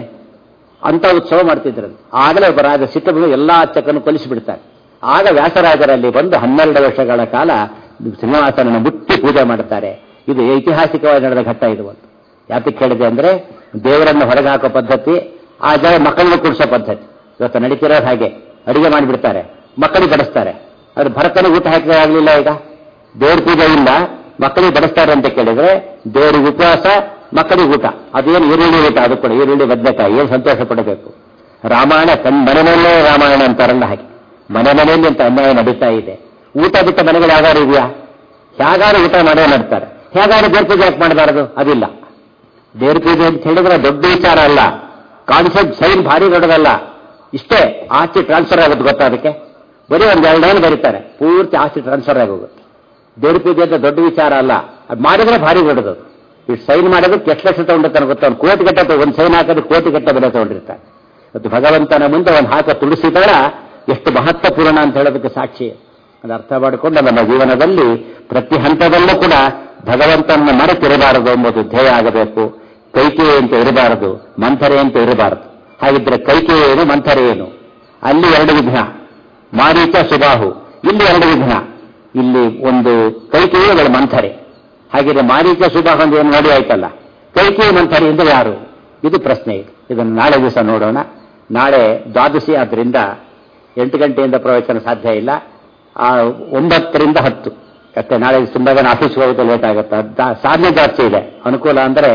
ಅಂತ ಉತ್ಸವ ಮಾಡ್ತಿದ್ರಂತೆ. ಆಗಲೇ ಒಬ್ಬ ರಾಜ ಸಿಟ್ಟು ಎಲ್ಲಾ ಅರ್ಚಕನ್ನು ಕೊಲಿಸಿಬಿಡ್ತಾರೆ. ಆಗ ವ್ಯಾಸರಾಜರಲ್ಲಿ ಬಂದು ಹನ್ನೆರಡು ವರ್ಷಗಳ ಕಾಲ ಶ್ರೀನಿವಾಸನನ್ನು ಮುಟ್ಟಿ ಪೂಜೆ ಮಾಡುತ್ತಾರೆ. ಇದು ಐತಿಹಾಸಿಕವಾಗಿ ನಡೆದ ಘಟ್ಟ. ಇದು ಒಂದು ಯಾತಕ್ಕೆ ಹೇಳಿದೆ ಅಂದ್ರೆ ದೇವರನ್ನು ಹೊರಗೆ ಹಾಕೋ ಪದ್ಧತಿ, ಆ ಜನ ಮಕ್ಕಳನ್ನು ಕೂಡಿಸೋ ಪದ್ಧತಿ ಇವತ್ತು ನಡೀತಿರೋದು ಹಾಗೆ. ಅಡಿಗೆ ಮಾಡಿಬಿಡ್ತಾರೆ, ಮಕ್ಕಳಿಗೆ ಬಡಿಸ್ತಾರೆ. ಅದು ಭರತನಿಗೆ ಊಟ ಹಾಕಿದ್ರೆ ಆಗಲಿಲ್ಲ. ಈಗ ದೇವ್ರ ಪೂಜೆ ಇಲ್ಲ, ಮಕ್ಕಳಿಗೆ ಬಡಿಸ್ತಾರೆ ಅಂತ ಕೇಳಿದ್ರೆ ದೇವರಿಗೆ ಉಪವಾಸ, ಮಕ್ಕಳಿಗೆ ಊಟ. ಅದೇನು ಈರುಳ್ಳಿ ಊಟ, ಅದು ಕೂಡ ಈರುಳ್ಳಿ ಬದನೆಕಾಯಿ. ಏನು ಸಂತೋಷ ಪಡಬೇಕು. ರಾಮಾಯಣ ತನ್ನ ಮನೆ ಮನೆಯಲ್ಲೇ ರಾಮಾಯಣ ಅಂತಾರಲ್ಲ ಹಾಗೆ ಮನೆ ಮನೆಯಲ್ಲಿ ಅಂತ ಅನ್ಯಾಯ ನಡೀತಾ ಇದೆ. ಊಟ ಬಿಟ್ಟ ಮನೆಗಳು ಯಾವ್ದಾರು ಇದೆಯಾ? ಹೇಗಾರು ಊಟ ಮಾಡೇ ಮಾಡ್ತಾರೆ. ಹೇಗಾರು ದೇವ್ರ ಪೂಜೆ ಯಾಕೆ ಮಾಡಬಾರದು? ಅದಿಲ್ಲ. ದೇವ್ರ ಪೂಜೆ ಅಂತ ಹೇಳಿದ್ರೆ ದೊಡ್ಡ ವಿಚಾರ ಅಲ್ಲ. ಕಾನ್ಸೆಪ್ಟ್ ಸೈನ್ ಭಾರಿ ದೊಡ್ಡದಲ್ಲ. ಇಷ್ಟೇ ಆಸ್ತಿ ಟ್ರಾನ್ಸ್ಫರ್ ಆಗುತ್ತೆ ಗೊತ್ತಾ? ಅದಕ್ಕೆ ಬರೀ ಒಂದು ಎರಡು ಲೈನ್ ಬರೀತಾರೆ, ಪೂರ್ತಿ ಆಸ್ತಿ ಟ್ರಾನ್ಸ್ಫರ್ ಆಗೋಗುತ್ತೆ. ದೇವ್ರ ಪೂಜೆ ಅಂತ ದೊಡ್ಡ ವಿಚಾರ ಅಲ್ಲ. ಅದು ಮಾಡಿದ್ರೆ ಭಾರಿ ದೊಡ್ಡದು. ಇಷ್ಟು ಸೈನ್ ಮಾಡೋದಕ್ಕೆ ಎಷ್ಟು ಲಕ್ಷ ತಗೊಂಡಿರ್ತಾನೆ ಗೊತ್ತಾ? ಒಂದು ಕೋಟಿ ಗಟ್ಟೆ, ಒಂದು ಸೈನ್ ಹಾಕೋದು ಕೋಟಿ ಗಟ್ಟೆ ಬೆಲೆ ತಗೊಂಡಿರ್ತಾರೆ. ಮತ್ತು ಭಗವಂತನ ಮುಂದೆ ಒಂದು ಹಾಕ ತುಳಸಿದಾರ ಎಷ್ಟು ಮಹತ್ವಪೂರ್ಣ ಅಂತ ಹೇಳೋದಕ್ಕೆ ಸಾಕ್ಷಿ. ಅದು ಅರ್ಥ ಮಾಡಿಕೊಂಡು ನಮ್ಮ ಜೀವನದಲ್ಲಿ ಪ್ರತಿ ಹಂತದಲ್ಲೂ ಕೂಡ ಭಗವಂತನ ಮರೆತಿರಬಾರದು ಎಂಬುದು ಧ್ಯೇಯ ಆಗಬೇಕು. ಕೈಕೇಯಿ ಅಂತ ಇರಬಾರದು, ಮಂಥರೆ ಅಂತ ಇರಬಾರದು. ಹಾಗಿದ್ರೆ ಕೈಕೇಯಿ ಏನು, ಮಂಥರೆ ಏನು? ಅಲ್ಲಿ ಎರಡು ವಿಘ್ನ, ಮಾರೀಚ ಸುಬಾಹು. ಇಲ್ಲಿ ಎರಡು ವಿಘ್ನ. ಇಲ್ಲಿ ಒಂದು ಕೈಕೇಯಿ, ಒಂದು ಮಂಥರೆ. ಹಾಗಿದ್ರೆ ಮಾರೀಚ ಸುಬಾಹು ಅಂದ್ರೆ ಏನು ನೋಡಿ ಆಯ್ತಲ್ಲ. ಕೈಕೇಯಿ ಮಂಥರೆ ಅಂದ್ರೆ ಯಾರು? ಇದು ಪ್ರಶ್ನೆ. ಇದು ಇದನ್ನು ನಾಳೆ ದಿವಸ ನೋಡೋಣ. ನಾಳೆ ದ್ವಾದಶಿ ಆದ್ರಿಂದ ಎಂಟು ಗಂಟೆಯಿಂದ ಪ್ರವಚನ ಸಾಧ್ಯ ಇಲ್ಲ. ಆ ಒಂಬತ್ತರಿಂದ ಹತ್ತು ಅಷ್ಟೇ. ನಾಳೆ ತುಂಬಾ ಜನ ಆಫೀಸ್ಗೆ ಹೋಗೋದು ಲೇಟ್ ಆಗುತ್ತೆ. ಸಾಧನೆ ಜಾಸ್ತಿ ಇದೆ. ಅನುಕೂಲ ಅಂದರೆ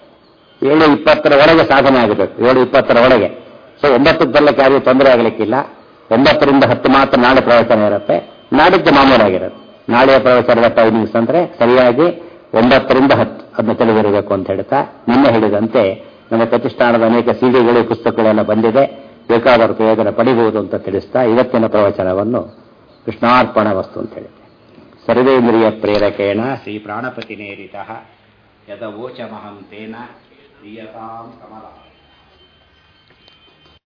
ಏಳು ಇಪ್ಪತ್ತರ ಒಳಗೆ ಸಾಧನೆ ಆಗಬೇಕು. ಏಳು ಇಪ್ಪತ್ತರ ಒಳಗೆ. ಸೊ ಒಂಬತ್ತಕ್ಕೆ ಬರ್ಲಿಕ್ಕೆ ಯಾರಿಗೂ ತೊಂದರೆ ಆಗಲಿಕ್ಕಿಲ್ಲ. ಒಂಬತ್ತರಿಂದ ಹತ್ತು ಮಾತ್ರ ನಾಳೆ ಪ್ರವಚನ ಇರುತ್ತೆ. ನಾಡಿದ್ದು ಮಾಮೂಲಾಗಿರುತ್ತೆ. ನಾಳೆಯ ಪ್ರವಚನದ ಟೈಮಿಂಗ್ಸ್ ಅಂದ್ರೆ ಸರಿಯಾಗಿ ಒಂಬತ್ತರಿಂದ ಹತ್ತು ಅದನ್ನ ತಿಳಿದಿರಬೇಕು ಅಂತ ಹೇಳ್ತಾ, ನಿನ್ನೆ ಹೇಳಿದಂತೆ ನಮ್ಮ ಪ್ರತಿಷ್ಠಾನದ ಅನೇಕ ಸಿಡಿಗಳು, ಪುಸ್ತಕಗಳೆಲ್ಲ ಬಂದಿದೆ. ಬೇಕಾದವರು ಪ್ರಯೋಜನ ಪಡಿಬಹುದು ಅಂತ ತಿಳಿಸ್ತಾ ಇವತ್ತಿನ ಪ್ರವಚನವನ್ನು ಕೃಷ್ಣಾರ್ಪಣ ವಸ್ತು ಅಂತ ಹೇಳಿದೆ. ಸರ್ವೇಂದ್ರಿಯ ಪ್ರೇರಕೇಣ ಶ್ರೀ ಪ್ರಾಣಪತಿ ನೇರಿತಃ ಯದವೋಚಮಹಂ ತೇನ ಪ್ರಿಯತಾಂ ಕಮಲ.